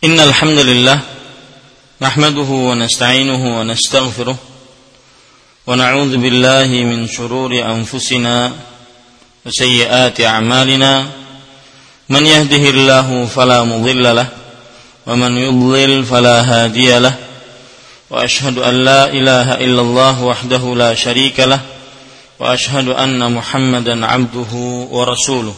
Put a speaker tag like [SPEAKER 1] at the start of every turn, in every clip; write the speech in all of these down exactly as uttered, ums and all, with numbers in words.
[SPEAKER 1] إن الحمد لله نحمده ونستعينه ونستغفره ونعوذ بالله من شرور أنفسنا وسيئات أعمالنا من يهده الله فلا مضل له ومن يضلل فلا هادي له وأشهد أن لا إله إلا الله وحده لا شريك له وأشهد أن محمدا عبده ورسوله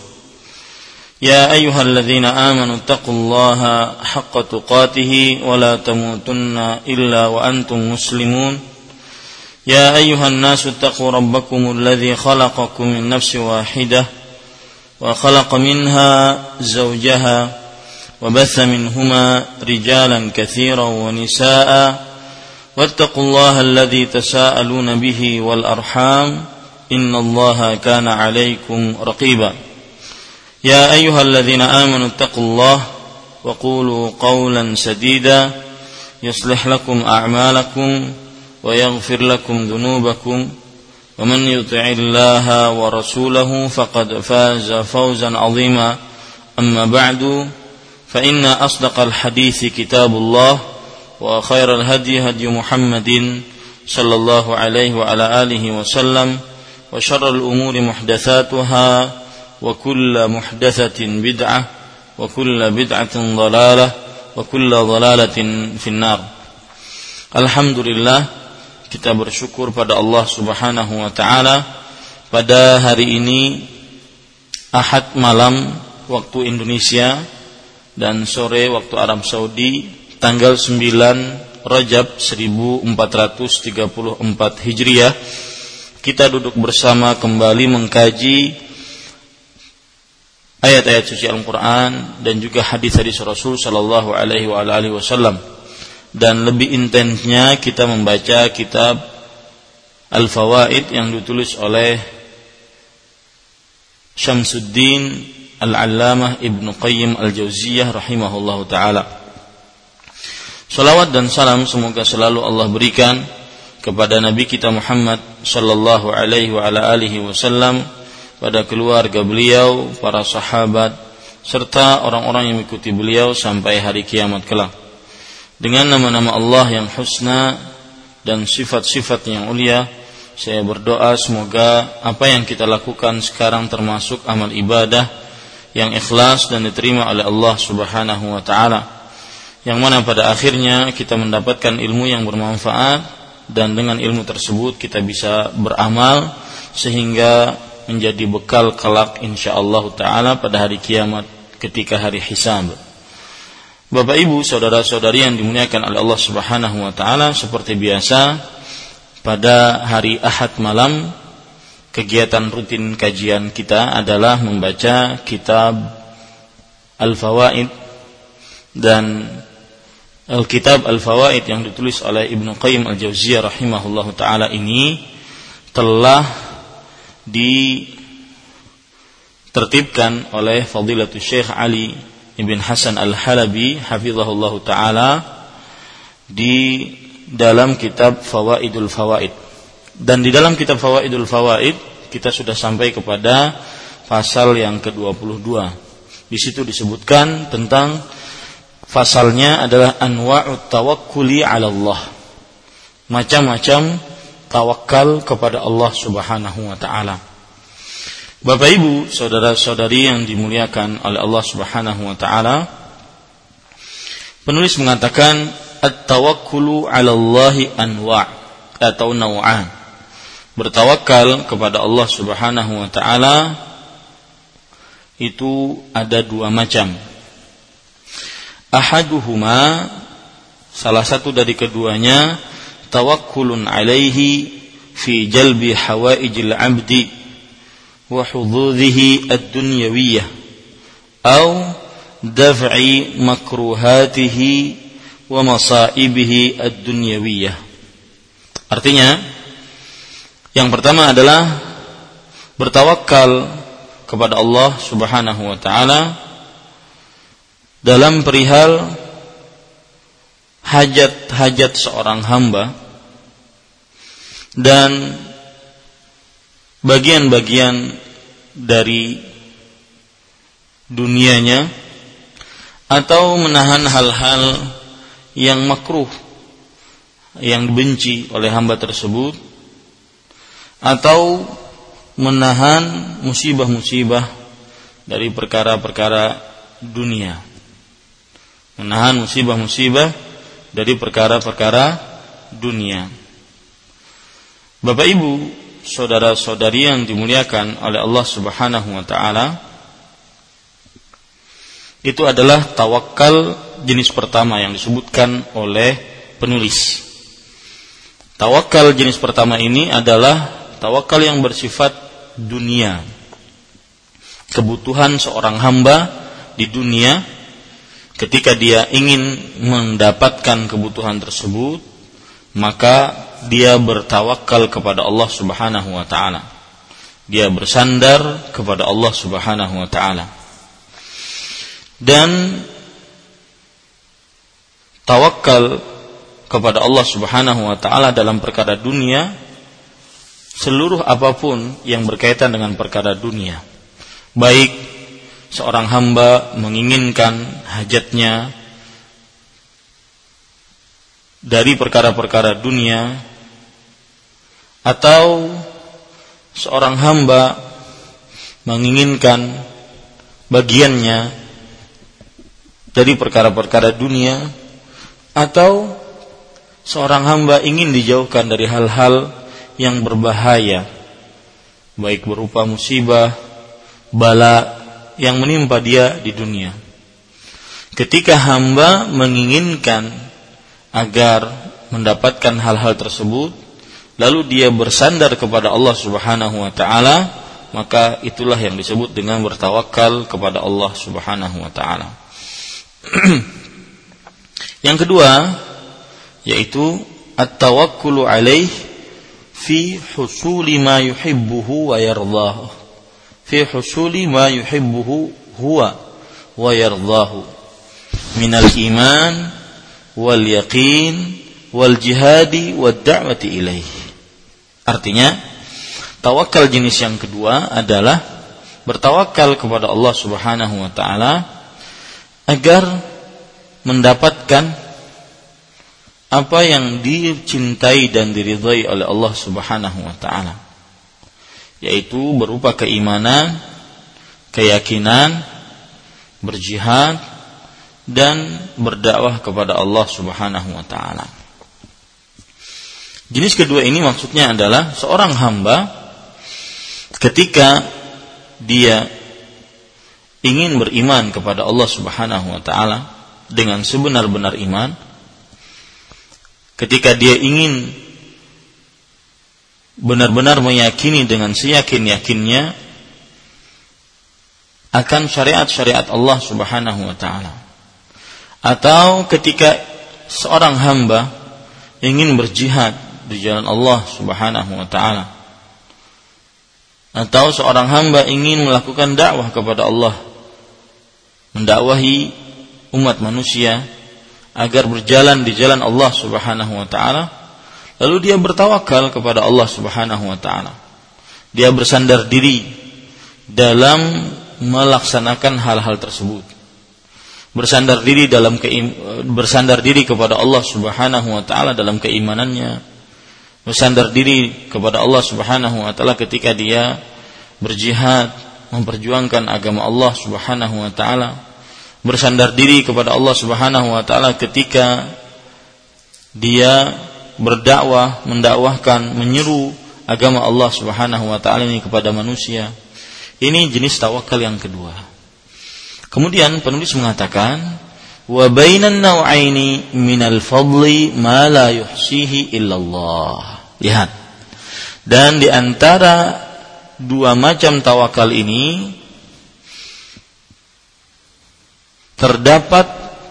[SPEAKER 1] يا أيها الذين آمنوا اتقوا الله حق تقاته ولا تموتن إلا وأنتم مسلمون يا أيها الناس اتقوا ربكم الذي خلقكم من نفس واحدة وخلق منها زوجها وبث منهما رجالا كثيرا ونساء واتقوا الله الذي تساءلون به والأرحام إن الله كان عليكم رقيبا يا أيها الذين آمنوا اتقوا الله وقولوا قولا سديدا يصلح لكم أعمالكم ويغفر لكم ذنوبكم ومن يطع الله ورسوله فقد فاز فوزا عظيما أما بعد فإن أصدق الحديث كتاب الله وخير الهدي هدي محمد صلى الله عليه وعلى آله وسلم وشر الأمور محدثاتها وكل محدثة بدعة وكل بدعة ضلالة وكل ضلالة في النار. Alhamdulillah, kita bersyukur pada Allah Subhanahu wa taala pada hari ini Ahad malam waktu Indonesia dan sore waktu Arab Saudi, tanggal sembilan Rajab seribu empat ratus tiga puluh empat Hijriah. Kita duduk bersama kembali mengkaji ayat-ayat suci Al-Quran dan juga hadis-hadis Rasul sallallahu alaihi wa alihi wasallam. Dan lebih intensnya kita membaca kitab Al-Fawaid yang ditulis oleh Syamsuddin Al-Allamah Ibnu Qayyim Al-Jauziyah rahimahullahu taala. Salawat dan salam semoga selalu Allah berikan kepada Nabi kita Muhammad sallallahu alaihi wa alihi wasallam, pada keluarga beliau, para sahabat, serta orang-orang yang mengikuti beliau sampai hari kiamat kelak. Dengan nama-nama Allah yang husna dan sifat-sifat yang mulia, saya berdoa semoga apa yang kita lakukan sekarang termasuk amal ibadah yang ikhlas dan diterima oleh Allah Subhanahu wa taala, yang mana pada akhirnya kita mendapatkan ilmu yang bermanfaat, dan dengan ilmu tersebut kita bisa beramal sehingga menjadi bekal kelak insyaallah taala pada hari kiamat ketika hari hisab. Bapak Ibu, saudara-saudari yang dimuliakan oleh Allah Subhanahu wa taala, seperti biasa pada hari Ahad malam kegiatan rutin kajian kita adalah membaca kitab Al-Fawaid, dan Al-Kitab Al-Fawaid yang ditulis oleh Ibnu Qayyim Al-Jauziyah rahimahullahu taala ini telah ditertibkan oleh Fadilatul Syekh Ali Ibn Hasan Al-Halabi hafizahullahu taala di dalam kitab Fawaidul Fawaid. Dan di dalam kitab Fawaidul Fawaid kita sudah sampai kepada pasal yang ke dua puluh dua. Di situ disebutkan tentang pasalnya adalah anwa'ut tawakkuli 'ala Allah. Macam-macam tawakal kepada Allah Subhanahu wa taala. Bapak Ibu, saudara-saudari yang dimuliakan oleh Allah Subhanahu wa taala, penulis mengatakan at-tawakkulu 'ala Allahi anwa' atau naw'an. Bertawakal kepada Allah Subhanahu wa taala itu ada dua macam. Ahaduhuma, salah satu dari keduanya, tawakkulun alaihi fi jalbi hawaijil abdi wa hududhihi ad-dunyawiyyah atau daf'i makruhatihi wa masaibihi ad-dunyawiyyah. Artinya, yang pertama adalah bertawakal kepada Allah Subhanahu wa taala dalam perihal hajat-hajat seorang hamba dan bagian-bagian dari dunianya, atau menahan hal-hal yang makruh, yang dibenci oleh hamba tersebut, atau menahan musibah-musibah dari perkara-perkara dunia, menahan musibah-musibah dari perkara-perkara dunia. Bapak Ibu, saudara-saudari yang dimuliakan oleh Allah Subhanahu wa taala, itu adalah tawakal jenis pertama yang disebutkan oleh penulis. Tawakal jenis pertama ini adalah tawakal yang bersifat dunia. Kebutuhan seorang hamba di dunia, ketika dia ingin mendapatkan kebutuhan tersebut, maka dia bertawakal kepada Allah Subhanahu wa taala. Dia bersandar kepada Allah Subhanahu wa taala. Dan tawakal kepada Allah Subhanahu wa taala dalam perkara dunia, seluruh apapun yang berkaitan dengan perkara dunia, baik seorang hamba menginginkan hajatnya dari perkara-perkara dunia, atau seorang hamba menginginkan bagiannya dari perkara-perkara dunia, atau seorang hamba ingin dijauhkan dari hal-hal yang berbahaya, baik berupa musibah, bala yang menimpa dia di dunia. Ketika hamba menginginkan agar mendapatkan hal-hal tersebut, lalu dia bersandar kepada Allah Subhanahu wa taala, maka itulah yang disebut dengan bertawakal kepada Allah Subhanahu wa taala. Yang kedua, yaitu at-tawakkulu alaih fi husuli ma yuhibbuhu wa yardahu. Fi husuli ma yuhibbuhu huwa wa yardahu minal iman wal yaqin wal jihadi wad da'wati ilaih. Artinya, tawakal jenis yang kedua adalah bertawakal kepada Allah Subhanahu wa taala agar mendapatkan apa yang dicintai dan diridhai oleh Allah Subhanahu wa taala, yaitu berupa keimanan, keyakinan, berjihad, dan berdakwah kepada Allah Subhanahu wa taala. Jenis kedua ini maksudnya adalah seorang hamba ketika dia ingin beriman kepada Allah Subhanahu wa taala dengan sebenar-benar iman, ketika dia ingin benar-benar meyakini dengan seyakin-yakinnya akan syariat-syariat Allah Subhanahu wa taala, atau ketika seorang hamba ingin berjihad di jalan Allah Subhanahu wa taala, atau seorang hamba ingin melakukan dakwah kepada Allah, mendakwahi umat manusia agar berjalan di jalan Allah Subhanahu wa taala, lalu dia bertawakal kepada Allah Subhanahu wa taala. Dia bersandar diri dalam melaksanakan hal-hal tersebut. Bersandar diri dalam keim, bersandar diri kepada Allah Subhanahu wa taala dalam keimanannya. Bersandar diri kepada Allah Subhanahu wa taala ketika dia berjihad memperjuangkan agama Allah Subhanahu wa taala. Bersandar diri kepada Allah Subhanahu wa taala ketika dia berdakwah, mendakwahkan, menyeru agama Allah Subhanahu wa taala ini kepada manusia. Ini jenis tawakal yang kedua. Kemudian penulis mengatakan, wa bainan naw'aini minal fadli ma la yuhsihi illallah. Lihat. Dan di antara dua macam tawakal ini terdapat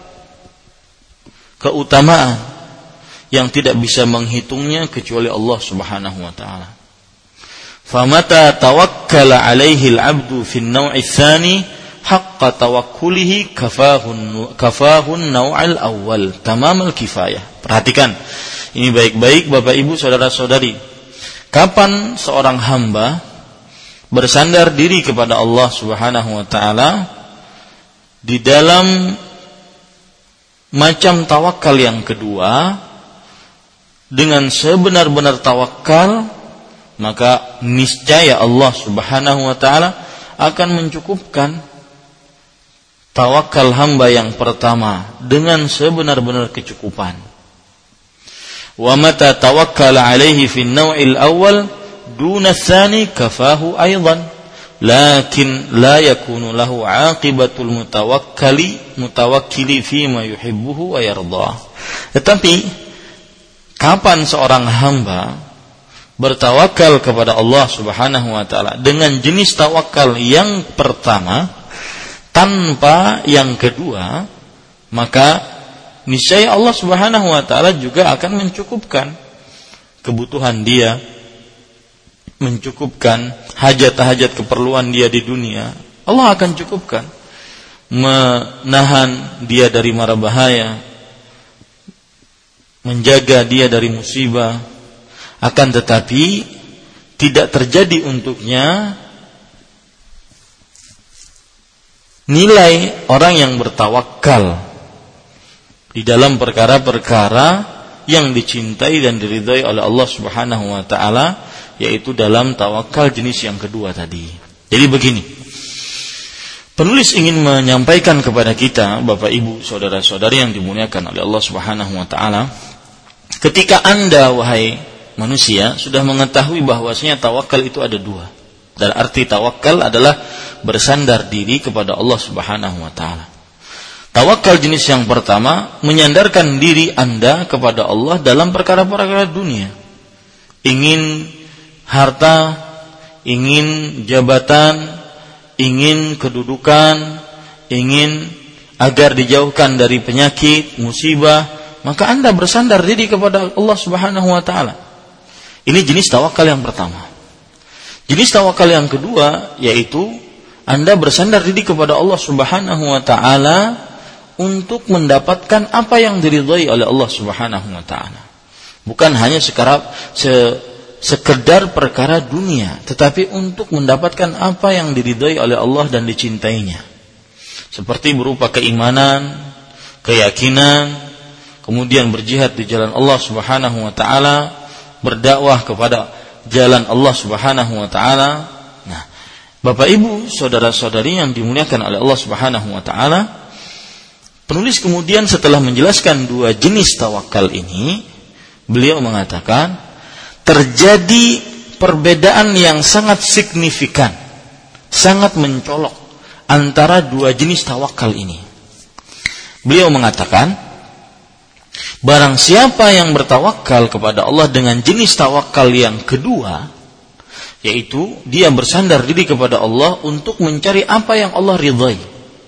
[SPEAKER 1] keutamaan yang tidak bisa menghitungnya kecuali Allah Subhanahu wa taala. Famata tawakkala alaihi al-'abdu fi an-naw'i ats-tsani haqqa tawakkulihi kafahun kafahun naw'al awwal tamamal kifayah. Perhatikan ini baik-baik Bapak Ibu saudara-saudari. Kapan seorang hamba bersandar diri kepada Allah Subhanahu wa taala di dalam macam tawakal yang kedua, dengan sebenar-benar tawakal, maka niscaya Allah Subhanahu wa taala akan mencukupkan tawakal hamba yang pertama dengan sebenar-benar kecukupan. Wa mata tawakkala alaihi fi an-naw'il awwal duna tsani kafahu aidan, lakin la yakunu lahu aqibatul mutawakkili mutawakkili fi ma yuhibbuhu wa yardah. Tetapi kapan seorang hamba bertawakal kepada Allah Subhanahu wa taala dengan jenis tawakal yang pertama tanpa yang kedua, maka niscaya Allah Subhanahu wa taala juga akan mencukupkan kebutuhan dia, mencukupkan hajat-hajat keperluan dia di dunia. Allah akan cukupkan, menahan dia dari mara bahaya, menjaga dia dari musibah. Akan tetapi tidak terjadi untuknya nilai orang yang bertawakal di dalam perkara-perkara yang dicintai dan diridhai oleh Allah Subhanahu wa taala, yaitu dalam tawakal jenis yang kedua tadi. Jadi begini, penulis ingin menyampaikan kepada kita, Bapak Ibu, saudara-saudari yang dimuliakan oleh Allah Subhanahu wa taala, ketika Anda, wahai manusia, sudah mengetahui bahwasanya tawakal itu ada dua. Dan arti tawakal adalah bersandar diri kepada Allah Subhanahu wa taala. Tawakal jenis yang pertama, menyandarkan diri Anda kepada Allah dalam perkara-perkara dunia. Ingin harta, ingin jabatan, ingin kedudukan, ingin agar dijauhkan dari penyakit, musibah, maka Anda bersandar diri kepada Allah Subhanahu wa taala. Ini jenis tawakal yang pertama. Jenis tawakal yang kedua yaitu Anda bersandar diri kepada Allah Subhanahu wa taala untuk mendapatkan apa yang diridhai oleh Allah Subhanahu wa taala. Bukan hanya sekarang se, sekedar perkara dunia, tetapi untuk mendapatkan apa yang diridhai oleh Allah dan dicintainya. Seperti berupa keimanan, keyakinan, kemudian berjihad di jalan Allah Subhanahu wa taala, berdakwah kepada jalan Allah Subhanahu wa taala. Nah, Bapak Ibu, saudara-saudari yang dimuliakan oleh Allah Subhanahu wa taala, penulis kemudian setelah menjelaskan dua jenis tawakal ini, beliau mengatakan terjadi perbedaan yang sangat signifikan, sangat mencolok antara dua jenis tawakal ini. Beliau mengatakan, barang siapa yang bertawakal kepada Allah dengan jenis tawakal yang kedua, yaitu dia bersandar diri kepada Allah untuk mencari apa yang Allah ridhai,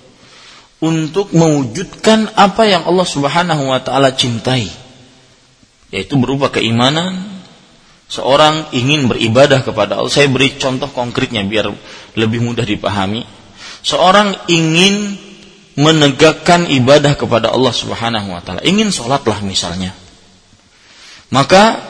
[SPEAKER 1] untuk mewujudkan apa yang Allah Subhanahu wa taala cintai, yaitu berupa keimanan. Seorang ingin beribadah kepada Allah. Saya beri contoh konkretnya biar lebih mudah dipahami. Seorang ingin menegakkan ibadah kepada Allah Subhanahu wa taala, ingin sholatlah misalnya, maka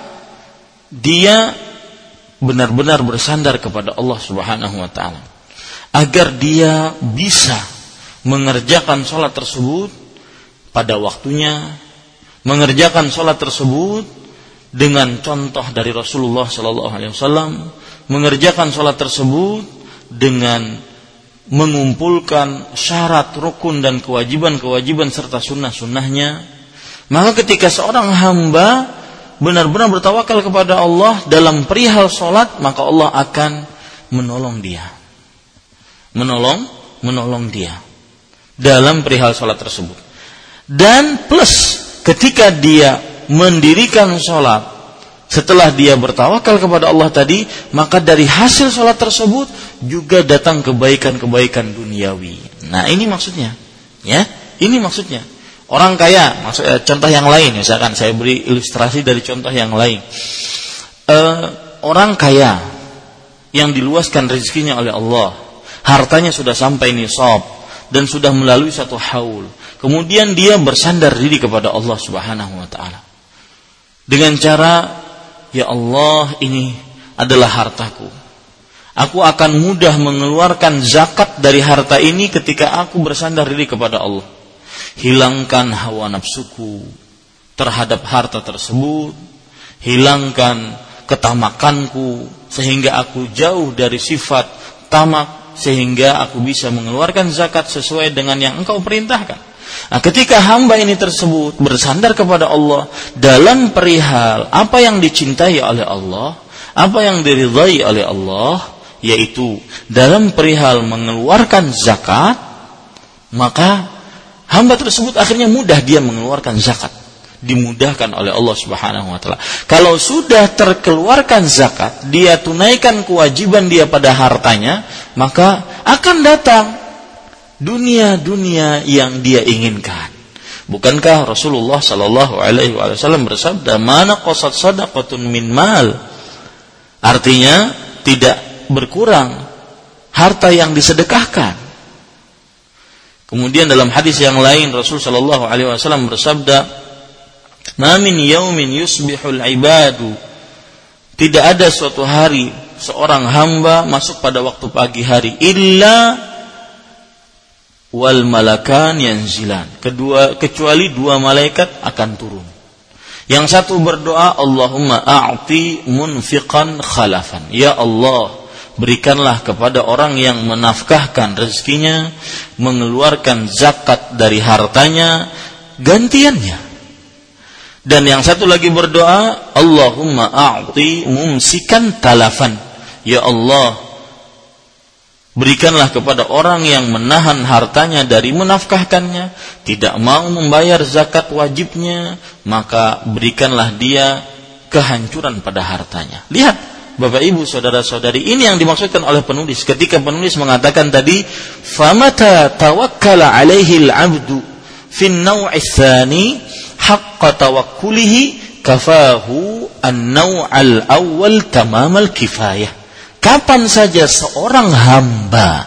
[SPEAKER 1] dia benar-benar bersandar kepada Allah Subhanahu wa taala agar dia bisa mengerjakan sholat tersebut pada waktunya, mengerjakan sholat tersebut dengan contoh dari Rasulullah sallallahu alaihi wasallam, mengerjakan sholat tersebut dengan mengumpulkan syarat, rukun dan kewajiban-kewajiban serta sunnah-sunnahnya. Maka ketika seorang hamba benar-benar bertawakal kepada Allah dalam perihal sholat, maka Allah akan menolong dia, menolong, menolong dia dalam perihal sholat tersebut. Dan plus ketika dia mendirikan sholat setelah dia bertawakal kepada Allah tadi, maka dari hasil sholat tersebut juga datang kebaikan-kebaikan duniawi. Nah, ini maksudnya, ya, ini maksudnya. Orang kaya, maksudnya contoh yang lain, misalkan saya beri ilustrasi dari contoh yang lain. E, orang kaya yang diluaskan rezekinya oleh Allah, hartanya sudah sampai nisab dan sudah melalui satu haul. Kemudian dia bersandar diri kepada Allah Subhanahu wa taala dengan cara, ya Allah, ini adalah hartaku. Aku akan mudah mengeluarkan zakat dari harta ini ketika aku bersandar diri kepada Allah. hilangkan hawa nafsuku terhadap harta tersebut, hilangkan ketamakanku sehingga aku jauh dari sifat tamak, sehingga aku bisa mengeluarkan zakat sesuai dengan yang engkau perintahkan. Nah, ketika hamba ini tersebut bersandar kepada Allah dalam perihal apa yang dicintai oleh Allah, apa yang diridhai oleh Allah, yaitu dalam perihal mengeluarkan zakat, maka hamba tersebut akhirnya mudah dia mengeluarkan zakat, dimudahkan oleh Allah Subhanahu wa taala. Kalau sudah terkeluarkan zakat, dia tunaikan kewajiban dia pada hartanya, maka akan datang dunia-dunia yang dia inginkan. Bukankah Rasulullah sallallahu alaihi wasallam bersabda, "Mana qasad sadaqatun min mal?" Artinya tidak berkurang harta yang disedekahkan. Kemudian dalam hadis yang lain Rasul sallallahu alaihi wasallam bersabda, "Ma min yaumin yusbihul ibadu." Tidak ada suatu hari seorang hamba masuk pada waktu pagi hari illa wal malakan yanzilan. Kedua kecuali dua malaikat akan turun. Yang satu berdoa, "Allahumma a'ti munfiqan khalafan." Ya Allah, berikanlah kepada orang yang menafkahkan rezekinya, mengeluarkan zakat dari hartanya, gantiannya. Dan yang satu lagi berdoa, "Allahumma a'ti mumsikan talafan." Ya Allah, berikanlah kepada orang yang menahan hartanya dari menafkahkannya, tidak mau membayar zakat wajibnya, maka berikanlah dia kehancuran pada hartanya. Lihat, Bapak Ibu saudara-saudari, ini yang dimaksudkan oleh penulis ketika penulis mengatakan tadi, "Famata tawakkala 'alaihi al-'abdu fin naw'i tsani haqqa tawakkulihi kafahu an-naw'al awwal tamamal kifayah." Kapan saja seorang hamba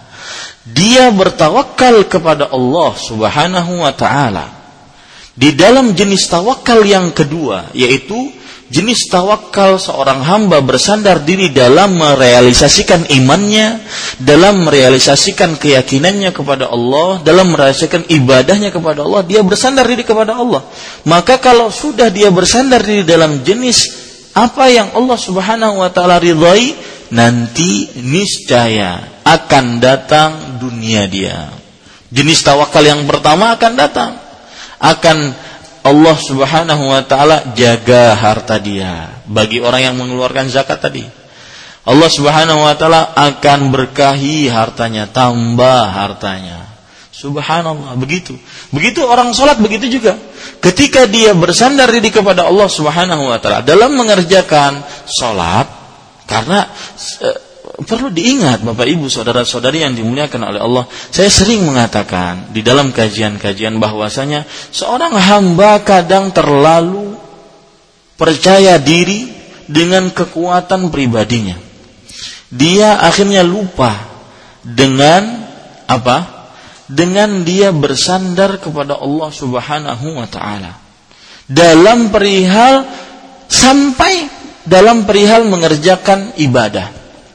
[SPEAKER 1] dia bertawakal kepada Allah Subhanahu wa taala di dalam jenis tawakal yang kedua, yaitu jenis tawakal seorang hamba bersandar diri dalam merealisasikan imannya, dalam merealisasikan keyakinannya kepada Allah, dalam merealisasikan ibadahnya kepada Allah, dia bersandar diri kepada Allah. Maka kalau sudah dia bersandar diri dalam jenis apa yang Allah Subhanahu wa taala ridhai, nanti niscaya akan datang dunia dia. Jenis tawakal yang pertama akan datang, akan Allah Subhanahu wa taala jaga harta dia. Bagi orang yang mengeluarkan zakat tadi, Allah Subhanahu wa taala akan berkahi hartanya, tambah hartanya. Subhanallah, begitu. Begitu orang salat begitu juga. Ketika dia bersandar diri kepada Allah Subhanahu wa taala dalam mengerjakan salat, karena e, perlu diingat Bapak Ibu saudara-saudari yang dimuliakan oleh Allah, saya sering mengatakan di dalam kajian-kajian bahwasanya seorang hamba kadang terlalu percaya diri dengan kekuatan pribadinya. Dia akhirnya lupa dengan apa? Dengan dia bersandar kepada Allah Subhanahu wa taala dalam perihal sampai dalam perihal mengerjakan ibadah.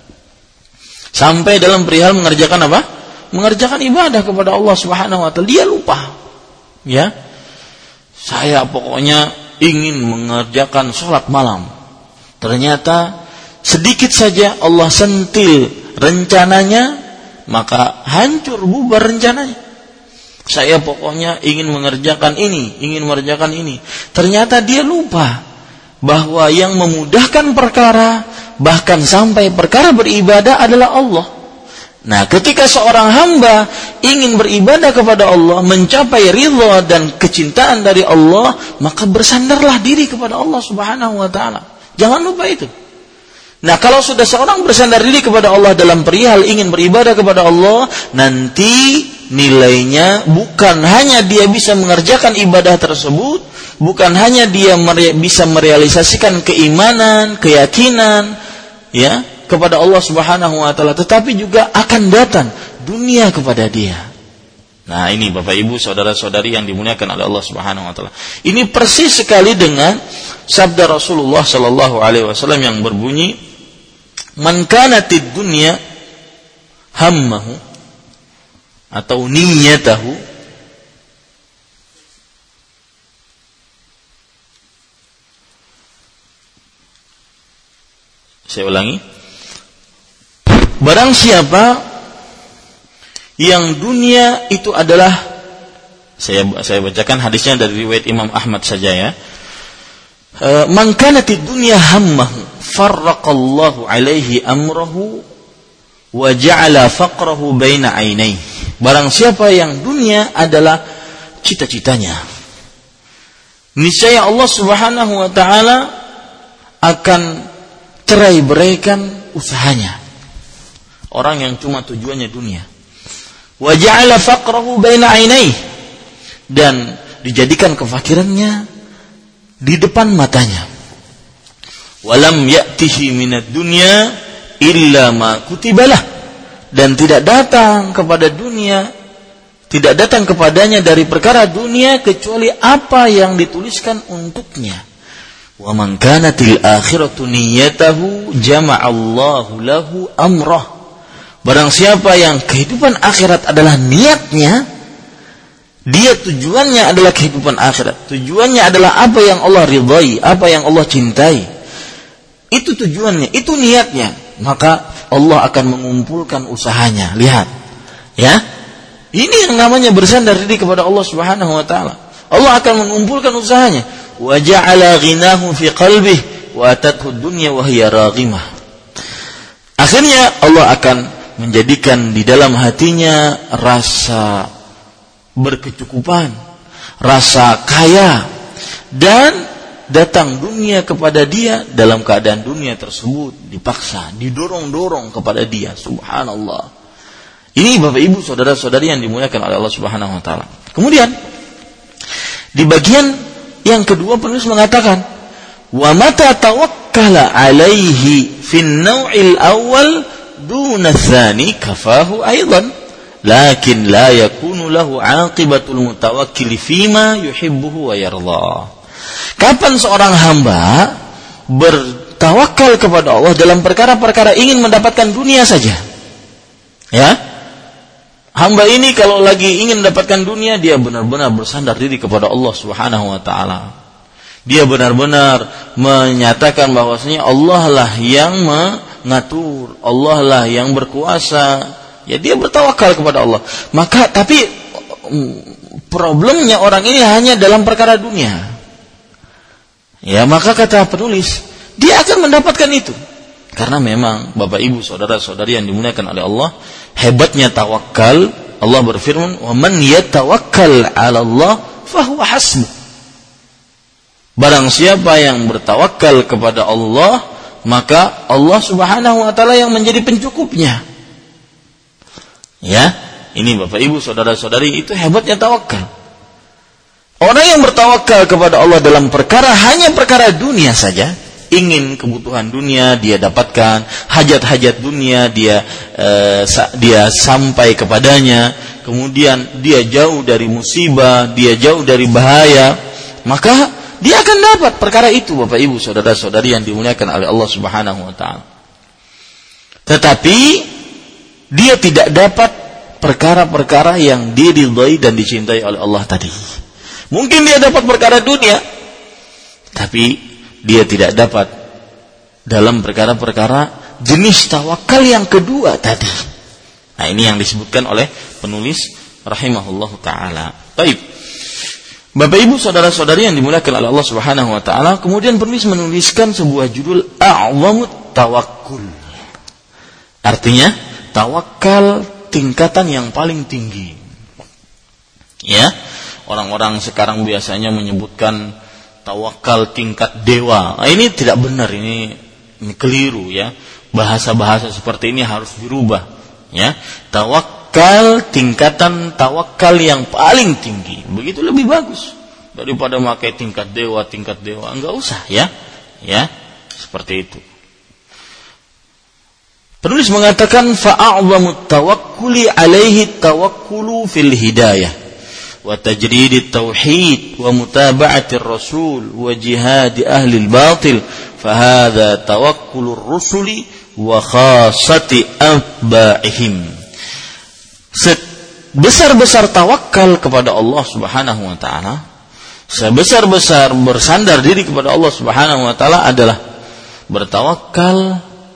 [SPEAKER 1] Sampai dalam perihal mengerjakan apa? Mengerjakan ibadah kepada Allah Subhanahu wa taala dia lupa. Ya. Saya pokoknya ingin mengerjakan sholat malam. Ternyata sedikit saja Allah sentil rencananya, maka hancur bubar rencananya. Saya pokoknya ingin mengerjakan ini, ingin mengerjakan ini. Ternyata dia lupa bahwa yang memudahkan perkara, bahkan sampai perkara beribadah adalah Allah. Nah, ketika seorang hamba ingin beribadah kepada Allah, mencapai ridha dan kecintaan dari Allah, maka bersandarlah diri kepada Allah Subhanahu wa taala. Jangan lupa itu. Nah, kalau sudah seorang bersandar diri kepada Allah dalam perihal ingin beribadah kepada Allah, nanti nilainya bukan hanya dia bisa mengerjakan ibadah tersebut, bukan hanya dia mere- bisa merealisasikan keimanan, keyakinan ya kepada Allah Subhanahu wa taala, tetapi juga akan datang dunia kepada dia. Nah, ini Bapak Ibu saudara-saudari yang dimuliakan oleh Allah Subhanahu wa taala. Ini persis sekali dengan sabda Rasulullah sallallahu alaihi wasallam yang berbunyi, "Man kanatid dunya hammahu atau niyatahu Saya ulangi. Barang siapa yang dunia itu adalah, saya saya bacakan hadisnya dari riwayat Imam Ahmad saja ya. Man kanatid dunya hammahu farraqallahu alaihi amrahu wa ja'ala faqrahu baina ainaihi. Barang siapa yang dunia adalah cita-citanya, niscaya Allah Subhanahu wa taala akan cerai beraikan usahanya. Orang yang cuma tujuannya dunia. Wa ja'ala faqrahu baina ainaihi, dan dijadikan kefakirannya di depan matanya. Walam ya'tihi minad dunya illa ma kutibalah, dan tidak datang kepada dunia, tidak datang kepadanya dari perkara dunia kecuali apa yang dituliskan untuknya. Wa man kanatil akhiratu niyyatahu jama'allahu lahu amrah. Barang siapa yang kehidupan akhirat adalah niatnya, dia tujuannya adalah kehidupan akhirat. Tujuannya adalah apa yang Allah ridhai, apa yang Allah cintai. Itu tujuannya, itu niatnya. Maka Allah akan mengumpulkan usahanya. Lihat, ya. Ini yang namanya bersandar diri kepada Allah Subhanahu wa taala. Allah akan mengumpulkan usahanya. Wa ja'ala ghinahu fi qalbihi wa atathu dunya wa hiya raghimah. Akhirnya Allah akan menjadikan di dalam hatinya rasa berkecukupan, rasa kaya, dan datang dunia kepada dia dalam keadaan dunia tersebut dipaksa, didorong-dorong kepada dia. Subhanallah. Ini Bapak Ibu, saudara-saudari yang dimuliakan oleh Allah Subhanahu wa taala. Kemudian di bagian yang kedua penulis mengatakan, wa mata tawakkala alaihi fin naw'il awal duna tsani kafahu aidan, lakin la yakunu lahu aqibatul mutawakkil fima yuhibbuhu wa yarda. Kapan seorang hamba bertawakal kepada Allah dalam perkara-perkara ingin mendapatkan dunia saja? Ya. Hamba ini kalau lagi ingin mendapatkan dunia, dia benar-benar bersandar diri kepada Allah Subhanahu wa taala. Dia benar-benar menyatakan bahwasanya Allah lah yang mengatur, Allah lah yang berkuasa. Ya, dia bertawakal kepada Allah. Maka tapi problemnya orang ini hanya dalam perkara dunia. Ya, maka kata penulis, dia akan mendapatkan itu. Karena memang Bapak Ibu, saudara-saudari yang dimuliakan oleh Allah, hebatnya tawakal. Allah berfirman, "Wa man yatawakkal 'ala Allah fahuwa hasbuh." Barang siapa yang bertawakal kepada Allah, maka Allah Subhanahu wa taala yang menjadi pencukupnya. Ya, ini Bapak Ibu, saudara-saudari, itu hebatnya tawakal. Orang yang bertawakal kepada Allah dalam perkara hanya perkara dunia saja, ingin kebutuhan dunia dia dapatkan, hajat-hajat dunia dia eh, dia sampai kepadanya, kemudian dia jauh dari musibah, dia jauh dari bahaya, maka dia akan dapat perkara itu, Bapak Ibu, saudara-saudari yang dimuliakan oleh Allah Subhanahu wa taala. Tetapi dia tidak dapat perkara-perkara yang diridhai dan dicintai oleh Allah tadi. Mungkin dia dapat perkara dunia, tapi dia tidak dapat dalam perkara-perkara jenis tawakal yang kedua tadi. Nah, ini yang disebutkan oleh penulis rahimahullahu taala. Baik. Bapak Ibu, saudara-saudari yang dimuliakan oleh Allah Subhanahu wa taala, kemudian penulis menuliskan sebuah judul A'zamut Tawakkul. Artinya, tawakal tingkatan yang paling tinggi. Ya. Orang-orang sekarang biasanya menyebutkan tawakal tingkat dewa. Nah, ini tidak benar, ini, ini keliru ya. Bahasa-bahasa seperti ini harus dirubah. Ya, tawakal tingkatan tawakal yang paling tinggi. Begitu lebih bagus daripada memakai tingkat dewa, tingkat dewa. Enggak usah ya. Ya, seperti itu. Penulis mengatakan fa'a'zamut tawakkuli alaihi tawakkulu fil hidayah wa tajridit tauhid wa mutaba'atir rasul wa jihad ahli al-batil fa hadza tawakkulur rusuli wa khassati atba'ihim. Sebesar-besar tawakal kepada Allah Subhanahu wa taala, sebesar-besar bersandar diri kepada Allah Subhanahu wa taala adalah bertawakal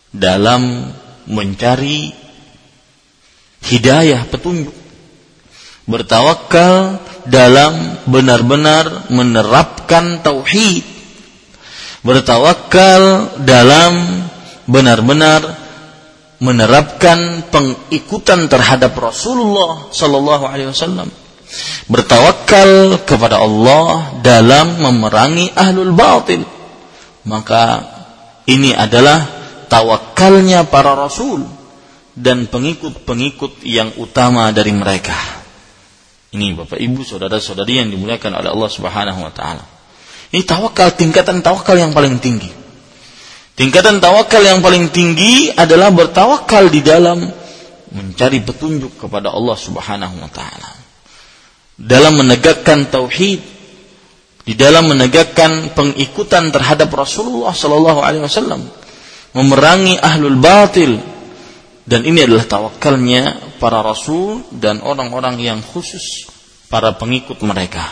[SPEAKER 1] dalam mencari hidayah, petunjuk. Bertawakal dalam benar-benar menerapkan tauhid. Bertawakal dalam benar-benar menerapkan pengikutan terhadap Rasulullah sallallahu alaihi wasallam. Bertawakal kepada Allah dalam memerangi ahlul batil. Maka ini adalah tawakalnya para rasul dan pengikut-pengikut yang utama dari mereka. Ini Bapak Ibu, saudara-saudari yang dimuliakan oleh Allah Subhanahu wa taala. Ini tawakal, tingkatan tawakal yang paling tinggi. Tingkatan tawakal yang paling tinggi adalah bertawakal di dalam mencari petunjuk kepada Allah Subhanahu wa taala. Dalam menegakkan tauhid, di dalam menegakkan pengikutan terhadap Rasulullah sallallahu alaihi wasallam, memerangi ahlul batil. Dan ini adalah tawakalnya para rasul dan orang-orang yang khusus, para pengikut mereka.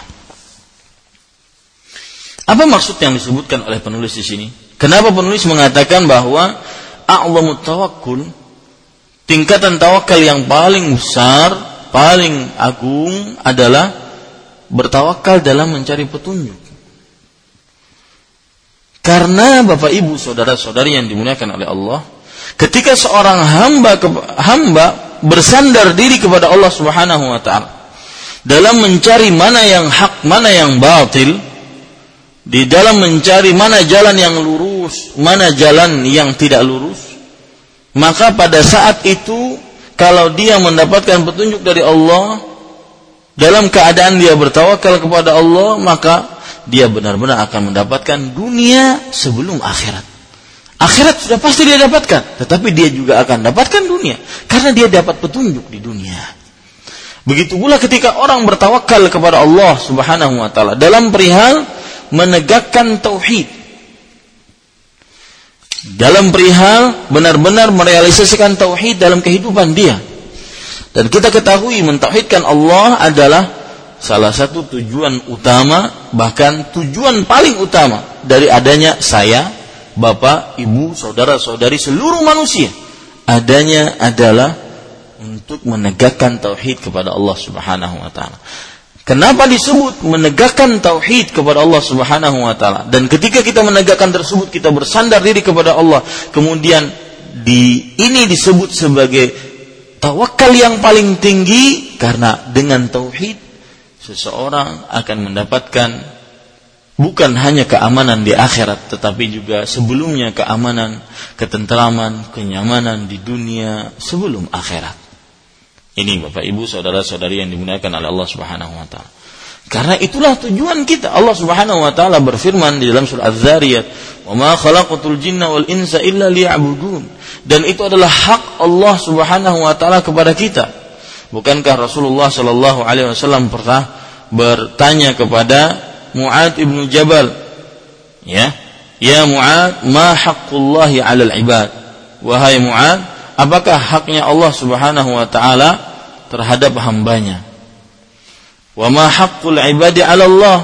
[SPEAKER 1] Apa maksud yang disebutkan oleh penulis di sini? Kenapa penulis mengatakan bahwa a'zamut tawakkul, tingkatan tawakal yang paling besar, paling agung adalah bertawakal dalam mencari petunjuk. Karena Bapak Ibu, saudara-saudari yang dimuliakan oleh Allah, ketika seorang hamba hamba bersandar diri kepada Allah Subhanahu wa taala dalam mencari mana yang hak, mana yang batil, di dalam mencari mana jalan yang lurus, mana jalan yang tidak lurus, maka pada saat itu kalau dia mendapatkan petunjuk dari Allah dalam keadaan dia bertawakal kepada Allah, maka dia benar-benar akan mendapatkan dunia sebelum akhirat. Akhirat sudah pasti dia dapatkan, tetapi dia juga akan dapatkan dunia karena dia dapat petunjuk di dunia. Begitu pula ketika orang bertawakal kepada Allah Subhanahu wa taala dalam perihal menegakkan tauhid, dalam perihal benar-benar merealisasikan tauhid dalam kehidupan dia. Dan kita ketahui mentauhidkan Allah adalah salah satu tujuan utama, bahkan tujuan paling utama dari adanya saya, Bapak, Ibu, saudara-saudari seluruh manusia. Adanya adalah untuk menegakkan tauhid kepada Allah Subhanahu wa taala. Kenapa disebut menegakkan tauhid kepada Allah Subhanahu wa taala? Dan ketika kita menegakkan tersebut, kita bersandar diri kepada Allah. Kemudian di ini disebut sebagai tawakal yang paling tinggi, karena dengan tauhid seseorang akan mendapatkan bukan hanya keamanan di akhirat, tetapi juga sebelumnya keamanan, ketentraman, kenyamanan di dunia sebelum akhirat. Ini Bapak Ibu, saudara-saudari yang dimuliakan oleh Allah Subhanahu wa taala. Karena itulah tujuan kita. Allah Subhanahu wa taala berfirman di dalam surah Az-Zariyat, "Wa ma khalaqatul jinna wal insa illa liya'budun." Dan itu adalah hak Allah Subhanahu wa taala kepada kita. Bukankah Rasulullah sallallahu alaihi wasallam pernah bertanya kepada Mu'ad ibnu Jabal, ya, ya Mu'ad, ma haqqullahi 'alal ibad? Wahai Mu'ad, apakah haknya Allah Subhanahu wa taala terhadap hambanya? Wa ma haqqul ibadi 'ala Allah?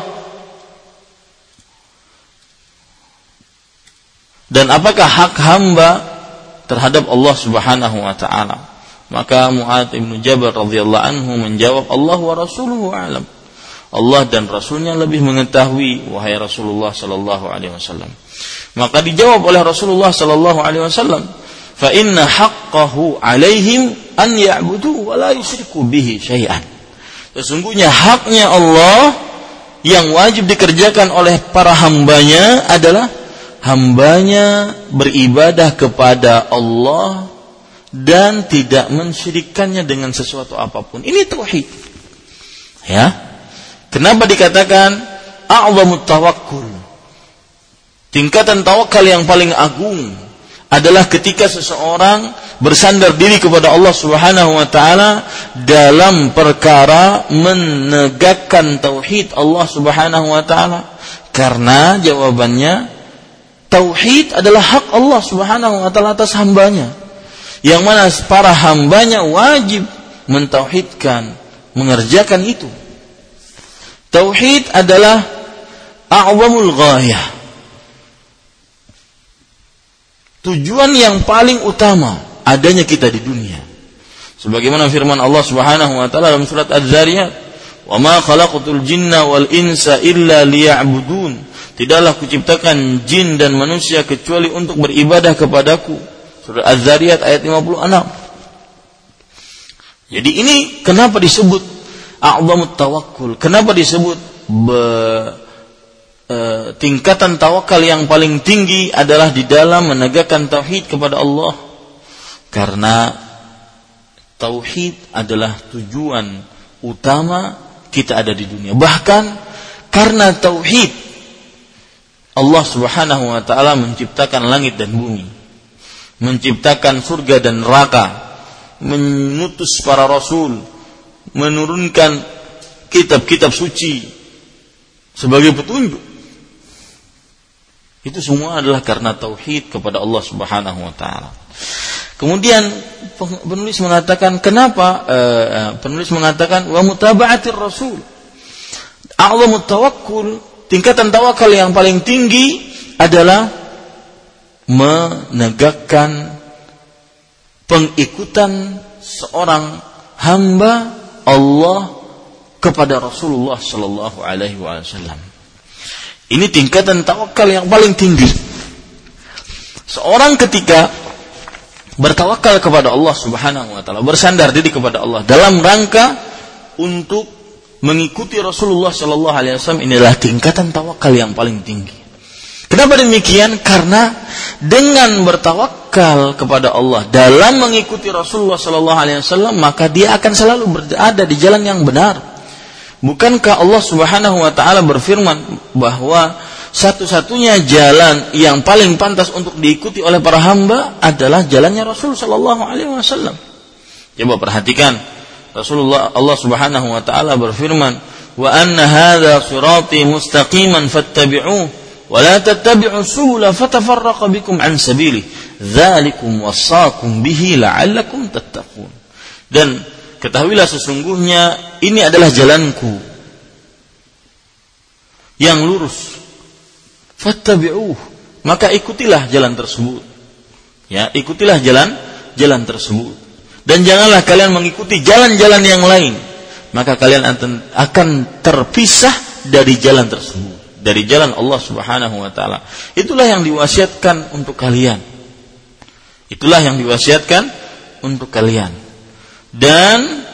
[SPEAKER 1] Dan apakah hak hamba terhadap Allah Subhanahu wa taala? Maka Mu'ad ibnu Jabal radhiyallahu anhu menjawab, Allah wa rasuluhu a'lam. Allah dan Rasulnya lebih mengetahui, wahai Rasulullah sallallahu alaihi wasallam. Maka dijawab oleh Rasulullah sallallahu alaihi wasallam, fa inna haqqahu alaihim an ya'budu wa la yusyriku bihi syai'an. Sesungguhnya haknya Allah yang wajib dikerjakan oleh para hambanya adalah hambanya beribadah kepada Allah dan tidak mensyirikkannya dengan sesuatu apapun. Ini tauhid. Ya. Kenapa dikatakan a'zamut tawakkul? Tingkatan tawakal yang paling agung adalah ketika seseorang bersandar diri kepada Allah Subhanahu wa taala dalam perkara menegakkan tauhid Allah Subhanahu wa taala. Karena jawabannya tauhid adalah hak Allah Subhanahu wa taala atas hambanya, yang mana para hambanya wajib mentauhidkan, mengerjakan itu. Tauhid adalah a'zamul ghayah. tujuan yang paling utama adanya kita di dunia. Sebagaimana firman Allah Subhanahu wa taala dalam surat Az-Zariyat, "Wa ma khalaqatul jinna wal insa illa liya'budun." Tidaklah kuciptakan jin dan manusia kecuali untuk beribadah kepadaku. Surat Az-Zariyat ayat lima puluh enam. Jadi ini kenapa disebut a'zamut tawakkul? Kenapa disebut be, e, tingkatan tawakal yang paling tinggi adalah di dalam menegakkan tauhid kepada Allah? Karena tauhid adalah tujuan utama kita ada di dunia. Bahkan karena tauhid Allah Subhanahu wa taala menciptakan langit dan bumi, menciptakan surga dan neraka, mengutus para rasul, menurunkan kitab-kitab suci sebagai petunjuk. Itu semua adalah karena tauhid kepada Allah Subhanahu wa taala. Kemudian penulis mengatakan kenapa uh, penulis mengatakan wa mutaba'atir rasul. A'zamut tawakkul, tingkatan tawakal yang paling tinggi adalah menegakkan pengikutan seorang hamba Allah kepada Rasulullah sallallahu alaihi wasallam. Ini tingkatan tawakal yang paling tinggi. Seorang ketika bertawakal kepada Allah Subhanahu wa taala, bersandar diri kepada Allah dalam rangka untuk mengikuti Rasulullah sallallahu alaihi wasallam, inilah tingkatan tawakal yang paling tinggi. Kenapa demikian? Karena dengan bertawakal kepada Allah dalam mengikuti Rasulullah sallallahu alaihi wasallam, maka dia akan selalu berada di jalan yang benar. Bukankah Allah Subhanahu wa taala berfirman bahwa satu-satunya jalan yang paling pantas untuk diikuti oleh para hamba adalah jalannya Rasul sallallahu alaihi wasallam. Coba perhatikan, Rasulullah Allah Subhanahu wa taala berfirman, "Wa anna hadza sirati mustaqiman fattabi'uhu wa la tattabi'us subula fatafarraqa bikum an sabili dzalikum wasaqum bihi la'allakum tattaqun." Dan ketahuilah sesungguhnya ini adalah jalanku yang lurus, fattabi'uh, maka ikutilah jalan tersebut. Ya, ikutilah jalan jalan tersebut. Dan janganlah kalian mengikuti jalan-jalan yang lain, maka kalian akan terpisah dari jalan tersebut, dari jalan Allah Subhanahu wa taala. Itulah yang diwasiatkan untuk kalian. Itulah yang diwasiatkan untuk kalian. Dan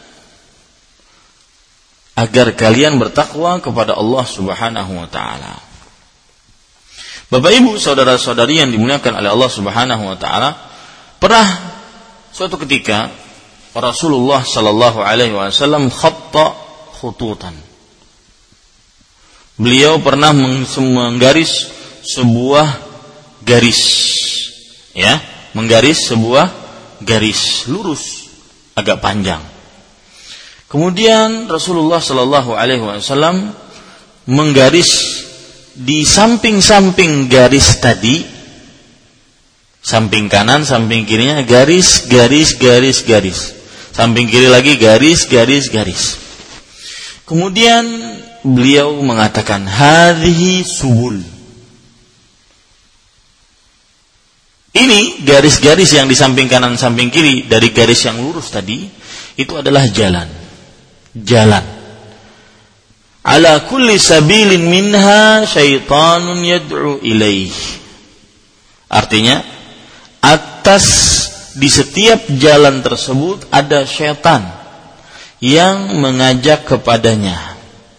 [SPEAKER 1] agar kalian bertakwa kepada Allah Subhanahu wa taala. Bapak Ibu, saudara-saudari yang dimuliakan oleh Allah Subhanahu wa taala, pernah suatu ketika Rasulullah sallallahu alaihi wasallam khatta khututan. Beliau pernah menggaris sebuah garis, ya, menggaris sebuah garis lurus agak panjang. Kemudian Rasulullah sallallahu alaihi wasallam menggaris di samping-samping garis tadi, samping kanan, samping kirinya garis, garis, garis, garis. Samping kiri lagi garis, garis, garis. Kemudian beliau mengatakan, hadhihi subul. Ini garis-garis yang di samping kanan, samping kiri dari garis yang lurus tadi, itu adalah jalan. Jalan. Ala kulli sabilin minha syaitanun yad'u ilaih. Artinya, atas di setiap jalan tersebut ada syaitan yang mengajak kepadanya.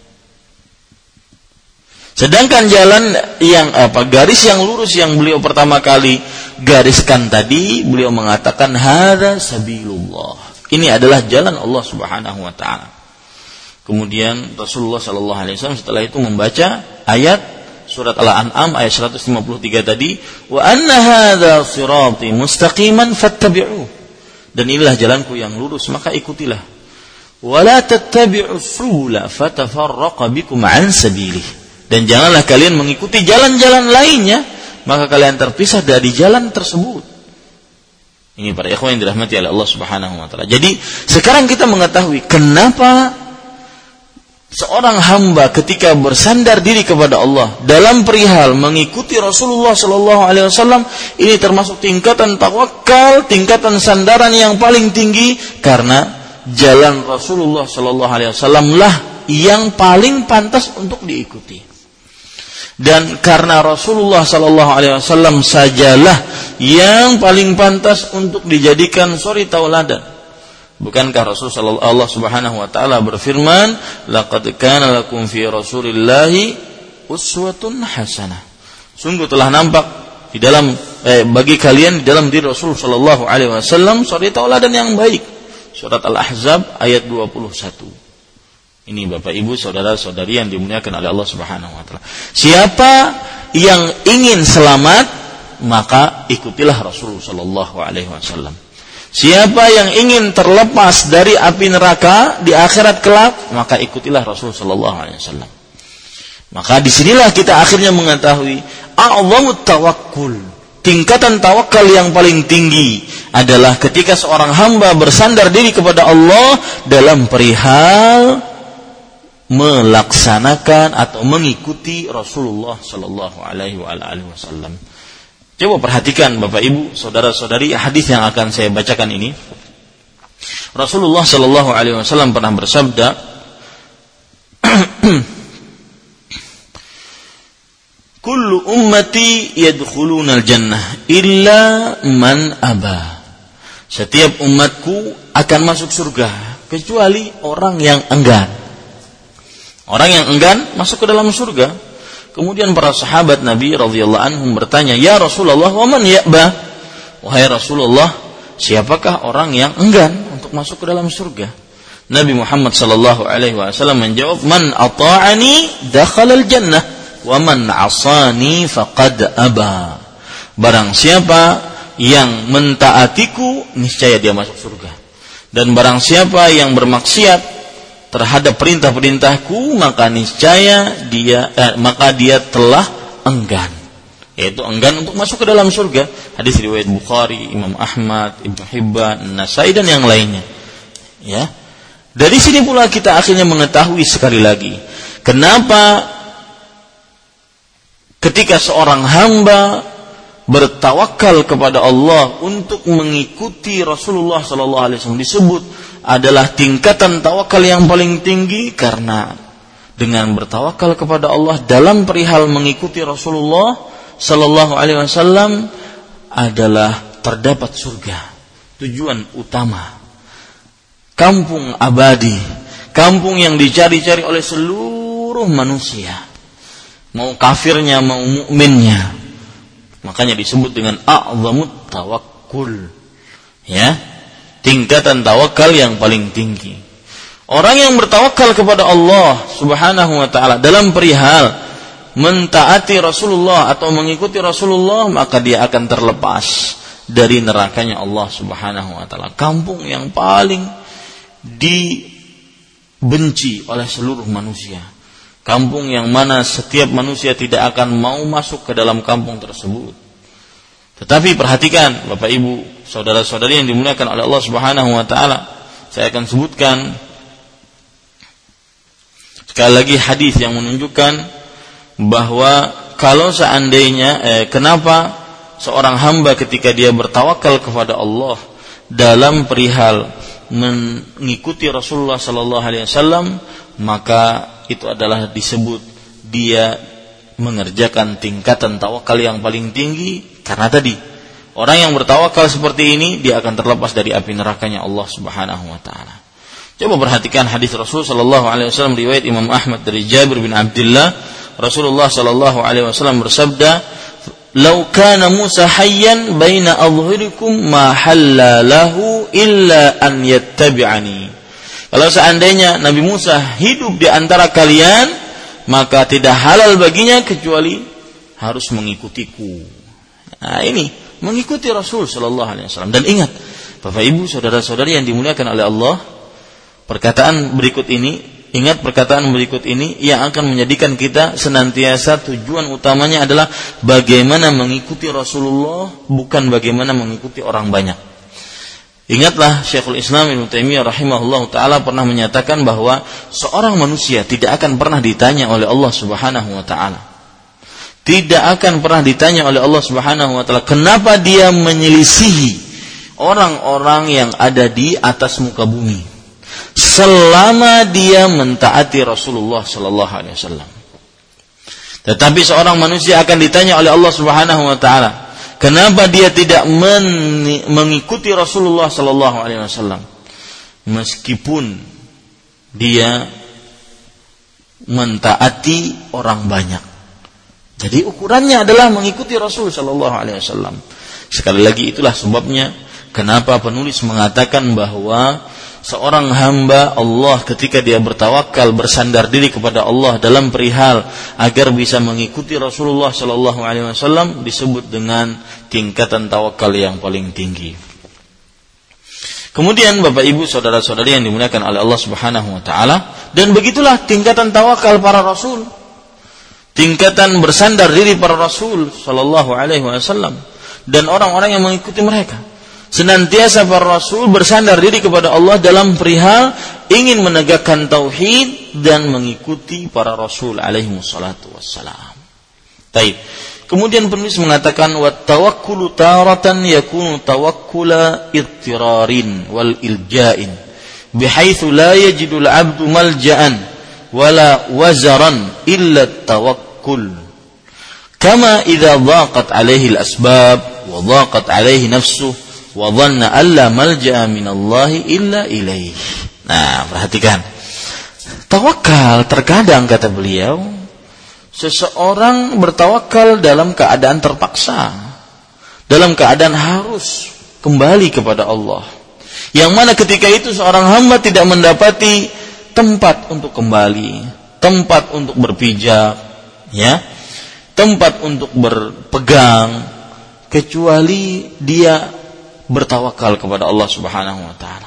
[SPEAKER 1] Sedangkan jalan yang apa, garis yang lurus yang beliau pertama kali gariskan tadi, beliau mengatakan hadza sabilullah. Ini adalah jalan Allah Subhanahu wa taala. Kemudian Rasulullah sallallahu alaihi wasallam setelah itu membaca ayat surat Al-An'am ayat seratus lima puluh tiga tadi, wa anna hadza sirati mustaqiman fattabi'uh. Dan inilah jalanku yang lurus, maka ikutilah. Wa la tattabi'us subula fatafarraqa bikum an sabilih. Dan janganlah kalian mengikuti jalan-jalan lainnya, maka kalian terpisah dari jalan tersebut. Ini para ikhwan yang dirahmati oleh Allah Subhanahu wa taala. Jadi sekarang kita mengetahui kenapa seorang hamba ketika bersandar diri kepada Allah dalam perihal mengikuti Rasulullah sallallahu alaihi wasallam, ini termasuk tingkatan tawakal, tingkatan sandaran yang paling tinggi, karena jalan Rasulullah sallallahu alaihi wasallam lah yang paling pantas untuk diikuti. Dan karena Rasulullah sallallahu alaihi wasallam sajalah yang paling pantas untuk dijadikan suri tauladan. Bukankah Rasulullah Allah Subhanahu wa taala berfirman, laqad kana lakum fi Rasulillahi uswatun hasanah. Sungguh telah nampak di dalam eh, bagi kalian di dalam diri Rasul sallallahu alaihi wasallam suri tauladan yang baik. Surat Al-Ahzab ayat dua puluh satu. Ini Bapak Ibu, saudara-saudari yang dimuliakan oleh Allah Subhanahu wa taala. Siapa yang ingin selamat, maka ikutilah Rasul sallallahu alaihi wasallam. Siapa yang ingin terlepas dari api neraka di akhirat kelak, maka ikutilah Rasul sallallahu alaihi wasallam. Maka disinilah kita akhirnya mengetahui a'zamut tawakkul. Tingkatan tawakal yang paling tinggi adalah ketika seorang hamba bersandar diri kepada Allah dalam perihal melaksanakan atau mengikuti Rasulullah sallallahu alaihi wasallam. Coba perhatikan Bapak Ibu, saudara-saudari, hadis yang akan saya bacakan ini. Rasulullah sallallahu alaihi wasallam pernah bersabda, "Kullu ummati yadkhulunal jannah illa man aba." Setiap umatku akan masuk surga kecuali orang yang enggan. Orang yang enggan masuk ke dalam surga. Kemudian para sahabat Nabi radhiyallahu anhum bertanya, "Ya Rasulullah, wa man ya'ba?" Wahai Rasulullah, siapakah orang yang enggan untuk masuk ke dalam surga? Nabi Muhammad sallallahu alaihi wasallam menjawab, "Man ata'ani dakhalal jannah, wa man 'asani faqad aba." Barang siapa yang mentaatiku, niscaya dia masuk surga. Dan barang siapa yang bermaksiat terhadap perintah-perintahku, maka niscaya dia eh, maka dia telah enggan, yaitu enggan untuk masuk ke dalam surga. Hadis riwayat Bukhari, Imam Ahmad, Ibnu Hibban, Nasai dan yang lainnya. Ya. Dari sini pula kita akhirnya mengetahui sekali lagi kenapa ketika seorang hamba bertawakal kepada Allah untuk mengikuti Rasulullah sallallahu alaihi wasallam disebut adalah tingkatan tawakal yang paling tinggi, karena dengan bertawakal kepada Allah dalam perihal mengikuti Rasulullah sallallahu alaihi wasallam adalah terdapat surga, tujuan utama, kampung abadi, kampung yang dicari-cari oleh seluruh manusia, mau kafirnya mau mukminnya. Makanya disebut dengan a'zamut tawakkul, ya, tingkatan tawakal yang paling tinggi. Orang yang bertawakal kepada Allah Subhanahu wa taala dalam perihal mentaati Rasulullah atau mengikuti Rasulullah, maka dia akan terlepas dari nerakanya Allah Subhanahu wa taala. Kampung yang paling dibenci oleh seluruh manusia. Kampung yang mana setiap manusia tidak akan mau masuk ke dalam kampung tersebut. Tetapi perhatikan Bapak Ibu, saudara-saudari yang dimuliakan oleh Allah Subhanahu wa taala, saya akan sebutkan sekali lagi hadis yang menunjukkan bahwa kalau seandainya eh, kenapa seorang hamba ketika dia bertawakal kepada Allah dalam perihal mengikuti Rasulullah sallallahu alaihi wasallam, maka itu adalah disebut dia mengerjakan tingkatan tawakal yang paling tinggi, karena tadi orang yang bertawakal seperti ini dia akan terlepas dari api nerakanya Allah Subhanahu wa taala. Coba perhatikan hadis Rasul sallallahu alaihi wasallam riwayat Imam Ahmad dari Jabir bin Abdullah, Rasulullah sallallahu alaihi wasallam bersabda, "Lau kana Musa hayyan baina adhhurikum ma halla lahu illa an yattabi'ani." Kalau seandainya Nabi Musa hidup di antara kalian, maka tidak halal baginya kecuali harus mengikutiku. Nah, ini mengikuti Rasul sallallahu alaihi wasallam. Dan ingat, Bapak Ibu, saudara-saudari yang dimuliakan oleh Allah, perkataan berikut ini, ingat perkataan berikut ini yang akan menjadikan kita senantiasa tujuan utamanya adalah bagaimana mengikuti Rasulullah, bukan bagaimana mengikuti orang banyak. Ingatlah Syekhul Islam Ibnu Taimiyah rahimahullahu taala pernah menyatakan bahwa seorang manusia tidak akan pernah ditanya oleh Allah Subhanahu wa taala. Tidak akan pernah ditanya oleh Allah Subhanahu wa taala kenapa dia menyelisihi orang-orang yang ada di atas muka bumi selama dia mentaati Rasulullah sallallahu alaihi wasallam. Tetapi seorang manusia akan ditanya oleh Allah Subhanahu wa taala, kenapa dia tidak men- mengikuti Rasulullah sallallahu alaihi wasallam meskipun dia mentaati orang banyak. Jadi ukurannya adalah mengikuti Rasul sallallahu alaihi wasallam. Sekali lagi itulah sebabnya kenapa penulis mengatakan bahwa seorang hamba Allah ketika dia bertawakal, bersandar diri kepada Allah dalam perihal agar bisa mengikuti Rasulullah sallallahu alaihi wasallam disebut dengan tingkatan tawakal yang paling tinggi. Kemudian Bapak Ibu saudara-saudari yang dimuliakan oleh Allah Subhanahu wa taala, dan begitulah tingkatan tawakal para rasul. Tingkatan bersandar diri para rasul sallallahu alaihi wasallam dan orang-orang yang mengikuti mereka. Senantiasa para rasul bersandar diri kepada Allah dalam perihal ingin menegakkan tauhid dan mengikuti para rasul alaihi wassalatu wassalam. Baik. Kemudian penulis mengatakan wa tawakkulu taratan yakunu tawakkula ittirarin wal ilja'in bihaitsu la yajidu al-'abdu malja'an wala wazaran illa tawakkul kama idza dhaqat alaihi al-asbab wa dhaqat alaihi nafsuhu wa dhanna alla malja'a min Allah illa ilaih. Nah, perhatikan. Tawakal terkadang kata beliau seseorang bertawakal dalam keadaan terpaksa, dalam keadaan harus kembali kepada Allah. Yang mana ketika itu seorang hamba tidak mendapati tempat untuk kembali, tempat untuk berpijak, ya, tempat untuk berpegang, kecuali dia bertawakal kepada Allah Subhanahu wa taala.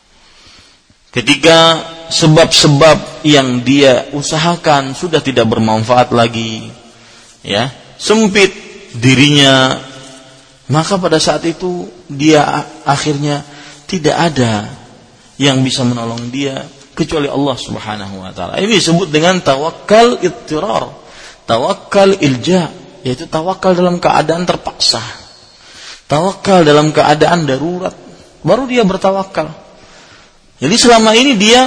[SPEAKER 1] Ketika sebab-sebab yang dia usahakan sudah tidak bermanfaat lagi, ya, sempit dirinya, maka pada saat itu dia akhirnya tidak ada yang bisa menolong dia kecuali Allah Subhanahu wa taala. Ini disebut dengan tawakal ittirar, tawakal ilja, yaitu tawakal dalam keadaan terpaksa. Tawakal dalam keadaan darurat, baru dia bertawakal. Jadi selama ini dia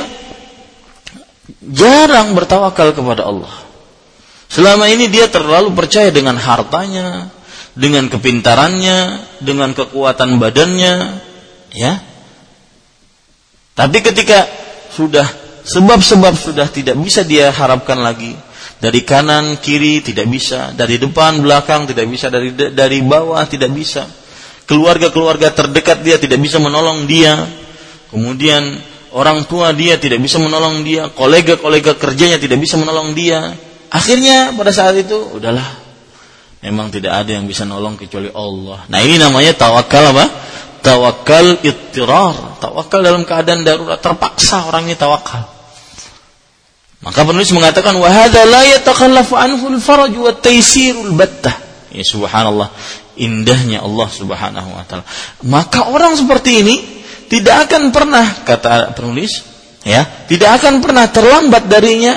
[SPEAKER 1] jarang bertawakal kepada Allah. Selama ini dia terlalu percaya dengan hartanya, dengan kepintarannya, dengan kekuatan badannya, ya. Tapi ketika sudah sebab-sebab sudah tidak bisa dia harapkan lagi, dari kanan kiri tidak bisa, dari depan belakang tidak bisa, dari dari bawah tidak bisa, keluarga-keluarga terdekat dia tidak bisa menolong dia, kemudian orang tua dia tidak bisa menolong dia, kolega-kolega kerjanya tidak bisa menolong dia. Akhirnya pada saat itu udahlah, memang tidak ada yang bisa menolong kecuali Allah. Nah, ini namanya tawakal apa? Tawakal ittirar, tawakal dalam keadaan darurat, terpaksa orang ini tawakal. Maka penulis mengatakan wa hadza la yatakhallafu anhu al-faraj wa at-taysirul battah. Ya subhanallah, indahnya Allah Subhanahu wa taala. Maka orang seperti ini tidak akan pernah, kata penulis, ya, tidak akan pernah terlambat darinya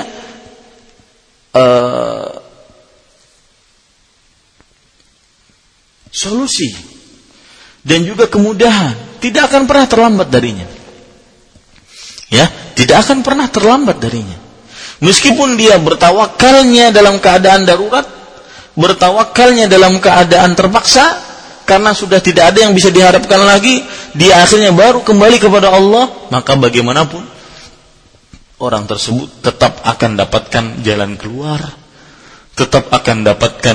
[SPEAKER 1] uh, solusi dan juga kemudahan, tidak akan pernah terlambat darinya. Ya, tidak akan pernah terlambat darinya. Meskipun dia bertawakalnya dalam keadaan darurat, bertawakalnya dalam keadaan terpaksa, karena sudah tidak ada yang bisa diharapkan lagi, dia akhirnya baru kembali kepada Allah, maka bagaimanapun orang tersebut tetap akan dapatkan jalan keluar, tetap akan dapatkan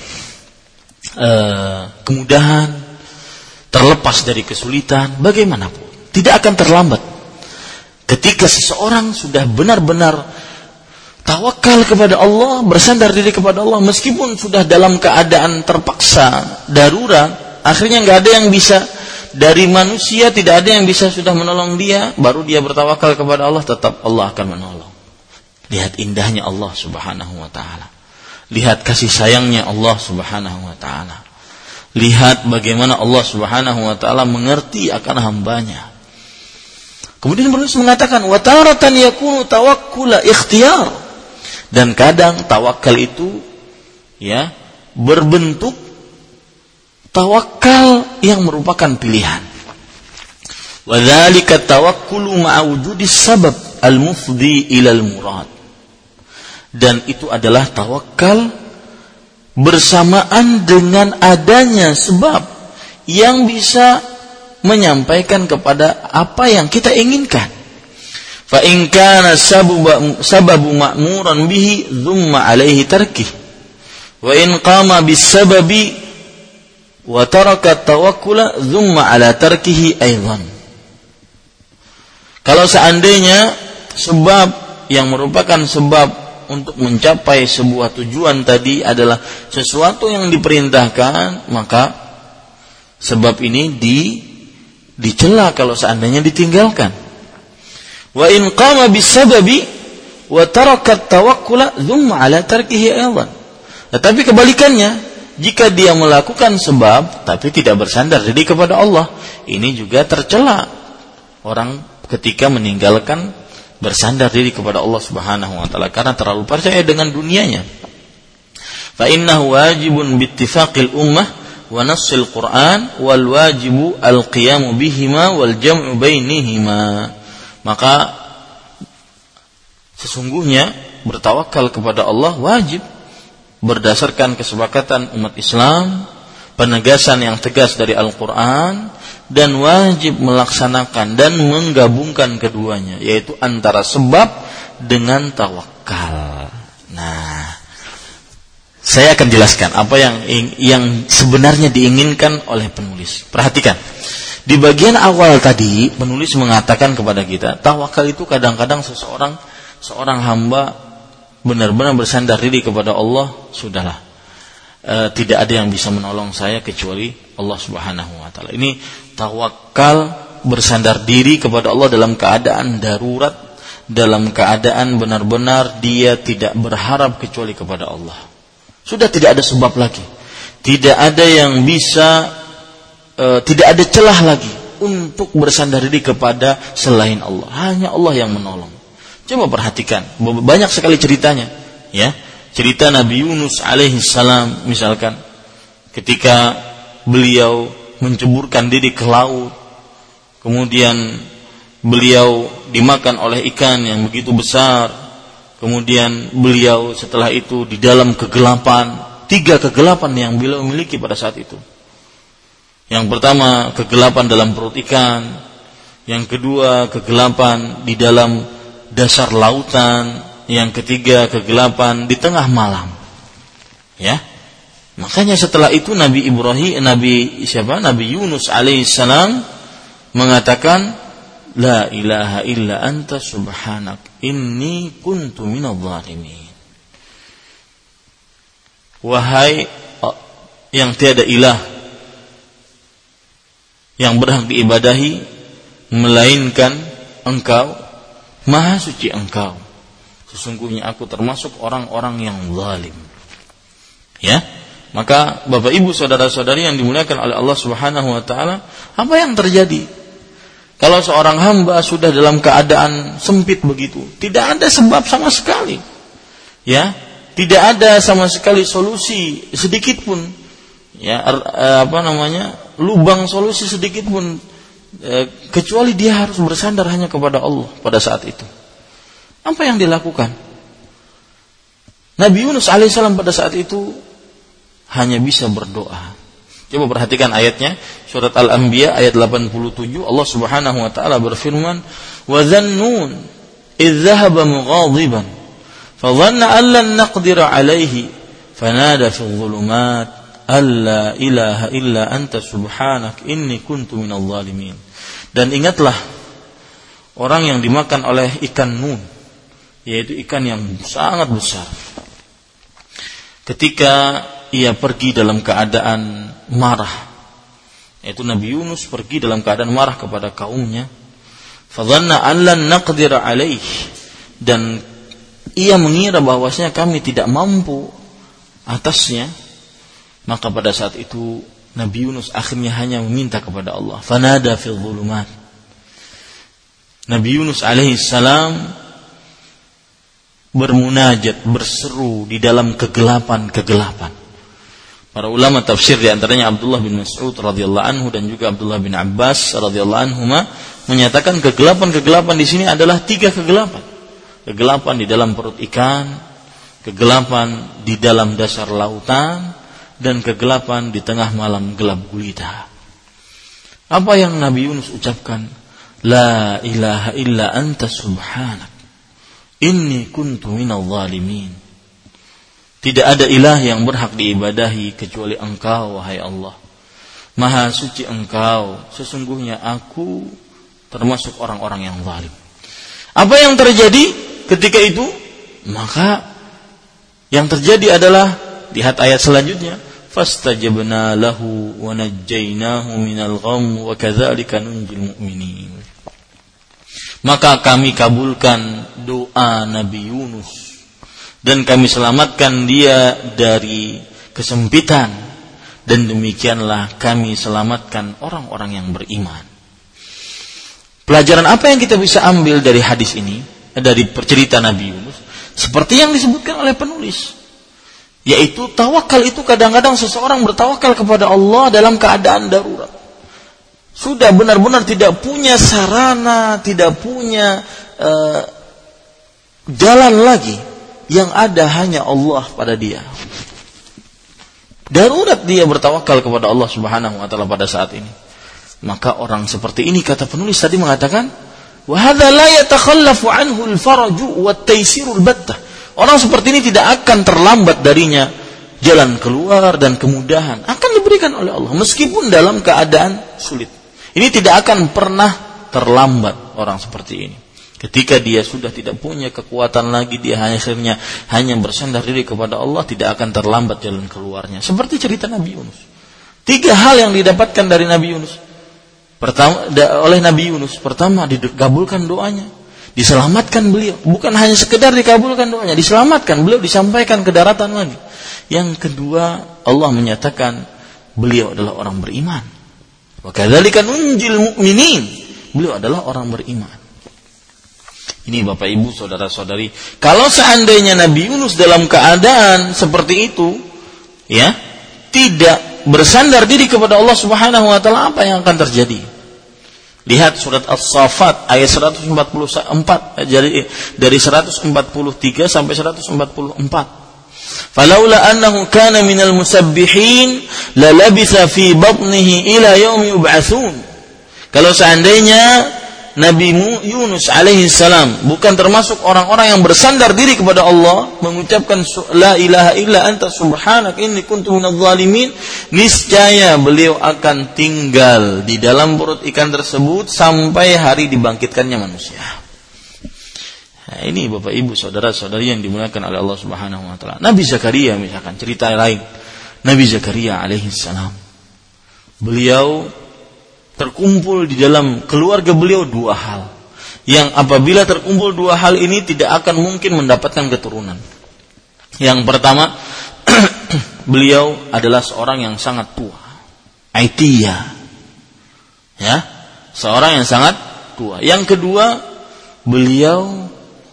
[SPEAKER 1] uh, kemudahan, terlepas dari kesulitan, bagaimanapun tidak akan terlambat. Ketika seseorang sudah benar-benar tawakal kepada Allah, bersandar diri kepada Allah, meskipun sudah dalam keadaan terpaksa, darurat, akhirnya nggak ada yang bisa dari manusia, tidak ada yang bisa sudah menolong dia, baru dia bertawakal kepada Allah, tetap Allah akan menolong. Lihat indahnya Allah Subhanahu wa taala. Lihat kasih sayangnya Allah Subhanahu wa taala. Lihat bagaimana Allah Subhanahu wa taala mengerti akan hambanya. Kemudian penulis mengatakan wa taratan yakunu tawakkula ikhtiyar. Dan kadang tawakal itu ya berbentuk tawakal yang merupakan pilihan. Wa dzalika tawakkulu ma'a wujudis sabab al-mufdi ila al-murad. Dan itu adalah tawakal bersamaan dengan adanya sebab yang bisa menyampaikan kepada apa yang kita inginkan. Fa in kana sababu sababu ma'muran bihi dhumma alaihi tarkih. Wa in qama bis sababi wa taraka tawakkula dhumma ala tarkihi aidan. Kalau seandainya sebab yang merupakan sebab untuk mencapai sebuah tujuan tadi adalah sesuatu yang diperintahkan, maka sebab ini di dicela kalau seandainya ditinggalkan. Wa in qama bisababi wa taraka tawakkula thumma ala tarkihi aidan. Tetapi kebalikannya, jika dia melakukan sebab tapi tidak bersandar diri kepada Allah, ini juga tercela orang ketika meninggalkan bersandar diri kepada Allah Subhanahu wa taala karena terlalu percaya dengan dunianya. Fa innahu wajibun bittifaqil ummah wa nassil Qur'an wal wajibu al-qiyamu bihima wal jam'u bainihima. Maka sesungguhnya bertawakal kepada Allah wajib berdasarkan kesepakatan umat Islam, penegasan yang tegas dari Al-Qur'an, dan wajib melaksanakan dan menggabungkan keduanya, yaitu antara sebab dengan tawakal. Nah, saya akan jelaskan apa yang yang sebenarnya diinginkan oleh penulis. Perhatikan, di bagian awal tadi penulis mengatakan kepada kita, tawakal itu kadang-kadang seseorang seorang hamba benar-benar bersandar diri kepada Allah, sudahlah, e, tidak ada yang bisa menolong saya kecuali Allah Subhanahu wa taala. Ini tawakal bersandar diri kepada Allah dalam keadaan darurat, dalam keadaan benar-benar dia tidak berharap kecuali kepada Allah. Sudah tidak ada sebab lagi, tidak ada yang bisa, e, tidak ada celah lagi untuk bersandar diri kepada selain Allah. Hanya Allah yang menolong. Coba perhatikan, banyak sekali ceritanya, ya. Cerita Nabi Yunus alaihi salam misalkan, ketika beliau menceburkan diri ke laut, kemudian beliau dimakan oleh ikan yang begitu besar, kemudian beliau setelah itu di dalam kegelapan, tiga kegelapan yang beliau miliki pada saat itu. Yang pertama kegelapan dalam perut ikan, yang kedua kegelapan di dalam dasar lautan, yang ketiga kegelapan di tengah malam. Ya. Makanya setelah itu Nabi Ibrahim, Nabi siapa? Nabi Yunus alaihissalam mengatakan, La ilaha illa anta subhanak inni kuntu minadh dhalimin. Wahai yang tiada ilah yang berhak diibadahi melainkan Engkau, Maha suci Engkau. Sesungguhnya aku termasuk orang-orang yang zalim. Ya. Maka Bapak Ibu saudara-saudari yang dimuliakan oleh Allah Subhanahu wa taala, apa yang terjadi? Kalau seorang hamba sudah dalam keadaan sempit begitu, tidak ada sebab sama sekali. Ya, tidak ada sama sekali solusi sedikit pun. Ya, apa namanya? lubang solusi sedikit pun, kecuali dia harus bersandar hanya kepada Allah pada saat itu. Apa yang dilakukan? Nabi Yunus alaihissalam pada saat itu hanya bisa berdoa. Coba perhatikan ayatnya, surat Al-Anbiya ayat delapan puluh tujuh, Allah Subhanahu wa taala berfirman, "Wa dhannun idh dhahaba mughadiban fa dhanna an lan naqdira alaihi fanada fi dhulumat alla ilaha illa anta subhanak inni kuntu minadh dhalimin." Dan ingatlah orang yang dimakan oleh ikan nun, yaitu ikan yang sangat besar. Ketika ia pergi dalam keadaan marah, yaitu Nabi Yunus pergi dalam keadaan marah kepada kaumnya, fadhanna an lan naqdira alaih, dan ia mengira bahwasanya kami tidak mampu atasnya, maka pada saat itu Nabi Yunus akhirnya hanya meminta kepada Allah. Fanada fil dhulumat. Nabi Yunus alaihi salam bermunajat, berseru di dalam kegelapan-kegelapan. Para ulama tafsir di antaranya Abdullah bin Mas'ud radhiyallahu anhu dan juga Abdullah bin Abbas radhiyallahu anhuma menyatakan kegelapan-kegelapan di sini adalah tiga kegelapan. Kegelapan di dalam perut ikan, kegelapan di dalam dasar lautan, dan kegelapan di tengah malam gelap gulita. Apa yang Nabi Yunus ucapkan? La ilaha illa anta subhanak inni kuntu minadh dhalimin. Tidak ada ilah yang berhak diibadahi kecuali Engkau, wahai Allah. Maha suci Engkau, sesungguhnya aku termasuk orang-orang yang zalim. Apa yang terjadi ketika itu? Maka yang terjadi adalah, lihat ayat selanjutnya, fastajabna lahu wa najjaynahu minal gham wa kadzalika nunjil mu'minin. Maka kami kabulkan doa Nabi Yunus dan kami selamatkan dia dari kesempitan, dan demikianlah kami selamatkan orang-orang yang beriman. Pelajaran apa yang kita bisa ambil dari hadis ini, dari cerita Nabi Yunus? Seperti yang disebutkan oleh penulis, yaitu tawakal itu kadang-kadang seseorang bertawakal kepada Allah dalam keadaan darurat. Sudah benar-benar tidak punya sarana, tidak punya uh, jalan lagi. Yang ada hanya Allah pada dia. Darurat dia bertawakal kepada Allah Subhanahu wa taala pada saat ini. Maka orang seperti ini, kata penulis tadi mengatakan, wa hadza la yatakhallafu anhu al-faraju wat-taysirul battah. Orang seperti ini tidak akan terlambat darinya jalan keluar dan kemudahan, akan diberikan oleh Allah meskipun dalam keadaan sulit. Ini tidak akan pernah terlambat orang seperti ini. Ketika dia sudah tidak punya kekuatan lagi, dia hanya akhirnya hanya bersandar diri kepada Allah, tidak akan terlambat jalan keluarnya. Seperti cerita Nabi Yunus. Tiga hal yang didapatkan dari Nabi Yunus. Pertama, oleh Nabi Yunus, pertama dikabulkan doanya, diselamatkan beliau. Bukan hanya sekedar dikabulkan doanya, diselamatkan beliau, disampaikan ke daratan lagi. Yang kedua, Allah menyatakan beliau adalah orang beriman. Wa kadzalika nunjil mu'minin. Beliau adalah orang beriman. Ini Bapak Ibu, saudara-saudari, kalau seandainya Nabi Yunus dalam keadaan seperti itu, ya, tidak bersandar diri kepada Allah Subhanahu wa taala, apa yang akan terjadi? Lihat surat As-Saffat ayat seratus empat puluh empat, jadi dari seratus empat puluh tiga sampai seratus empat puluh empat. Falaula annahu kana minal musabbihin la labitha fi batnihi ila yaumi yub'atsun. Kalau seandainya Nabi Yunus alaihi salam bukan termasuk orang-orang yang bersandar diri kepada Allah, mengucapkan la ilaha illa anta subhanak inni kuntu minadh dhalimin, niscaya beliau akan tinggal di dalam perut ikan tersebut sampai hari dibangkitkannya manusia. Nah, ini Bapak Ibu, saudara-saudari yang dimuliakan oleh Allah Subhanahu wa taala. Nabi Zakaria misalkan, cerita lain. Nabi Zakaria alaihi salam, beliau terkumpul di dalam keluarga beliau dua hal, yang apabila terkumpul dua hal ini tidak akan mungkin mendapatkan keturunan. Yang pertama, beliau adalah seorang yang sangat tua, Aitiyah, ya, seorang yang sangat tua. Yang kedua, beliau,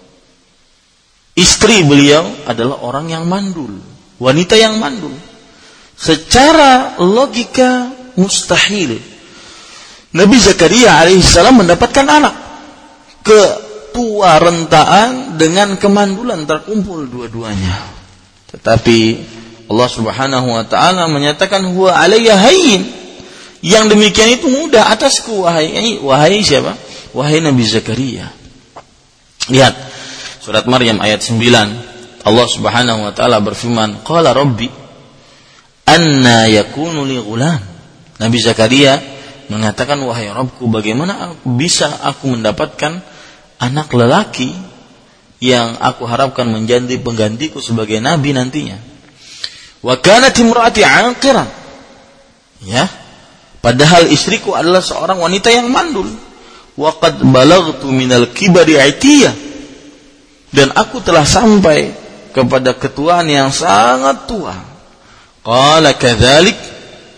[SPEAKER 1] istri beliau adalah orang yang mandul, wanita yang mandul. Secara logika mustahil Nabi Zakaria alaihissalam mendapatkan anak. Ketua rentaan dengan kemandulan terkumpul dua-duanya. Tetapi Allah Subhanahu wa taala menyatakan huwa alayya hayyin. Yang demikian itu mudah atasku, wahai wahai siapa? Wahai Nabi Zakaria. Lihat surat Maryam ayat sembilan. Allah Subhanahu wa taala berfirman, qala rabbi anna yakunu li ghulam. Nabi Zakaria mengatakan, wahai Rabbku, bagaimana bisa aku mendapatkan anak lelaki yang aku harapkan menjadi penggantiku sebagai nabi nantinya. Wa kanat imraati 'aqiran. Ya. Padahal istriku adalah seorang wanita yang mandul. Wa qad balaghtu minal kibari 'itiyah. Dan aku telah sampai kepada ketuaan yang sangat tua. Qala kadzalik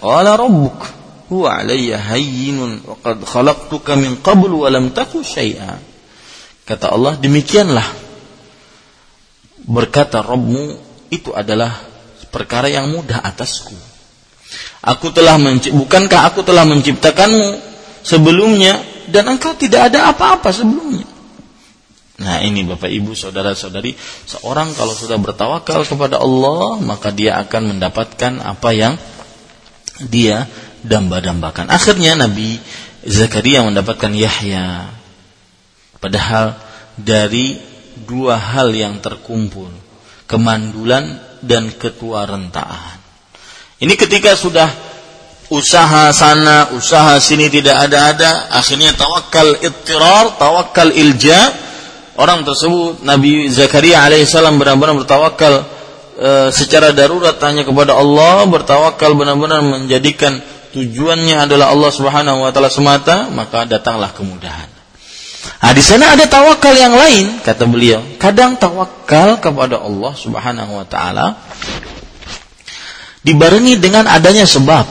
[SPEAKER 1] Qala rabbuk huwa 'alayya hayyinun wa qad khalaqtuka min qablu wa lam taku syai'a. Kata Allah, demikianlah berkata Rabbmu, itu adalah perkara yang mudah atasku. Aku telah menci- bukankah aku telah menciptakanmu sebelumnya dan engkau tidak ada apa-apa sebelumnya. Nah ini Bapak Ibu saudara-saudari, seorang kalau sudah bertawakal kepada Allah, maka dia akan mendapatkan apa yang dia damba-dambakan. Akhirnya Nabi Zakaria mendapatkan Yahya. Padahal dari dua hal yang terkumpul, kemandulan dan ketuarentaan. Ini ketika sudah usaha sana, usaha sini tidak ada-ada, akhirnya tawakal ittirar, tawakal ilja. Orang tersebut, Nabi Zakaria alaihissalam benar-benar bertawakal e, secara darurat hanya kepada Allah, bertawakal benar-benar menjadikan tujuannya adalah Allah Subhanahu wa taala semata, maka datanglah kemudahan. Nah, di sana ada tawakal yang lain, kata beliau. Kadang tawakal kepada Allah Subhanahu wa taala dibarengi dengan adanya sebab.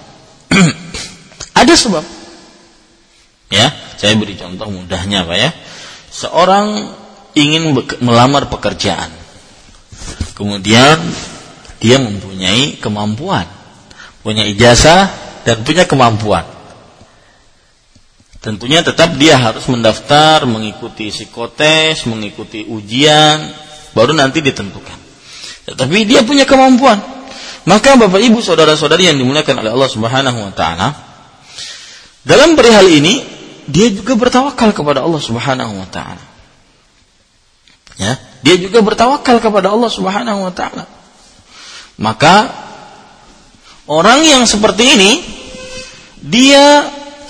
[SPEAKER 1] Ada sebab. Ya, saya beri contoh mudahnya, Pak ya. Seorang ingin melamar pekerjaan, kemudian dia mempunyai kemampuan, punya ijazah dan punya kemampuan. Tentunya tetap dia harus mendaftar, mengikuti psikotes, mengikuti ujian, baru nanti ditentukan. Tetapi dia punya kemampuan. Maka Bapak Ibu saudara-saudari yang dimuliakan oleh Allah Subhanahu wa taala, dalam perihal ini dia juga bertawakal kepada Allah Subhanahu wa taala. Ya, dia juga bertawakal kepada Allah Subhanahu wa taala. Maka orang yang seperti ini dia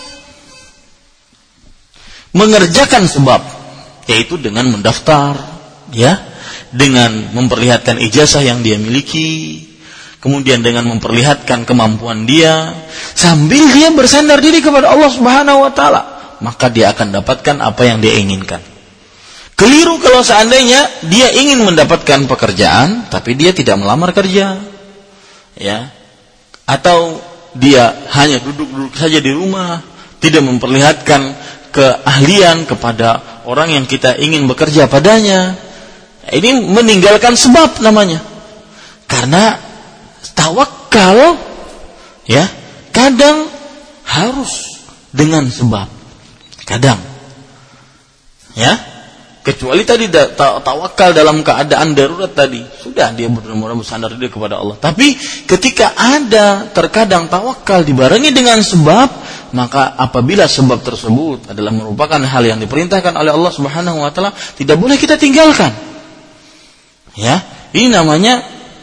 [SPEAKER 1] mengerjakan sebab, yaitu dengan mendaftar, ya, dengan memperlihatkan ijazah yang dia miliki, kemudian dengan memperlihatkan kemampuan dia, sambil dia bersandar diri kepada Allah Subhanahu wa taala, maka dia akan dapatkan apa yang dia inginkan. Keliru kalau seandainya dia ingin mendapatkan pekerjaan tapi dia tidak melamar kerja, ya, atau dia hanya duduk-duduk saja di rumah, tidak memperlihatkan keahlian kepada orang yang kita ingin bekerja padanya. Ini meninggalkan sebab namanya. Karena tawakal, ya, kadang harus dengan sebab. Kadang, ya, kecuali tadi tawakal dalam keadaan darurat tadi, sudah dia benar-benar bersandar diri kepada Allah. Tapi ketika ada terkadang tawakal dibarengi dengan sebab, maka apabila sebab tersebut adalah merupakan hal yang diperintahkan oleh Allah Subhanahu wa taala, tidak boleh kita tinggalkan. Ya, ini namanya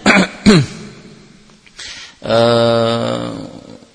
[SPEAKER 1] uh,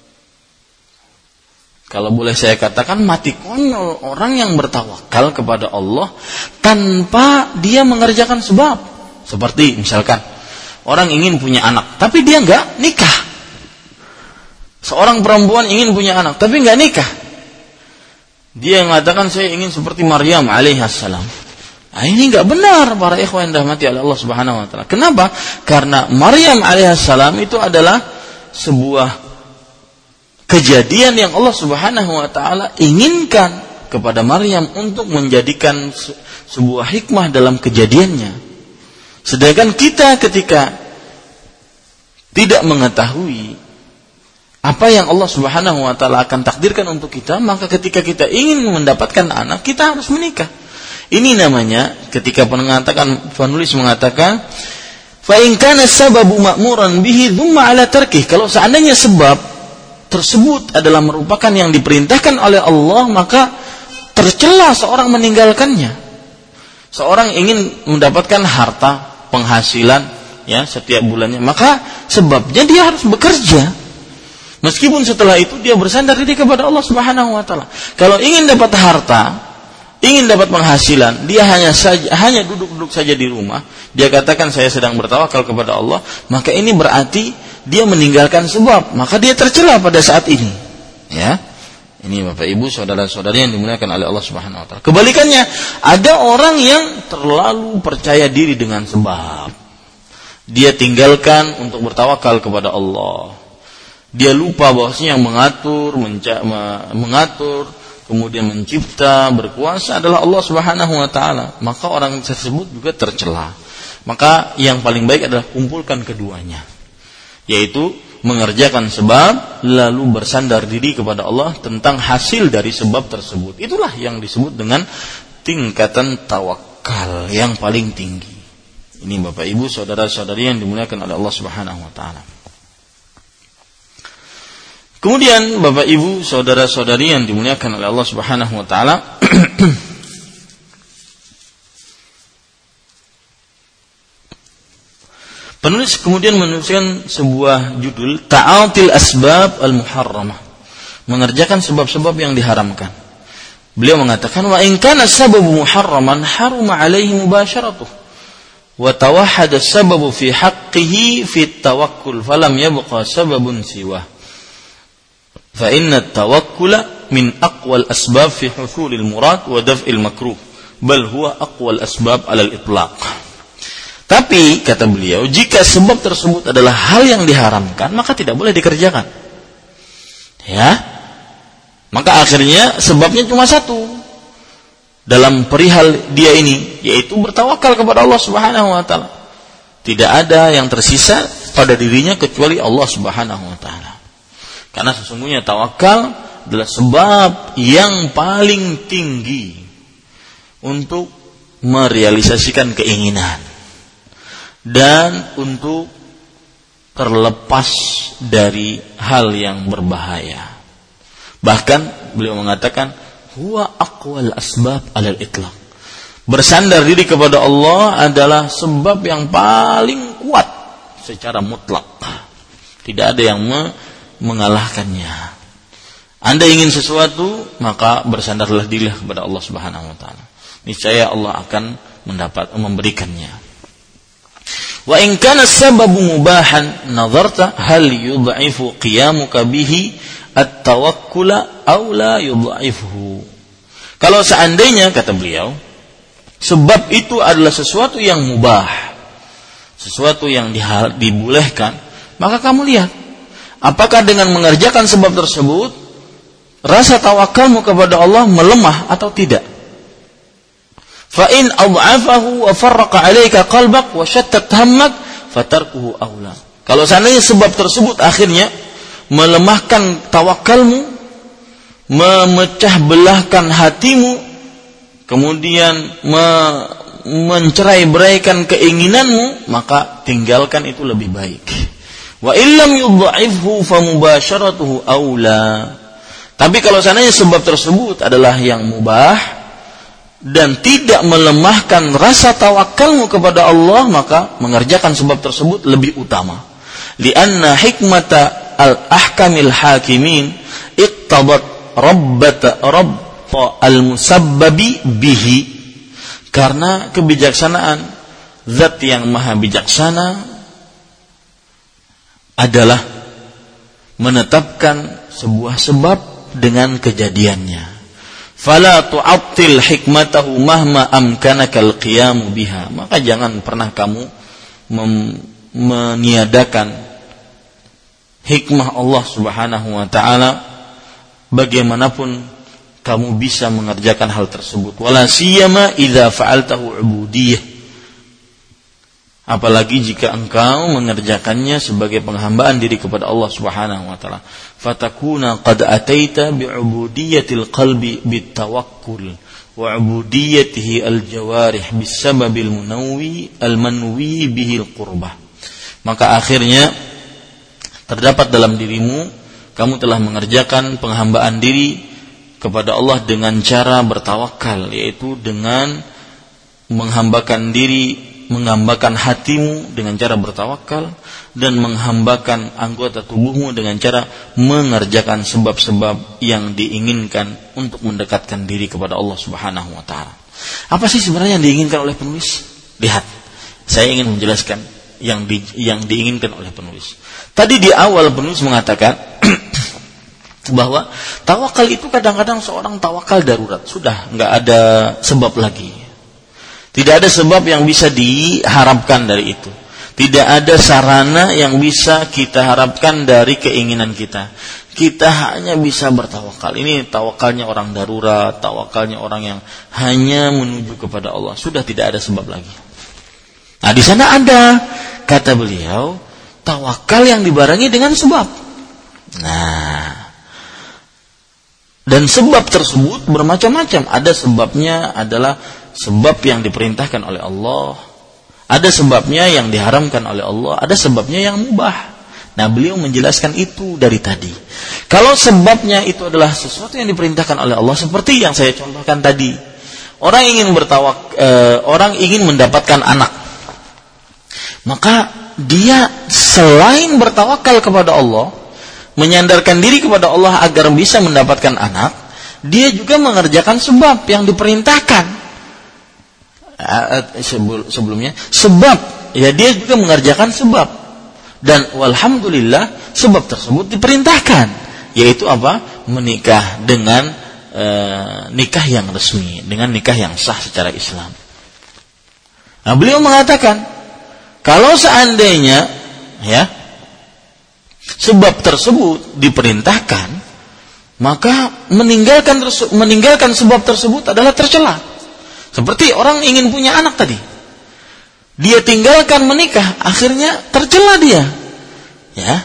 [SPEAKER 1] kalau boleh saya katakan mati konyol orang yang bertawakal kepada Allah tanpa dia mengerjakan sebab. Seperti misalkan orang ingin punya anak tapi dia enggak nikah. Seorang perempuan ingin punya anak tapi enggak nikah. Dia mengatakan saya ingin seperti Maryam alaihissalam. Nah, ini enggak benar para ikhwan yang dirahmati oleh Allah Subhanahu wa taala. Kenapa? Karena Maryam alaihissalam itu adalah sebuah kejadian yang Allah Subhanahu wa taala inginkan kepada Maryam untuk menjadikan sebuah hikmah dalam kejadiannya. Sedangkan kita ketika tidak mengetahui apa yang Allah Subhanahu wa taala akan takdirkan untuk kita, maka ketika kita ingin mendapatkan anak, kita harus menikah. Ini namanya ketika mengatakan, penulis mengatakan, fa in kana sababu ma'muran bihi thumma 'ala tarkih. Kalau seandainya sebab tersebut adalah merupakan yang diperintahkan oleh Allah, maka tercela seorang meninggalkannya. Seorang ingin mendapatkan harta, penghasilan, ya, setiap bulannya, maka sebabnya dia harus bekerja. Meskipun setelah itu dia bersandar diri kepada Allah Subhanahu wa taala. Kalau ingin dapat harta, ingin dapat penghasilan, dia hanya saja hanya duduk-duduk saja di rumah, dia katakan saya sedang bertawakal kepada Allah, maka ini berarti dia meninggalkan sebab, maka dia tercela pada saat ini. Ya. Ini Bapak Ibu saudara-saudari yang dimuliakan oleh Allah Subhanahu wa taala. Kebalikannya, ada orang yang terlalu percaya diri dengan sebab. Dia tinggalkan untuk bertawakal kepada Allah. Dia lupa bahwasanya yang mengatur, menca- mengatur, kemudian mencipta, berkuasa adalah Allah Subhanahu wa taala. Maka orang tersebut juga tercela. Maka yang paling baik adalah kumpulkan keduanya, yaitu mengerjakan sebab lalu bersandar diri kepada Allah tentang hasil dari sebab tersebut. Itulah yang disebut dengan tingkatan tawakal yang paling tinggi. Ini Bapak Ibu, saudara-saudari yang dimuliakan oleh Allah Subhanahu wa taala. Kemudian Bapak Ibu, saudara-saudari yang dimuliakan oleh Allah Subhanahu wa taala, penulis kemudian menuliskan sebuah judul Ta'atil Asbab Al-Muharramah, mengerjakan sebab-sebab yang diharamkan. Beliau mengatakan, wa in kana sababu muharraman haruma alaihi mubasharatuh wa tawahhada sababu fi haqqihi fi tawakkul falam yabqa sababun siwah fa inna tawakkula min aqwal asbab fi husulil murad wa daf'il makruh bal huwa aqwal asbab alal itlaq. Tapi kata beliau, jika sebab tersebut adalah hal yang diharamkan, maka tidak boleh dikerjakan. Ya, maka akhirnya sebabnya cuma satu dalam perihal dia ini, yaitu bertawakal kepada Allah Subhanahu wa taala. Tidak ada yang tersisa pada dirinya kecuali Allah Subhanahu wa taala. Karena sesungguhnya tawakal adalah sebab yang paling tinggi untuk merealisasikan keinginan dan untuk terlepas dari hal yang berbahaya. Bahkan beliau mengatakan huwa aqwal asbab alal itlaq. Bersandar diri kepada Allah adalah sebab yang paling kuat secara mutlak. Tidak ada yang me- mengalahkannya. Anda ingin sesuatu, maka bersandarlah diri kepada Allah Subhanahu wa taala. Niscaya Allah akan mendapat memberikannya. Wa in kana sababu mubahan nazarta hal yudha'ifu qiyamuka bihi at-tawakkula aw la yudha'ifuhu. Kalau seandainya, kata beliau, sebab itu adalah sesuatu yang mubah, sesuatu yang dibolehkan, maka kamu lihat apakah dengan mengerjakan sebab tersebut rasa tawakalmu kepada Allah melemah atau tidak. Fa in ad'afahu wa farraqa 'alaika qalbak wa shattat hammak fatarkuhu aula. Kalau seandainya sebab tersebut akhirnya melemahkan tawakalmu, memecah belahkan hatimu, kemudian me- mencerai-beraikan keinginanmu, maka tinggalkan itu lebih baik. Wa illam yudha'ifhu fa mubasharatuhu aula. Tapi kalau seandainya sebab tersebut adalah yang mubah dan tidak melemahkan rasa tawakalmu kepada Allah, maka mengerjakan sebab tersebut lebih utama. Lianna hikmata al-ahkamil hakimin iqtadat rabbata rabta al-musabbabi bihi. Karena kebijaksanaan zat yang maha bijaksana adalah menetapkan sebuah sebab dengan kejadiannya. Fala tu'attil hikmatahu mahma amkanaka al-qiyamu biha. Maka jangan pernah kamu mem- meniadakan hikmah Allah Subhanahu wa taala bagaimanapun kamu bisa mengerjakan hal tersebut. Wala siyama idza fa'altahu 'ubudiyah. Apalagi jika engkau mengerjakannya sebagai penghambaan diri kepada Allah Subhanahu wa taala. Fatakuna qad ataita bi'ubudiyatil qalbi bitawakkul wa 'ubudiyatihi al-jawarih bisababil munawwi al-manwi bihil qurbah. Maka akhirnya terdapat dalam dirimu kamu telah mengerjakan penghambaan diri kepada Allah dengan cara bertawakal, yaitu dengan menghambakan diri, menghambakan hatimu dengan cara bertawakal, dan menghambakan anggota tubuhmu dengan cara mengerjakan sebab-sebab yang diinginkan untuk mendekatkan diri kepada Allah Subhanahu wa taala. Apa sih sebenarnya yang diinginkan oleh penulis? Lihat, saya ingin menjelaskan yang di, yang diinginkan oleh penulis. Tadi di awal penulis mengatakan bahwa tawakal itu kadang-kadang seorang tawakal darurat, sudah enggak ada sebab lagi. Tidak ada sebab yang bisa diharapkan dari itu. Tidak ada sarana yang bisa kita harapkan dari keinginan kita. Kita hanya bisa bertawakal. Ini tawakalnya orang darurat, tawakalnya orang yang hanya menuju kepada Allah. Sudah tidak ada sebab lagi. Nah, di sana ada, kata beliau, tawakal yang dibarengi dengan sebab. Nah, dan sebab tersebut bermacam-macam. Ada sebabnya adalah sebab yang diperintahkan oleh Allah. Ada sebabnya yang diharamkan oleh Allah. Ada sebabnya yang mubah. Nah, beliau menjelaskan itu dari tadi. Kalau sebabnya itu adalah sesuatu yang diperintahkan oleh Allah, seperti yang saya contohkan tadi. Orang ingin bertawak, eh, orang ingin mendapatkan anak. Maka dia selain bertawakal kepada Allah, menyandarkan diri kepada Allah agar bisa mendapatkan anak, dia juga mengerjakan sebab yang diperintahkan. Sebelumnya, sebab, ya dia juga mengerjakan sebab. Dan walhamdulillah sebab tersebut diperintahkan, yaitu apa? Menikah dengan e, nikah yang resmi, dengan nikah yang sah secara Islam. Nah, beliau mengatakan kalau seandainya ya sebab tersebut diperintahkan, maka meninggalkan meninggalkan sebab tersebut adalah tercela. Seperti orang ingin punya anak tadi, dia tinggalkan menikah, akhirnya tercela dia. Ya.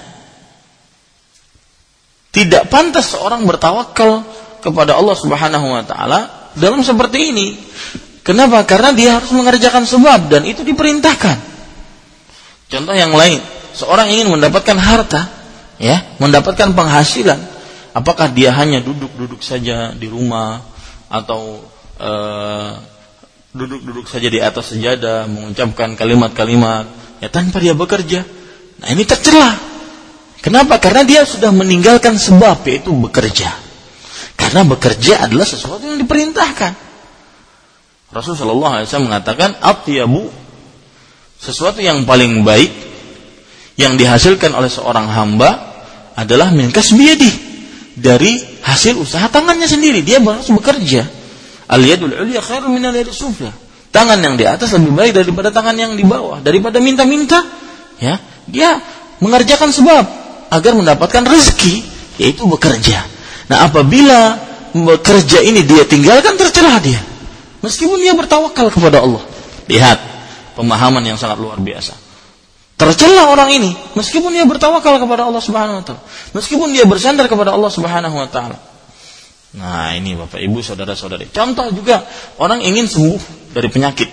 [SPEAKER 1] Tidak pantas seorang bertawakal kepada Allah Subhanahu wa taala dalam seperti ini. Kenapa? Karena dia harus mengerjakan sebab dan itu diperintahkan. Contoh yang lain, seorang ingin mendapatkan harta, ya, mendapatkan penghasilan. Apakah dia hanya duduk-duduk saja di rumah atau uh, duduk-duduk saja di atas sejadah mengucapkan kalimat-kalimat ya tanpa dia bekerja? Nah, ini tercela. Kenapa? Karena dia sudah meninggalkan sebab, yaitu bekerja. Karena bekerja adalah sesuatu yang diperintahkan. Rasulullah shallallahu alaihi wasallam mengatakan, atyabu, sesuatu yang paling baik yang dihasilkan oleh seorang hamba adalah min kasbiyadi, dari hasil usaha tangannya sendiri. Dia harus bekerja. Al-yadul ulya khairun min al-yadis sufla. Tangan yang di atas lebih baik daripada tangan yang di bawah. Daripada minta-minta, ya, dia mengerjakan sebab agar mendapatkan rezeki, yaitu bekerja. Nah, apabila bekerja ini dia tinggalkan, tercela dia. Meskipun dia bertawakal kepada Allah. Lihat pemahaman yang sangat luar biasa. Tercela orang ini meskipun dia bertawakal kepada Allah Subhanahu wa taala, meskipun dia bersandar kepada Allah Subhanahu wa taala. Nah, ini Bapak Ibu, saudara-saudari. Contoh juga orang ingin sembuh dari penyakit.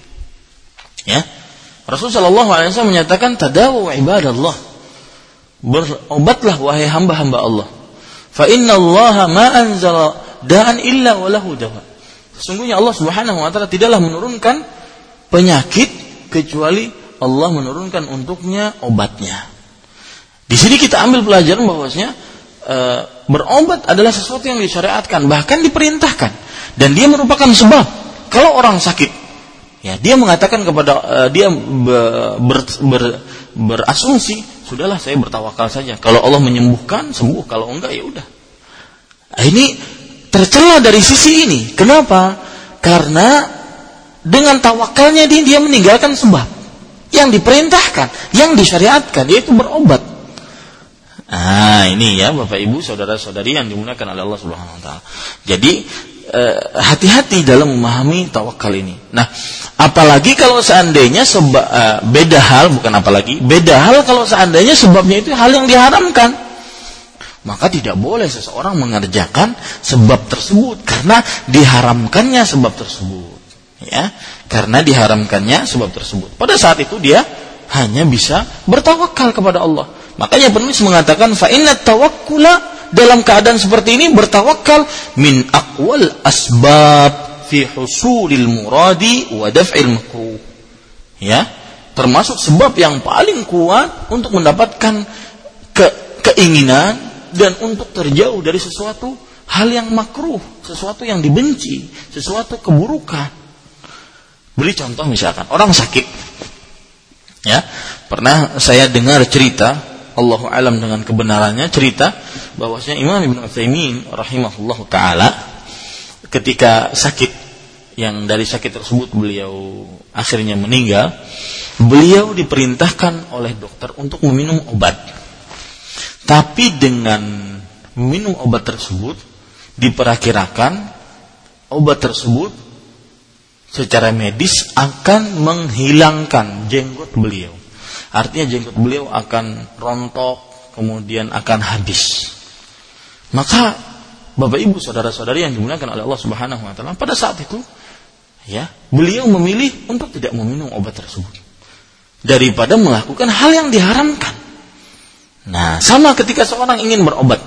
[SPEAKER 1] Ya. Rasulullah shallallahu alaihi wasallam menyatakan, tadawu ibadallah. Berobatlah wahai hamba-hamba Allah. Fa innallaha ma anzala da'an illa wa lahu dawa. Sesungguhnya Allah Subhanahu wa taala tidaklah menurunkan penyakit kecuali Allah menurunkan untuknya obatnya. Di sini kita ambil pelajaran bahwasanya e, berobat adalah sesuatu yang disyariatkan, bahkan diperintahkan, dan dia merupakan sebab. Kalau orang sakit, ya, dia mengatakan kepada e, dia ber, ber, ber, berasumsi, sudahlah saya bertawakal saja. Kalau Allah menyembuhkan, sembuh. Kalau enggak, ya udah. Ini tercela dari sisi ini. Kenapa? Karena dengan tawakalnya dia, dia meninggalkan sebab yang diperintahkan, yang disyariatkan, yaitu berobat. Ah, ini ya Bapak Ibu, saudara-saudari yang dimuliakan oleh Allah Subhanahu wa taala. Jadi eh, hati-hati dalam memahami tawakal ini. Nah, apalagi kalau seandainya seba, uh, beda hal, bukan apalagi, beda hal kalau seandainya sebabnya itu hal yang diharamkan. Maka tidak boleh seseorang mengerjakan sebab tersebut karena diharamkannya sebab tersebut. Ya, karena diharamkannya sebab tersebut. Pada saat itu dia hanya bisa bertawakal kepada Allah. Makanya penulis mengatakan, fa inna tawakkula, dalam keadaan seperti ini bertawakal min aqwal asbab fi husulil muradi wa daf'il makruh. Ya, termasuk sebab yang paling kuat untuk mendapatkan ke, keinginan dan untuk terjauh dari sesuatu hal yang makruh, sesuatu yang dibenci, sesuatu keburukan. Beri contoh misalkan orang sakit. Ya, pernah saya dengar cerita, Allahu a'lam dengan kebenarannya, cerita bahwasanya Imam Ibnu Utsaimin rahimahullahu taala ketika sakit, yang dari sakit tersebut beliau akhirnya meninggal, beliau diperintahkan oleh dokter untuk meminum obat. Tapi dengan minum obat tersebut, diperkirakan obat tersebut secara medis akan menghilangkan jenggot beliau. Artinya jenggot beliau akan rontok, kemudian akan habis. Maka Bapak Ibu saudara-saudari yang dimuliakan oleh Allah Subhanahu wa taala, pada saat itu ya, beliau memilih untuk tidak meminum obat tersebut daripada melakukan hal yang diharamkan. Nah, sama ketika seorang ingin berobat.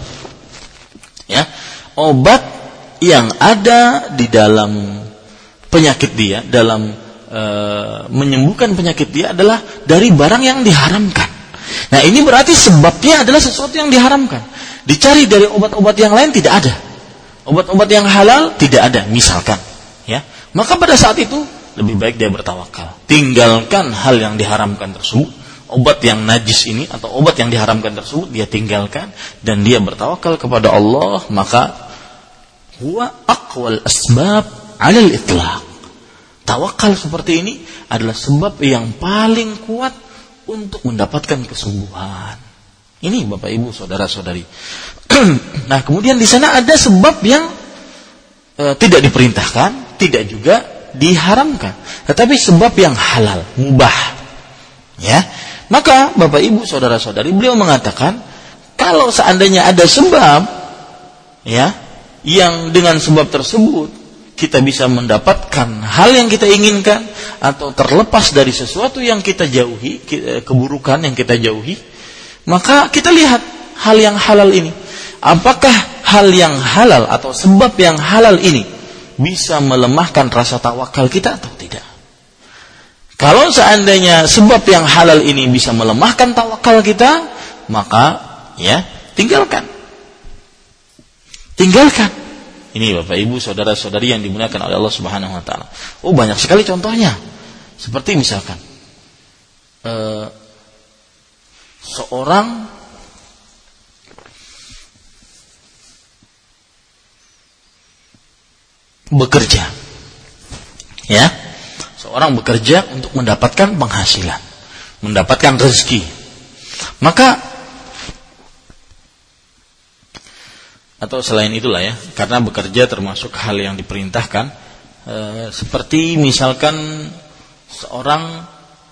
[SPEAKER 1] Ya, obat yang ada di dalam penyakit dia, dalam e, menyembuhkan penyakit dia adalah dari barang yang diharamkan. Nah, ini berarti sebabnya adalah sesuatu yang diharamkan. Dicari dari obat-obat yang lain tidak ada. Obat-obat yang halal tidak ada, misalkan, ya. Maka pada saat itu lebih baik dia bertawakal. Tinggalkan hal yang diharamkan tersebut. Obat yang najis ini atau obat yang diharamkan tersebut dia tinggalkan dan dia bertawakal kepada Allah, maka huwa aqwal asbab 'alal itlaq. Tawakal seperti ini adalah sebab yang paling kuat untuk mendapatkan kesembuhan. Ini Bapak Ibu saudara-saudari. Nah, kemudian di sana ada sebab yang e, tidak diperintahkan, tidak juga diharamkan, tetapi sebab yang halal, mubah. Ya. Maka Bapak Ibu saudara-saudari, beliau mengatakan kalau seandainya ada sebab ya yang dengan sebab tersebut kita bisa mendapatkan hal yang kita inginkan atau terlepas dari sesuatu yang kita jauhi, keburukan yang kita jauhi, maka kita lihat hal yang halal ini. Apakah hal yang halal atau sebab yang halal ini bisa melemahkan rasa tawakal kita atau tidak? Kalau seandainya sebab yang halal ini bisa melemahkan tawakal kita, maka ya tinggalkan. Tinggalkan. Ini Bapak Ibu saudara-saudari yang dimuliakan oleh Allah Subhanahu wa taala. Oh, banyak sekali contohnya. Seperti misalkan eh, seorang bekerja. Ya. Seorang bekerja untuk mendapatkan penghasilan, mendapatkan rezeki. Maka atau selain itulah ya, karena bekerja termasuk hal yang diperintahkan, e, seperti misalkan seorang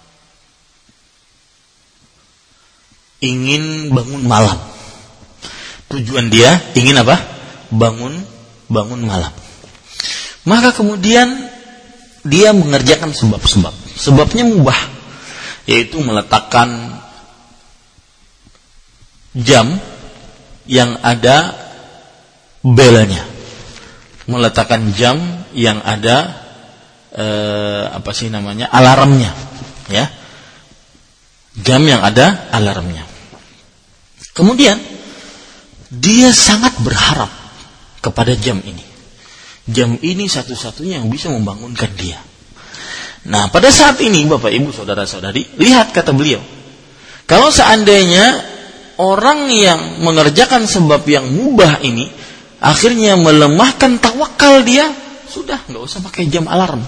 [SPEAKER 1] ingin bangun malam. Tujuan dia ingin apa? Bangun bangun malam. Maka kemudian dia mengerjakan sebab-sebab. Sebabnya mubah, yaitu meletakkan jam yang ada belanya, meletakkan jam yang ada eh, apa sih namanya alarmnya, ya, jam yang ada alarmnya. Kemudian dia sangat berharap kepada jam ini. Jam ini satu-satunya yang bisa membangunkan dia. Nah, pada saat ini Bapak Ibu saudara-saudari, lihat kata beliau, kalau seandainya orang yang mengerjakan sebab yang mubah ini akhirnya melemahkan tawakal dia, sudah nggak usah pakai jam alarm.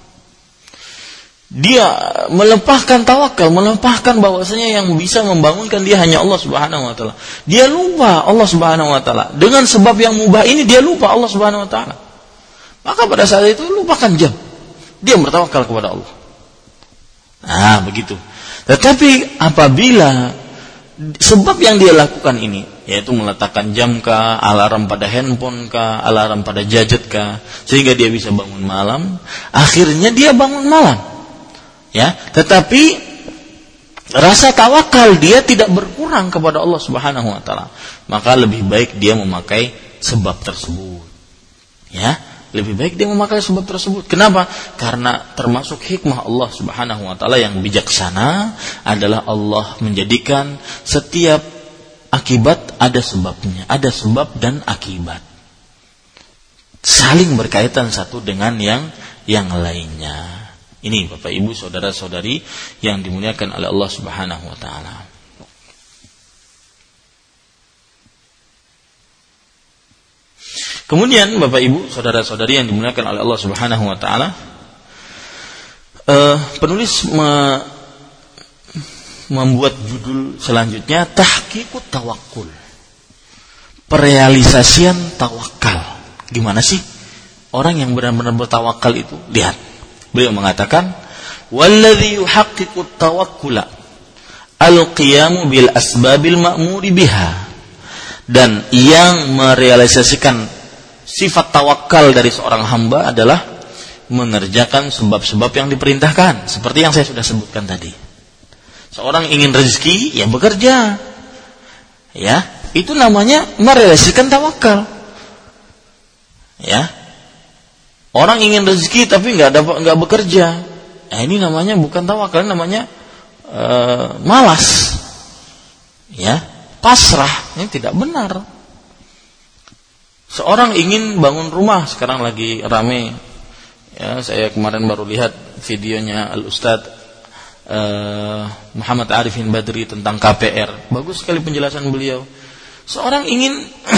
[SPEAKER 1] Dia melepaskan tawakal, melepaskan bahwasanya yang bisa membangunkan dia hanya Allah Subhanahu wa taala. Dia lupa Allah Subhanahu wa taala. Dengan sebab yang mubah ini dia lupa Allah Subhanahu wa taala. Maka pada saat itu lupakan jam. Dia bertawakal kepada Allah. Nah, begitu. Tetapi apabila sebab yang dia lakukan ini, yaitu meletakkan jam kah, alarm pada handphone kah, alarm pada gadget kah, sehingga dia bisa bangun malam, akhirnya dia bangun malam. Ya, tetapi rasa tawakal dia tidak berkurang kepada Allah Subhanahu wa taala. Maka lebih baik dia memakai sebab tersebut. Ya, lebih baik dia memakai sebab tersebut. Kenapa? Karena termasuk hikmah Allah Subhanahu wa taala yang bijaksana adalah Allah menjadikan setiap akibat ada sebabnya, ada sebab dan akibat. Saling berkaitan satu dengan yang yang lainnya. Ini Bapak Ibu saudara-saudari yang dimuliakan oleh Allah Subhanahu wa taala. Kemudian Bapak Ibu saudara-saudari yang dimuliakan oleh Allah Subhanahu wa taala, uh, penulis me- membuat judul selanjutnya tahqiqut tawakkul. Perealisasian tawakal. Gimana sih orang yang benar-benar bertawakal itu? Lihat. Beliau mengatakan, "Walladzi yuhaqqiqut tawakkula al-qiyamu bil asbabil ma'muri biha." Dan yang merealisasikan sifat tawakal dari seorang hamba adalah mengerjakan sebab-sebab yang diperintahkan, seperti yang saya sudah sebutkan tadi. Seorang ingin rezeki, ya bekerja. Ya, itu namanya merealisasikan tawakal. Ya. Orang ingin rezeki tapi enggak dapat enggak bekerja. Nah, ini namanya bukan tawakal, namanya uh, malas. Ya, pasrah. Ini tidak benar. Seorang ingin bangun rumah, sekarang lagi rame. Ya, saya kemarin baru lihat videonya Al-Ustadz uh, Muhammad Arifin Badri tentang K P R. Bagus sekali penjelasan beliau. Seorang ingin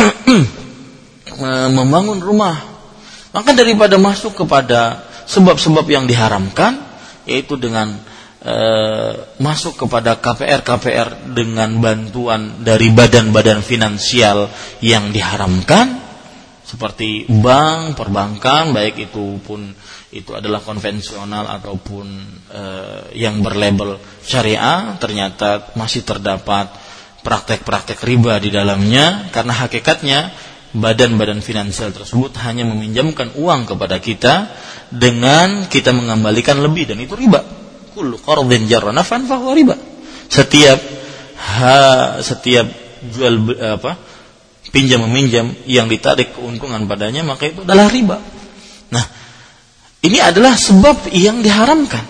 [SPEAKER 1] membangun rumah, maka daripada masuk kepada sebab-sebab yang diharamkan, yaitu dengan uh, masuk kepada K P R K P R dengan bantuan dari badan-badan finansial yang diharamkan, seperti bank, perbankan, baik itu pun itu adalah konvensional ataupun e, yang berlabel syariah, ternyata masih terdapat praktek-praktek riba di dalamnya, karena hakikatnya badan-badan finansial tersebut hanya meminjamkan uang kepada kita dengan kita mengembalikan lebih, dan itu riba. Kullu qardin jarra naf'an fa huwa riba. Setiap ha, setiap jual apa? pinjam meminjam yang ditarik keuntungan padanya, maka itu adalah riba. Nah, ini adalah sebab yang diharamkan.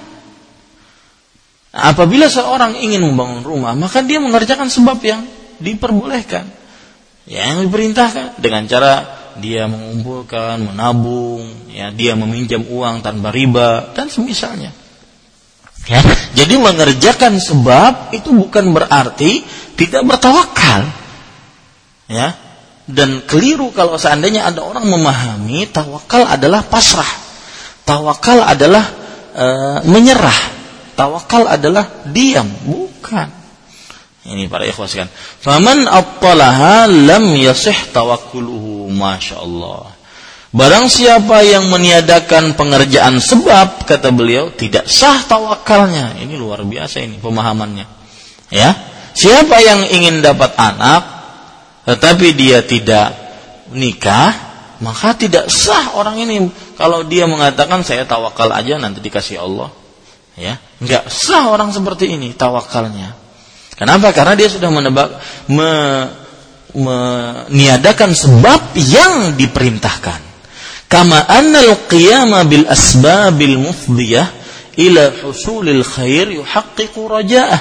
[SPEAKER 1] Nah, apabila seorang ingin membangun rumah, maka dia mengerjakan sebab yang diperbolehkan, yang diperintahkan, dengan cara dia mengumpulkan, menabung, ya, dia meminjam uang tanpa riba dan semisalnya. Ya, jadi mengerjakan sebab itu bukan berarti tidak bertawakal. Ya. Dan keliru kalau seandainya ada orang memahami tawakal adalah pasrah. Tawakal adalah e, menyerah. Tawakal adalah diam, bukan. Ini para ikhwah sekalian. Faman attalaha lam yasih tawakkuluhu, masyaallah. Barang siapa yang meniadakan pengerjaan sebab, kata beliau, tidak sah tawakalnya. Ini luar biasa ini pemahamannya. Ya. Siapa yang ingin dapat anak tetapi dia tidak nikah, maka tidak sah orang ini kalau dia mengatakan saya tawakal aja nanti dikasih Allah. Ya, enggak sah orang seperti ini tawakalnya. Kenapa? Karena dia sudah menebak me, meniadakan sebab yang diperintahkan. Kama annal qiyama bil asbabil mufdiyah ila husulil khair yuhaqqiqu raja'ah.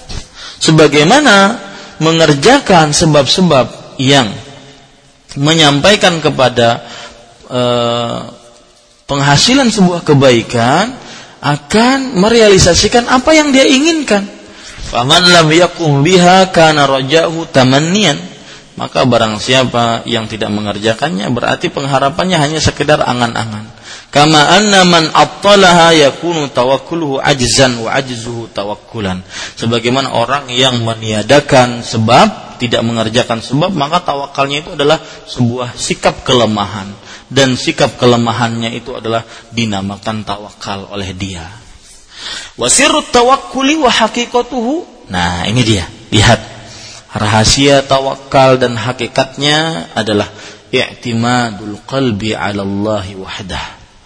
[SPEAKER 1] Sebagaimana mengerjakan sebab-sebab yang menyampaikan kepada e, penghasilan sebuah kebaikan akan merealisasikan apa yang dia inginkan. Faman lam yakum biha kana raja'uhu tamanniyan. Maka barang siapa yang tidak mengerjakannya berarti pengharapannya hanya sekedar angan-angan. Kama anna man attalaha yakunu tawakkuluhu ajzan wa ajzuhu tawakkulan. Sebagaimana orang yang meniadakan sebab, tidak mengerjakan sebab, maka tawakalnya itu adalah sebuah sikap kelemahan, dan sikap kelemahannya itu adalah dinamakan tawakal oleh dia. Wasirrut tawakkuli wa haqiqatuhu. Nah, ini dia. Lihat. Rahasia tawakal dan hakikatnya adalah i'timadul qalbi 'ala Allah wahdah.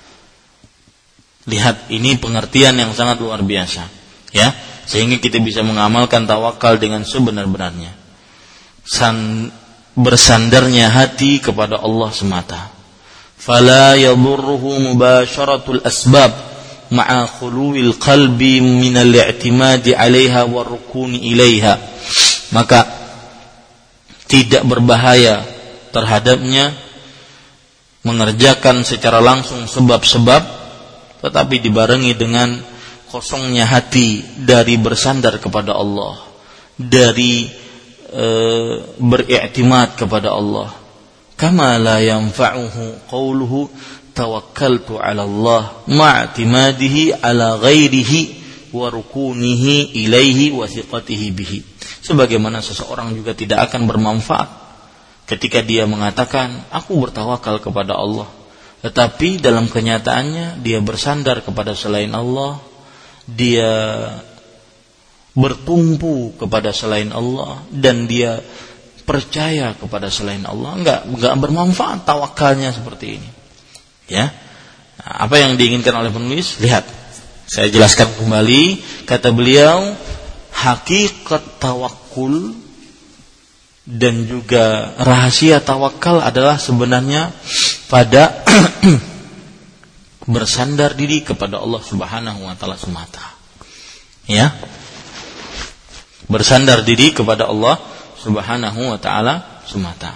[SPEAKER 1] Lihat, ini pengertian yang sangat luar biasa, ya, sehingga kita bisa mengamalkan tawakal dengan sebenar-benarnya. San, bersandarnya hati kepada Allah semata. Fala yadurruhu mubasharatul asbab ma'a khuluwil qalbi minal i'timadi 'alaiha wa rukuni ilaiha. Maka tidak berbahaya terhadapnya mengerjakan secara langsung sebab-sebab, tetapi dibarengi dengan kosongnya hati dari bersandar kepada Allah, dari e, beriktimad kepada Allah. Kama la yanfa'uhu qawluhu tawakkaltu 'ala Allah ma'timadihi 'ala ghairihi wa rukunihi ilaihi wa thiqatihi bihi. Sebagaimana seseorang juga tidak akan bermanfaat ketika dia mengatakan aku bertawakal kepada Allah, tetapi dalam kenyataannya dia bersandar kepada selain Allah, dia bertumpu kepada selain Allah, dan dia percaya kepada selain Allah. Enggak, enggak bermanfaat tawakalnya seperti ini. Ya. Nah, apa yang diinginkan oleh penulis? Lihat, saya jelaskan kembali. Kata beliau, hakikat tawakul dan juga rahasia tawakal adalah sebenarnya pada bersandar diri kepada Allah Subhanahu wa taala semata. Ya. Bersandar diri kepada Allah Subhanahu wa taala semata.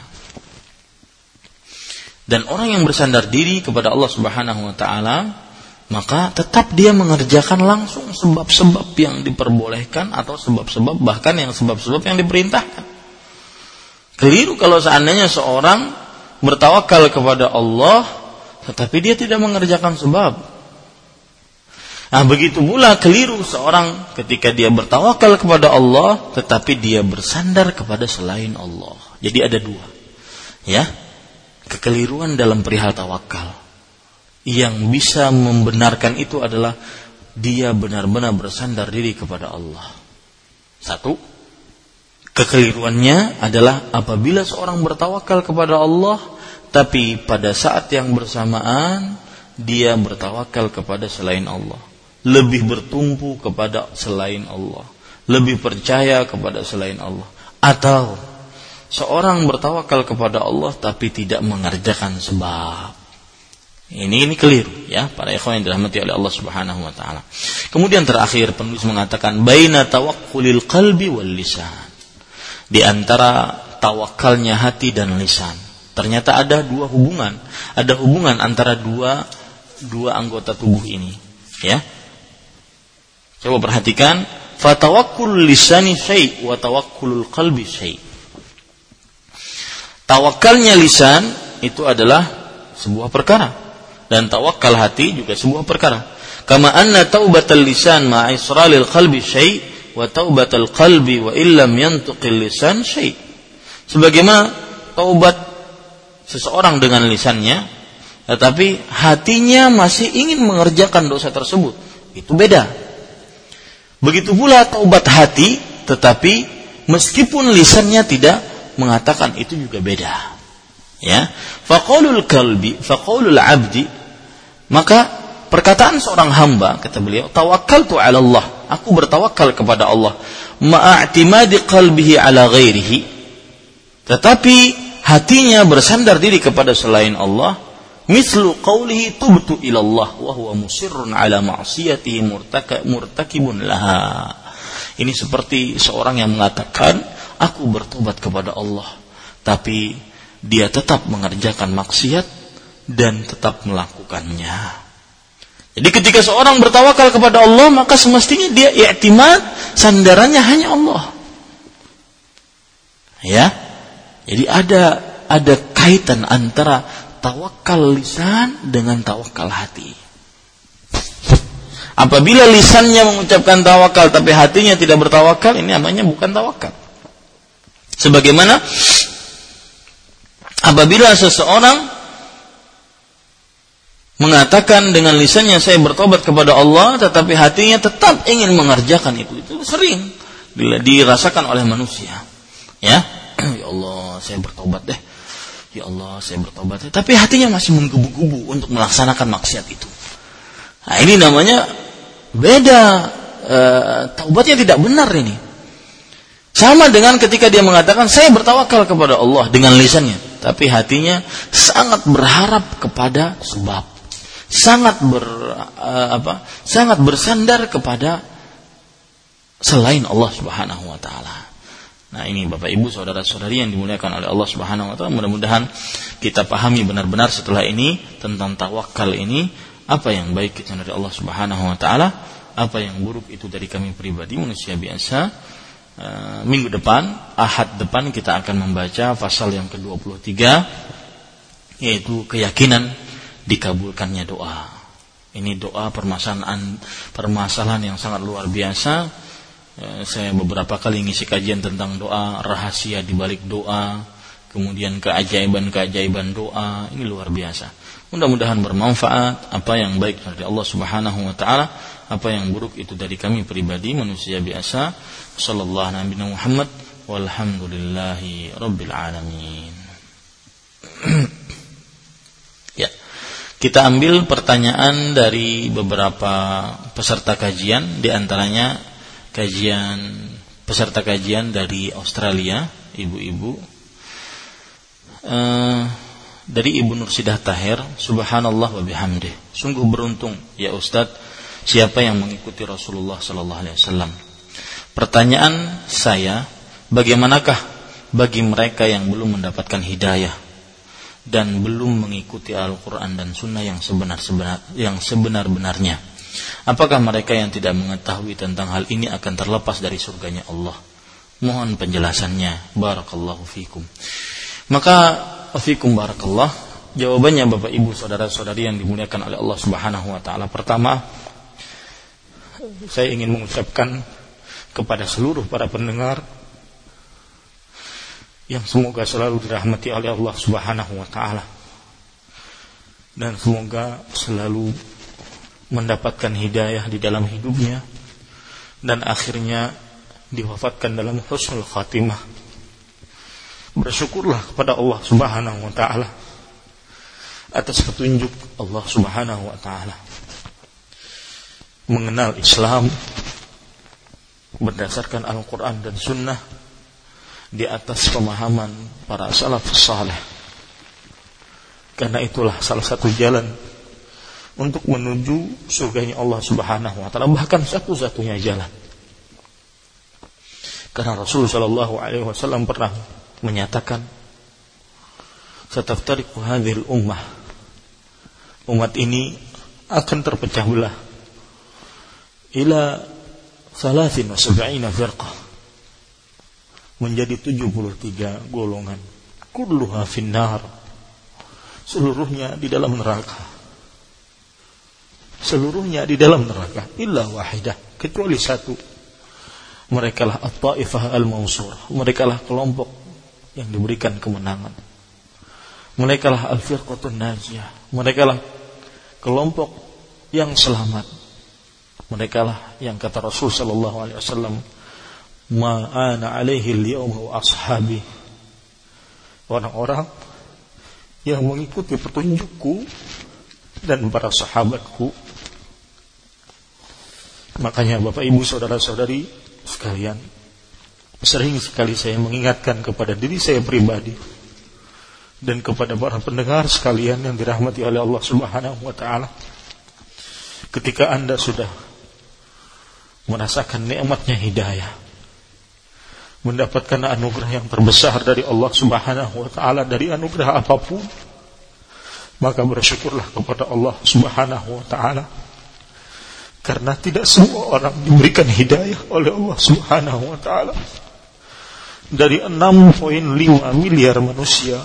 [SPEAKER 1] Dan orang yang bersandar diri kepada Allah Subhanahu wa taala, maka tetap dia mengerjakan langsung sebab-sebab yang diperbolehkan atau sebab-sebab bahkan yang sebab-sebab yang diperintahkan. Keliru kalau seandainya seorang bertawakal kepada Allah tetapi dia tidak mengerjakan sebab. Nah, begitu pula keliru seorang ketika dia bertawakal kepada Allah tetapi dia bersandar kepada selain Allah. Jadi ada dua. Ya. Kekeliruan dalam perihal tawakal. Yang bisa membenarkan itu adalah dia benar-benar bersandar diri kepada Allah. Satu, kekeliruannya adalah apabila seorang bertawakal kepada Allah tapi pada saat yang bersamaan dia bertawakal kepada selain Allah, lebih bertumpu kepada selain Allah, lebih percaya kepada selain Allah. Atau seorang bertawakal kepada Allah tapi tidak mengerjakan sebab. Ini ini keliru ya para ikhwan yang dirahmati oleh Allah Subhanahu wa taala. Kemudian terakhir penulis mengatakan baina tawakkulil qalbi wal lisan. Di antara tawakalnya hati dan lisan. Ternyata ada dua hubungan, ada hubungan antara dua dua anggota tubuh ini, ya. Coba perhatikan, fa tawakkul lisani syai' wa tawakkulul qalbi syai'. Tawakalnya lisan itu adalah sebuah perkara. Dan tawakal hati juga sebuah perkara. Kama anna taubatal lisan ma'a isralil qalbi syai' wa taubatal qalbi wa illam yantuqil lisan syai'. Sebagaimana taubat seseorang dengan lisannya tetapi hatinya masih ingin mengerjakan dosa tersebut, itu beda. Begitu pula taubat hati tetapi meskipun lisannya tidak mengatakan, itu juga beda. Ya, faqaulul qalbi, faqaulul 'abdi, maka perkataan seorang hamba, kata beliau, tawakkaltu 'ala Allah, aku bertawakal kepada Allah, ma'atimadi qalbihi 'ala ghairihi, tetapi hatinya bersandar diri kepada selain Allah, mislu qaulihi tubtu ila Allah wa huwa musirrun 'ala ma'siyatihi murtakibun laha. Ini seperti seorang yang mengatakan, aku bertobat kepada Allah, tapi dia tetap mengerjakan maksiat dan tetap melakukannya. Jadi ketika seorang bertawakal kepada Allah, maka semestinya dia i'timad, sandarannya hanya Allah. Ya. Jadi ada ada kaitan antara tawakal lisan dengan tawakal hati. Apabila lisannya mengucapkan tawakal tapi hatinya tidak bertawakal, ini namanya bukan tawakal. Sebagaimana apabila seseorang mengatakan dengan lisannya saya bertobat kepada Allah tetapi hatinya tetap ingin mengerjakan itu, itu sering bila dirasakan oleh manusia. Ya, ya Allah saya bertobat deh, ya Allah saya bertobat deh, tapi hatinya masih menggebu-gebu untuk melaksanakan maksiat itu. Nah, ini namanya beda, e, taubatnya tidak benar ini. Sama dengan ketika dia mengatakan saya bertawakal kepada Allah dengan lisannya, tapi hatinya sangat berharap kepada sebab, sangat ber uh, apa? sangat bersandar kepada selain Allah Subhanahu wa taala. Nah, ini Bapak Ibu, saudara-saudari yang dimuliakan oleh Allah Subhanahu wa taala, mudah-mudahan kita pahami benar-benar setelah ini tentang tawakal ini, apa yang baik itu dari Allah Subhanahu wa taala, apa yang buruk itu dari kami pribadi manusia biasa. Uh, minggu depan, Ahad depan kita akan membaca pasal yang ke dua puluh tiga, yaitu keyakinan dikabulkannya doa. Ini doa permasalahan permasalahan yang sangat luar biasa. Saya beberapa kali ngisi kajian tentang doa, rahasia di balik doa, kemudian keajaiban-keajaiban doa. Ini luar biasa. Mudah-mudahan bermanfaat. Apa yang baik dari Allah Subhanahu wa taala, apa yang buruk itu dari kami pribadi manusia biasa. Sallallahu alaihi Muhammad walhamdulillahi rabbil alamin. Ya. Kita ambil pertanyaan dari beberapa peserta kajian, di antaranya kajian peserta kajian dari Australia, ibu-ibu. Uh, dari Ibu Nursidah Tahir, subhanallah wa bihamdih. Sungguh beruntung ya Ustadz siapa yang mengikuti Rasulullah sallallahu alaihi wasallam. Pertanyaan saya, bagaimanakah bagi mereka yang belum mendapatkan hidayah dan belum mengikuti Al-Quran dan Sunnah yang sebenar-benar yang sebenar-benarnya? Apakah mereka yang tidak mengetahui tentang hal ini akan terlepas dari surganya Allah? Mohon penjelasannya. Barakallahu fikum. Maka fikum barakallah. Jawabannya Bapak Ibu saudara-saudari yang dimuliakan oleh Allah Subhanahu wa taala. Pertama, saya ingin mengucapkan kepada seluruh para pendengar yang semoga selalu dirahmati oleh Allah Subhanahu wa taala dan semoga selalu mendapatkan hidayah di dalam hidupnya dan akhirnya diwafatkan dalam husnul khatimah. Bersyukurlah kepada Allah Subhanahu wa taala atas petunjuk Allah Subhanahu wa taala mengenal Islam berdasarkan Al-Quran dan Sunnah di atas pemahaman para salafus saleh. Karena itulah salah satu jalan untuk menuju surganya Allah Subhanahu wa taala, bahkan satu-satunya jalan. Karena Rasulullah sallallahu alaihi wasallam pernah menyatakan, "Sataftariqu hadhil ummah." Umat ini akan terpecah belah ila salasin wa sab'ina firqah, menjadi tujuh puluh tiga golongan. Kulluha finnar, seluruhnya di dalam neraka. Seluruhnya di dalam neraka illa wahidah, kecuali satu. Merekalah at-taifah al-mansurah, merekalah kelompok yang diberikan kemenangan. Merekalah al-firqatun najiyah, merekalah kelompok yang selamat. Merekalah yang kata Rasul sallallahu alaihi wasallam, "Ma ana alaihi al-yawma wa ashabi." Orang-orang yang mengikuti petunjukku dan para sahabatku. Makanya Bapak Ibu saudara-saudari sekalian, sering sekali saya mengingatkan kepada diri saya pribadi dan kepada para pendengar sekalian yang dirahmati oleh Allah Subhanahu wa taala. Ketika Anda sudah merasakan nikmatnya hidayah, mendapatkan anugerah yang terbesar dari Allah Subhanahu wa taala, dari anugerah apapun, maka bersyukurlah kepada Allah Subhanahu wa taala. Karena tidak semua orang diberikan hidayah oleh Allah Subhanahu wa taala. Dari enam koma lima miliar manusia,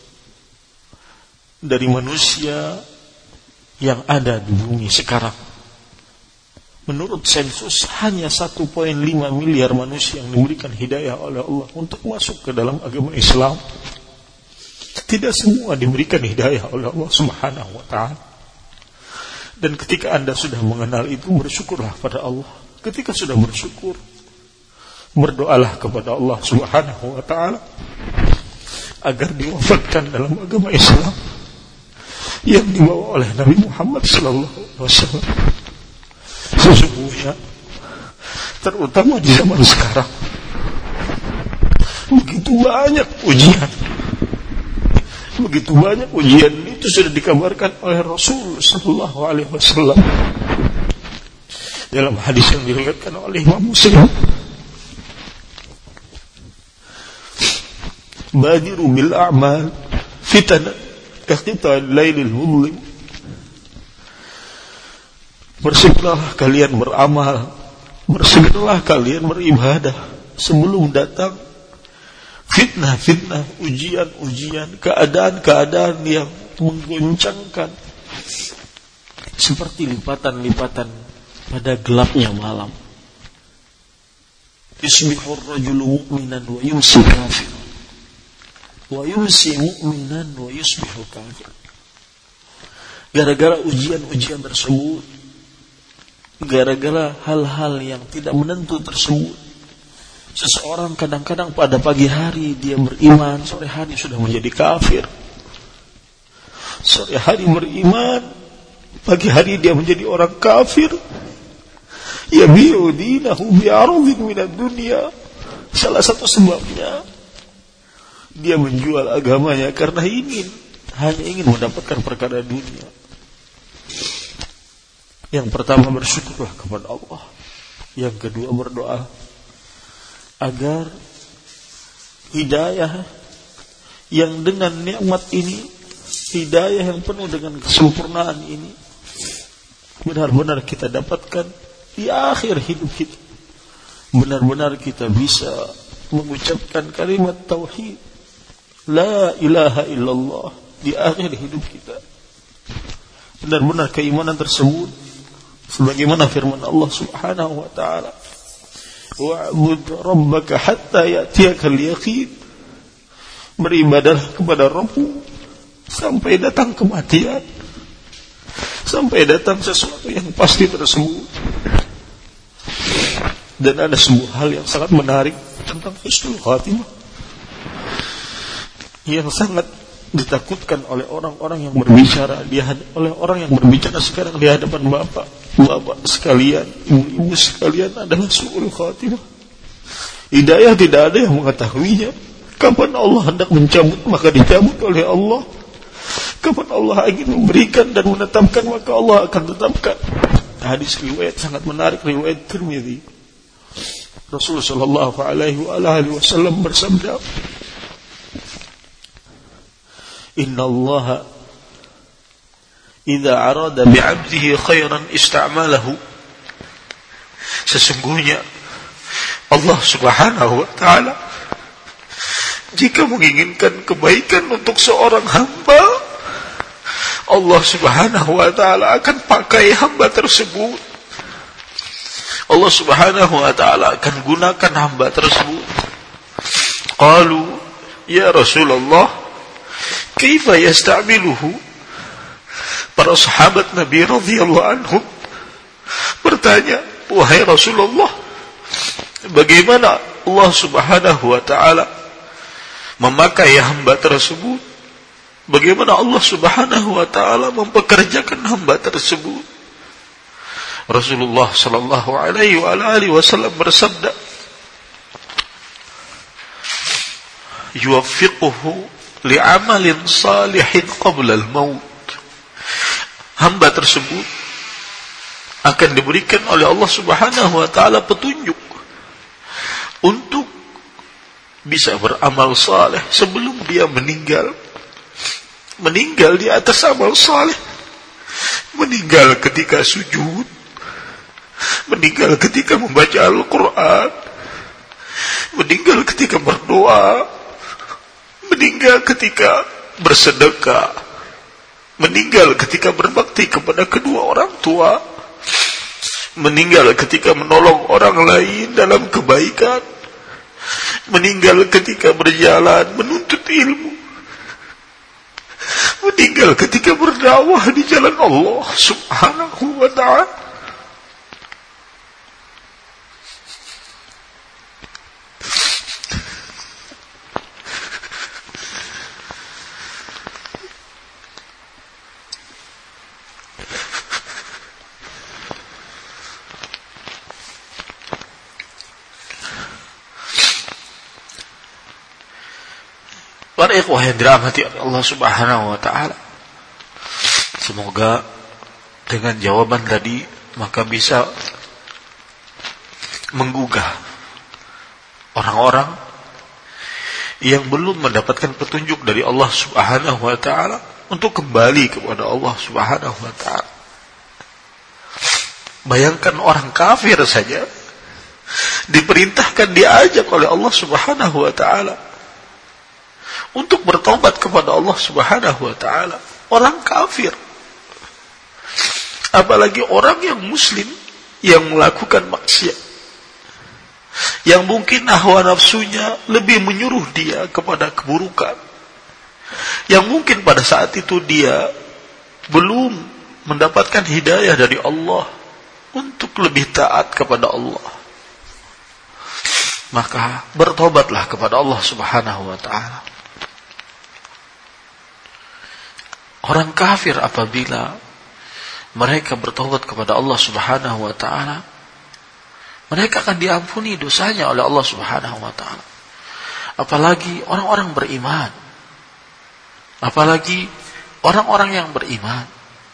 [SPEAKER 1] dari manusia yang ada di bumi sekarang, menurut sensus hanya satu koma lima miliar manusia yang diberikan hidayah oleh Allah untuk masuk ke dalam agama Islam. Tidak semua diberikan hidayah oleh Allah Subhanahu wa taala. Dan ketika Anda sudah mengenal itu, bersyukurlah pada Allah. Ketika sudah bersyukur, berdoalah kepada Allah Subhanahu wa taala agar diwafatkan dalam agama Islam yang dibawa oleh Nabi Muhammad sallallahu alaihi wasallam. Sesungguhnya terutama di zaman sekarang begitu banyak ujian, begitu banyak ujian itu sudah dikabarkan oleh Rasul sallallahu alaihi wasallam dalam hadis yang diriwayatkan oleh Imam Muslim. Badiru bil a'mal fitan kaqital lailil mudlim. Bersegeralah kalian beramal, bersegeralah kalian beribadah sebelum datang fitnah-fitnah, ujian-ujian, keadaan-keadaan yang menggoncangkan
[SPEAKER 2] seperti lipatan-lipatan pada gelapnya malam. Yusbihur rajulu mu'minan wa yumsi kafiran wa yumsi mu'minan wa yusbihu kafiran. Gara-gara ujian-ujian tersebut, gara-gara hal-hal yang tidak menentu tersebut, seseorang kadang-kadang pada pagi hari dia beriman, sore hari sudah menjadi kafir. Sore hari beriman, pagi hari dia menjadi orang kafir. Yabi'u dinahu bi'arudhin minad dunya. Salah satu sebabnya dia menjual agamanya karena ingin hanya ingin mendapatkan perkara dunia. Yang pertama, bersyukurlah kepada Allah. Yang kedua, berdoa agar hidayah yang dengan nikmat ini, hidayah yang penuh dengan kesempurnaan ini, benar-benar kita dapatkan di akhir hidup kita. Benar-benar kita bisa mengucapkan kalimat tauhid, la ilaha illallah, di akhir hidup kita. Benar-benar keimanan tersebut sebagaimana firman Allah Subhanahu wa taala, wa'bud rabbaka hatta ya'tiyakal yaqin. Beribadahlah kepada Rabbmu sampai datang kematian, sampai datang sesuatu yang pasti tersebut. Dan ada sebuah hal yang sangat menarik tentang husnul khatimah yang sangat ditakutkan oleh orang-orang yang berbicara di had- oleh orang yang berbicara sekarang di hadapan bapak, bapak sekalian, ibu-ibu sekalian, adalah su'ul khatimah. Hidayah tidak ada yang mengetahuinya. Kapan Allah hendak mencabut maka dicabut oleh Allah. Kapan Allah ingin memberikan dan menetapkan maka Allah akan tetapkan. Hadis riwayat sangat menarik, riwayat Tirmidzi. Rasulullah sallallahu alaihi wa alihi wasallam bersabda, Inna Allah idza arada bi'abdihi khairan ista'malahu. Sesungguhnya Allah Subhanahu wa taala jika menginginkan kebaikan untuk seorang hamba, Allah Subhanahu wa taala akan pakai hamba tersebut. Allah Subhanahu wa taala akan gunakan hamba tersebut. Qalu ya Rasulullah, kaifa yasta'miluhu? Para sahabat Nabi radhiyallahu anhum bertanya, wahai Rasulullah, bagaimana Allah Subhanahu wa taala memakai hamba tersebut? Bagaimana Allah Subhanahu wa taala mempekerjakan hamba tersebut? Rasulullah sallallahu alaihi wa alihi wasallam bersabda, yuwaffiquhu li'amalin salihin qabla al-maut. Hamba tersebut akan diberikan oleh Allah Subhanahu wa taala petunjuk untuk bisa beramal saleh sebelum dia meninggal. Meninggal di atas amal saleh. Meninggal ketika sujud. Meninggal ketika membaca Al-Quran. Meninggal ketika berdoa. Meninggal ketika bersedekah. Meninggal ketika berbakti kepada kedua orang tua. Meninggal ketika menolong orang lain dalam kebaikan. Meninggal ketika berjalan menuntut ilmu. Meninggal ketika berdakwah di jalan Allah Subhanahu wa ta'ala. Para ikhwah yang dirahmati Allah Subhanahu wa ta'ala, semoga dengan jawaban tadi maka bisa menggugah orang-orang yang belum mendapatkan petunjuk dari Allah Subhanahu wa ta'ala untuk kembali kepada Allah Subhanahu wa ta'ala. Bayangkan orang kafir saja diperintahkan, diajak oleh Allah Subhanahu wa ta'ala untuk bertobat kepada Allah Subhanahu wa ta'ala. Orang kafir Apalagi orang yang muslim yang melakukan maksiat, yang mungkin hawa nafsunya lebih menyuruh dia kepada keburukan, yang mungkin pada saat itu dia belum mendapatkan hidayah dari Allah untuk lebih taat kepada Allah. Maka bertobatlah kepada Allah Subhanahu wa ta'ala. Orang kafir apabila mereka bertobat kepada Allah Subhanahu wa ta'ala, mereka akan diampuni dosanya oleh Allah Subhanahu wa ta'ala. Apalagi orang-orang beriman. Apalagi orang-orang yang beriman.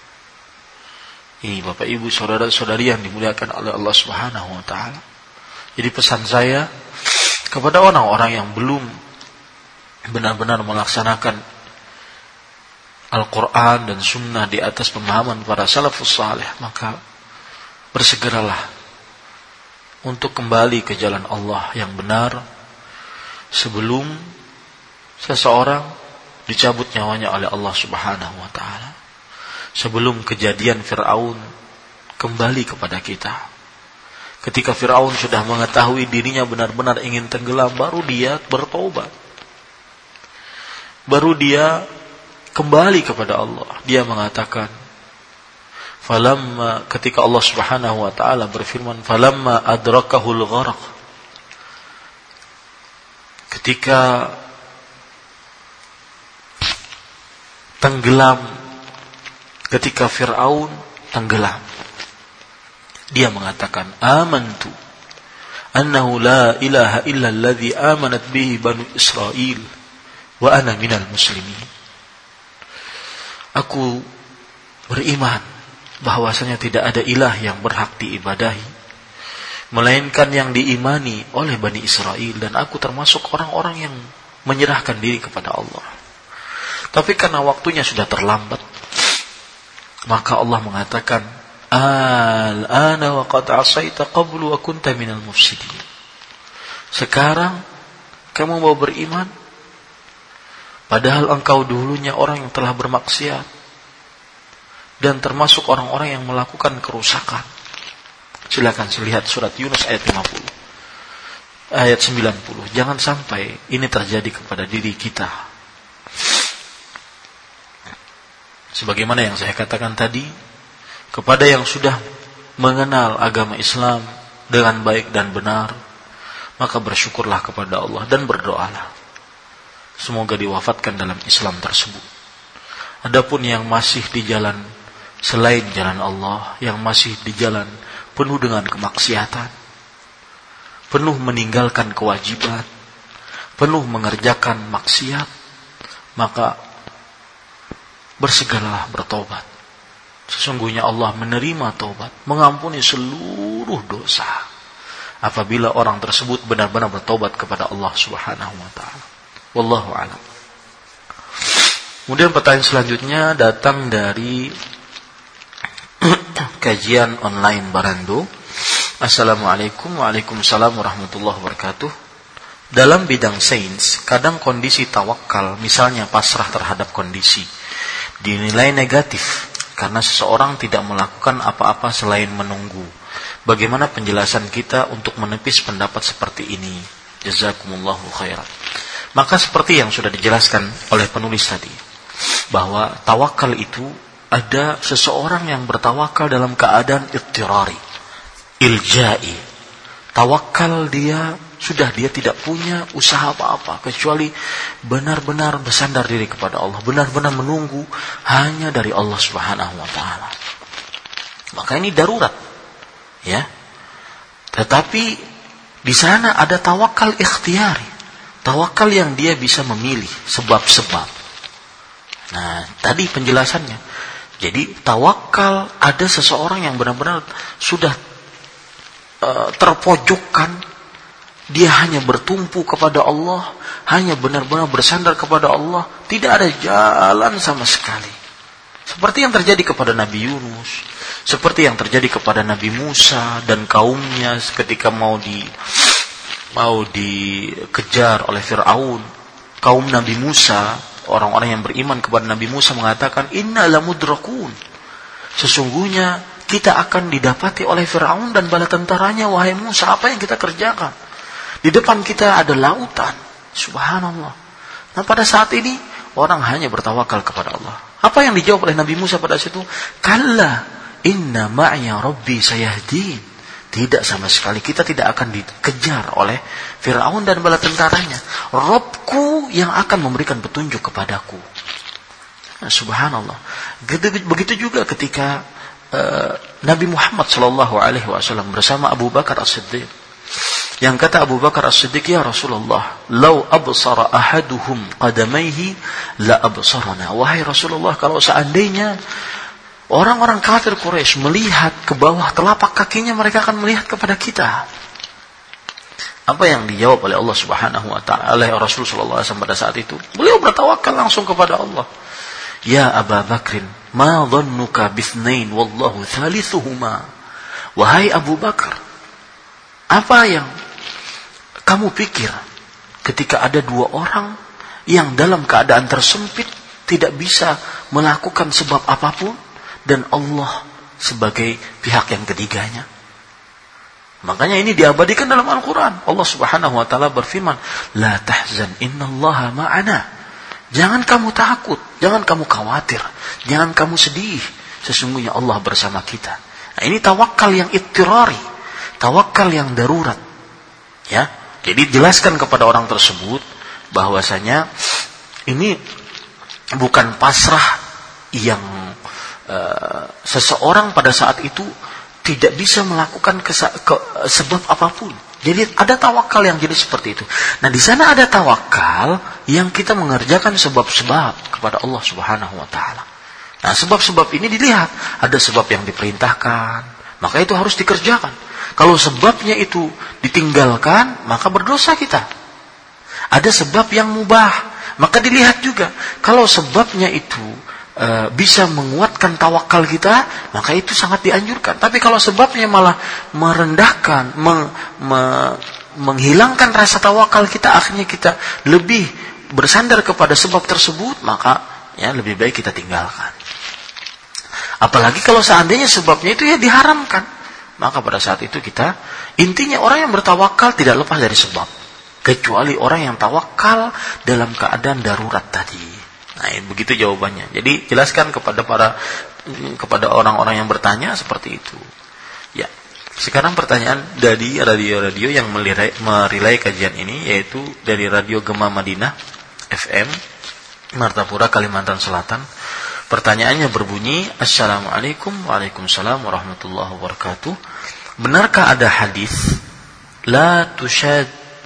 [SPEAKER 2] Ini Bapak Ibu saudara-saudari yang dimuliakan oleh Allah Subhanahu wa ta'ala. Jadi pesan saya kepada orang-orang yang belum benar-benar melaksanakan Al-Quran dan Sunnah di atas pemahaman para salafus salih, maka bersegeralah untuk kembali ke jalan Allah yang benar sebelum seseorang dicabut nyawanya oleh Allah Subhanahu wa ta'ala, sebelum kejadian Fir'aun kembali kepada kita. Ketika Fir'aun sudah mengetahui dirinya benar-benar ingin tenggelam, baru dia bertobat, baru dia kembali kepada Allah. Dia mengatakan, falamma, ketika Allah Subhanahu wa ta'ala berfirman, falamma adrakahul gharaq, ketika tenggelam, ketika Fir'aun tenggelam, dia mengatakan, amantu annahu la ilaha illa alladhi amanat bihi banu Israel wa ana minal muslimin. Aku beriman bahwasanya tidak ada ilah yang berhak diibadahi melainkan yang diimani oleh Bani Israel, dan aku termasuk orang-orang yang menyerahkan diri kepada Allah. Tapi karena waktunya sudah terlambat, maka Allah mengatakan, al-ana wa qad asaita qablu wa kunta minal mufsidin. Sekarang kamu mau beriman, padahal engkau dulunya orang yang telah bermaksiat dan termasuk orang-orang yang melakukan kerusakan. Silakan lihat surat Yunus ayat lima puluh, ayat sembilan puluh. Jangan sampai ini terjadi kepada diri kita. Sebagaimana yang saya katakan tadi, kepada yang sudah mengenal agama Islam dengan baik dan benar, maka bersyukurlah kepada Allah dan berdoalah semoga diwafatkan dalam Islam tersebut. Adapun yang masih di jalan selain jalan Allah, yang masih di jalan penuh dengan kemaksiatan, penuh meninggalkan kewajiban, penuh mengerjakan maksiat, maka bersegeralah bertobat. Sesungguhnya Allah menerima taubat, mengampuni seluruh dosa apabila orang tersebut benar-benar bertobat kepada Allah Subhanahu wa ta'ala. Wallahu a'lam. Kemudian pertanyaan selanjutnya datang dari kajian online Barando. Assalamualaikum. Waalaikumsalam warahmatullahi wabarakatuh. Dalam bidang sains, kadang kondisi tawakal, misalnya pasrah terhadap kondisi, dinilai negatif karena seseorang tidak melakukan apa-apa selain menunggu. Bagaimana penjelasan kita untuk menepis pendapat seperti ini? Jazakumullahu khairan. Maka seperti yang sudah dijelaskan oleh penulis tadi, bahwa tawakal itu ada seseorang yang bertawakal dalam keadaan ittirari, iljai. Tawakal dia sudah dia tidak punya usaha apa-apa kecuali benar-benar bersandar diri kepada Allah, benar-benar menunggu hanya dari Allah Subhanahu wa ta'ala. Maka ini darurat, ya. Tetapi di sana ada tawakal ikhtiyari, tawakal yang dia bisa memilih sebab-sebab. Nah, tadi penjelasannya. Jadi tawakal ada seseorang yang benar-benar sudah uh, terpojokkan. Dia hanya bertumpu kepada Allah, hanya benar-benar bersandar kepada Allah, tidak ada jalan sama sekali. Seperti yang terjadi kepada Nabi Yunus, seperti yang terjadi kepada Nabi Musa dan kaumnya ketika mau di mau dikejar oleh Fir'aun. Kaum Nabi Musa, orang-orang yang beriman kepada Nabi Musa mengatakan, inna lamudrakun,
[SPEAKER 3] sesungguhnya kita akan didapati oleh Firaun dan bala tentaranya, wahai Musa, apa yang kita kerjakan? Di depan kita ada lautan. Subhanallah. Nah, pada saat ini orang hanya bertawakal kepada Allah. Apa yang dijawab oleh Nabi Musa pada saat itu? Kalla inna ma'ya rabbi sayahdin. Tidak, sama sekali kita tidak akan dikejar oleh Firaun dan bala tentaranya. Robku yang akan memberikan petunjuk kepadaku. Nah, subhanallah. Begitu juga ketika uh, Nabi Muhammad sallallahu alaihi wasallam bersama Abu Bakar As-Siddiq. Yang kata Abu Bakar As-Siddiq, ya Rasulullah, lau absara ahaduhum qadamaihi la absarana. Wahai Rasulullah, kalau seandainya orang-orang kafir Quraisy melihat ke bawah telapak kakinya, mereka akan melihat kepada kita. Apa yang dijawab oleh Allah Subhanahu wa taala oleh Rasul sallallahu alaihi wasallam pada saat itu? Beliau bertawakal langsung kepada Allah. Ya Abu Bakrin, ma dhannuka bithnain wallahu thalithuhuma. Wahai Abu Bakar, apa yang kamu pikir ketika ada dua orang yang dalam keadaan tersempit tidak bisa melakukan sebab apapun dan Allah sebagai pihak yang ketiganya? Makanya ini diabadikan dalam Al-Quran. Allah Subhanahu wa taala berfirman, la tahzan innallaha ma'ana. Jangan kamu takut, jangan kamu khawatir, jangan kamu sedih, sesungguhnya Allah bersama kita. Nah, ini tawakal yang ittirari, tawakal yang darurat. Ya, jadi jelaskan kepada orang tersebut bahwasanya ini bukan pasrah yang uh, seseorang pada saat itu tidak bisa melakukan kesa- ke- sebab apapun. Jadi ada tawakal yang jadi seperti itu. Nah, di sana ada tawakal yang kita mengerjakan sebab-sebab kepada Allah Subhanahu wa taala. Nah, sebab-sebab ini dilihat, ada sebab yang diperintahkan, maka itu harus dikerjakan. Kalau sebabnya itu ditinggalkan, maka berdosa kita. Ada sebab yang mubah, maka dilihat juga. Kalau sebabnya itu e, bisa menguatkan tawakal kita, maka itu sangat dianjurkan. Tapi kalau sebabnya malah merendahkan, meng, me, menghilangkan rasa tawakal kita, akhirnya kita lebih bersandar kepada sebab tersebut, maka ya lebih baik kita tinggalkan. Apalagi kalau seandainya sebabnya itu ya diharamkan, maka pada saat itu kita, intinya orang yang bertawakal tidak lepas dari sebab, kecuali orang yang tawakal dalam keadaan darurat tadi. Nah, begitu jawabannya. Jadi jelaskan kepada para kepada orang-orang yang bertanya seperti itu. Ya. Sekarang pertanyaan dari radio-radio yang melilai, merilai kajian ini, yaitu dari Radio Gema Madinah F M Martapura, Kalimantan Selatan. Pertanyaannya berbunyi, Assalamualaikum. Waalaikumsalam warahmatullahi wabarakatuh. Benarkah ada hadis la tushad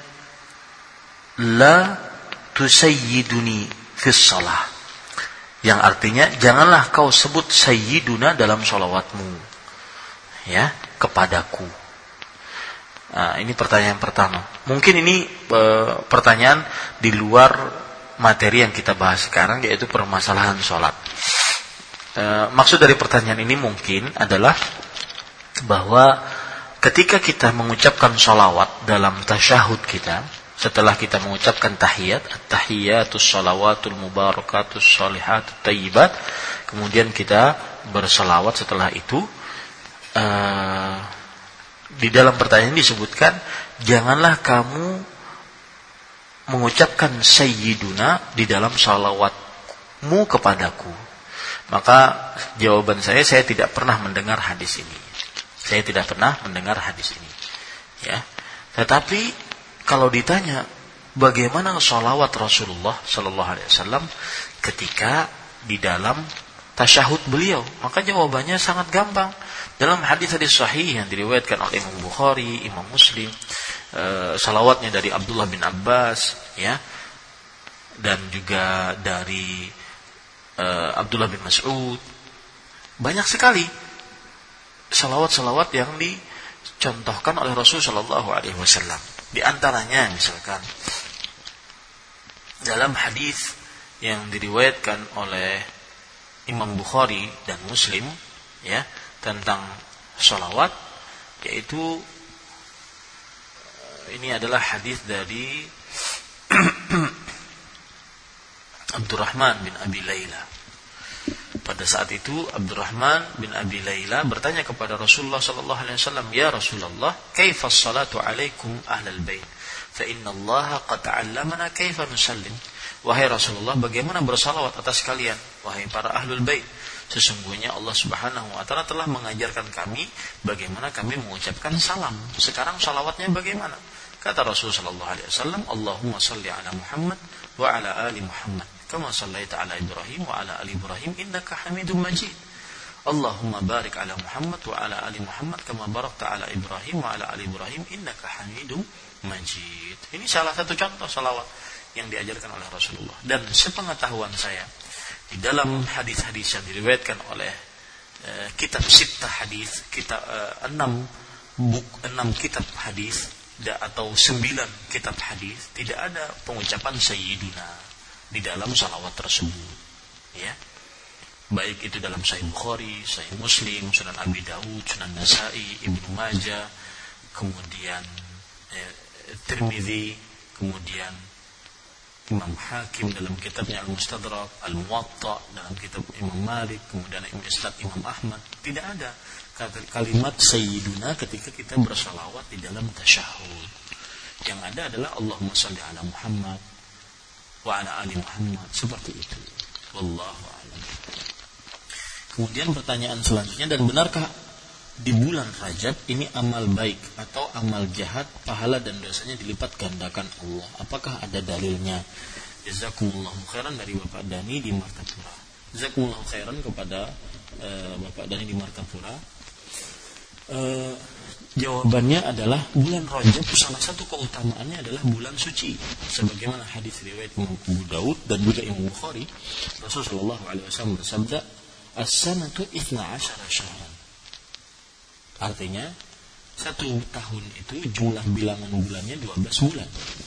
[SPEAKER 3] la tusayyiduni fis shalah, yang artinya janganlah kau sebut sayyiduna dalam sholawatmu, ya, kepadaku. Nah, ini pertanyaan pertama. Mungkin ini e, pertanyaan di luar materi yang kita bahas sekarang, yaitu permasalahan sholat. E, maksud dari pertanyaan ini mungkin adalah bahwa ketika kita mengucapkan sholawat dalam tasyahud kita, setelah kita mengucapkan tahiyat, at-tahiyatus shalawatul mubarakatus shalihatut tayyibat, kemudian kita berselawat setelah itu, uh, di dalam pertanyaan disebutkan, janganlah kamu mengucapkan sayyiduna di dalam salawatmu kepadaku. Maka jawaban saya, saya tidak pernah mendengar hadis ini. Saya tidak pernah mendengar hadis ini. Ya. Tetapi kalau ditanya bagaimana sholawat Rasulullah Sallallahu Alaihi Wasallam ketika di dalam tasyahud beliau, maka jawabannya sangat gampang. Dalam hadis-hadis sahih yang diriwayatkan oleh Imam Bukhari, Imam Muslim, e, salawatnya dari Abdullah bin Abbas, ya, dan juga dari e, Abdullah bin Mas'ud, banyak sekali salawat-salawat yang dicontohkan oleh Rasulullah Sallallahu Alaihi Wasallam. Di antaranya misalkan dalam hadis yang diriwayatkan oleh Imam Bukhari dan Muslim, ya, tentang sholawat, yaitu ini adalah hadis dari Abdurrahman bin Abi Layla. Pada saat itu Abdurrahman bin Abi Layla bertanya kepada Rasulullah sallallahu alaihi wasallam, "Ya Rasulullah, kaifa as-salatu 'alaikum ahlal bait? Fa inna Allah qad 'allamana kaifa nusallim." Wahai Rasulullah, bagaimana bersalawat atas kalian wahai para ahlul bait? Sesungguhnya Allah Subhanahu wa taala telah mengajarkan kami bagaimana kami mengucapkan salam. Sekarang salawatnya bagaimana? Kata Rasulullah sallallahu alaihi wasallam, "Allahumma shalli ala Muhammad wa ala ali Muhammad kama shallaita ala Ibrahim wa ala ali Ibrahim innaka Hamidum Majid. Allahumma barik ala Muhammad wa ala ali Muhammad kama barakta ala Ibrahim wa ala ali Ibrahim innaka Hamidum Majid." Ini salah satu contoh salawat yang diajarkan oleh Rasulullah. Dan sepengetahuan saya, di dalam hadis-hadis yang diriwayatkan oleh uh, kitab Sittah hadis, kitab uh, enam buk enam kitab hadis atau sembilan kitab hadis, tidak ada pengucapan Sayyidina di dalam salawat tersebut, ya. Baik itu dalam Sahih Bukhari, Sahih Muslim, Sunan Abi Dawud, Sunan Nasa'i, Ibnu Majah, kemudian eh, Tirmidzi, kemudian Imam Hakim dalam kitabnya Al-Mustadrak, Al-Muwatta dalam kitab Imam Malik, kemudian Imam Islam Imam Ahmad. Tidak ada kalimat Sayyiduna ketika kita bersalawat di dalam tasyahud. Yang ada adalah Allahumma shalli ala Muhammad wa ala ali Muhammad, seperti itu. Wallahu a'lam. Kemudian pertanyaan selanjutnya, dan benarkah di bulan Rajab ini amal baik atau amal jahat, pahala dan dosanya dilipat gandakan Allah? Apakah ada dalilnya? Jazakumullahu khairan dari Bapak Dani di Martapura. Jazakumullahu khairan kepada uh, Bapak Dani di Martapura. Uh, jawabannya adalah bulan Rajab salah satu keutamaannya adalah bulan suci. Sebagaimana hadis riwayat Imam Abu Daud dan juga Imam Bukhari, Rasulullah shallallahu alaihi wasallam bersabda, "As-sanatu ithna asyara syahran." Artinya satu tahun itu jumlah bilangan bulannya dua belas bulan.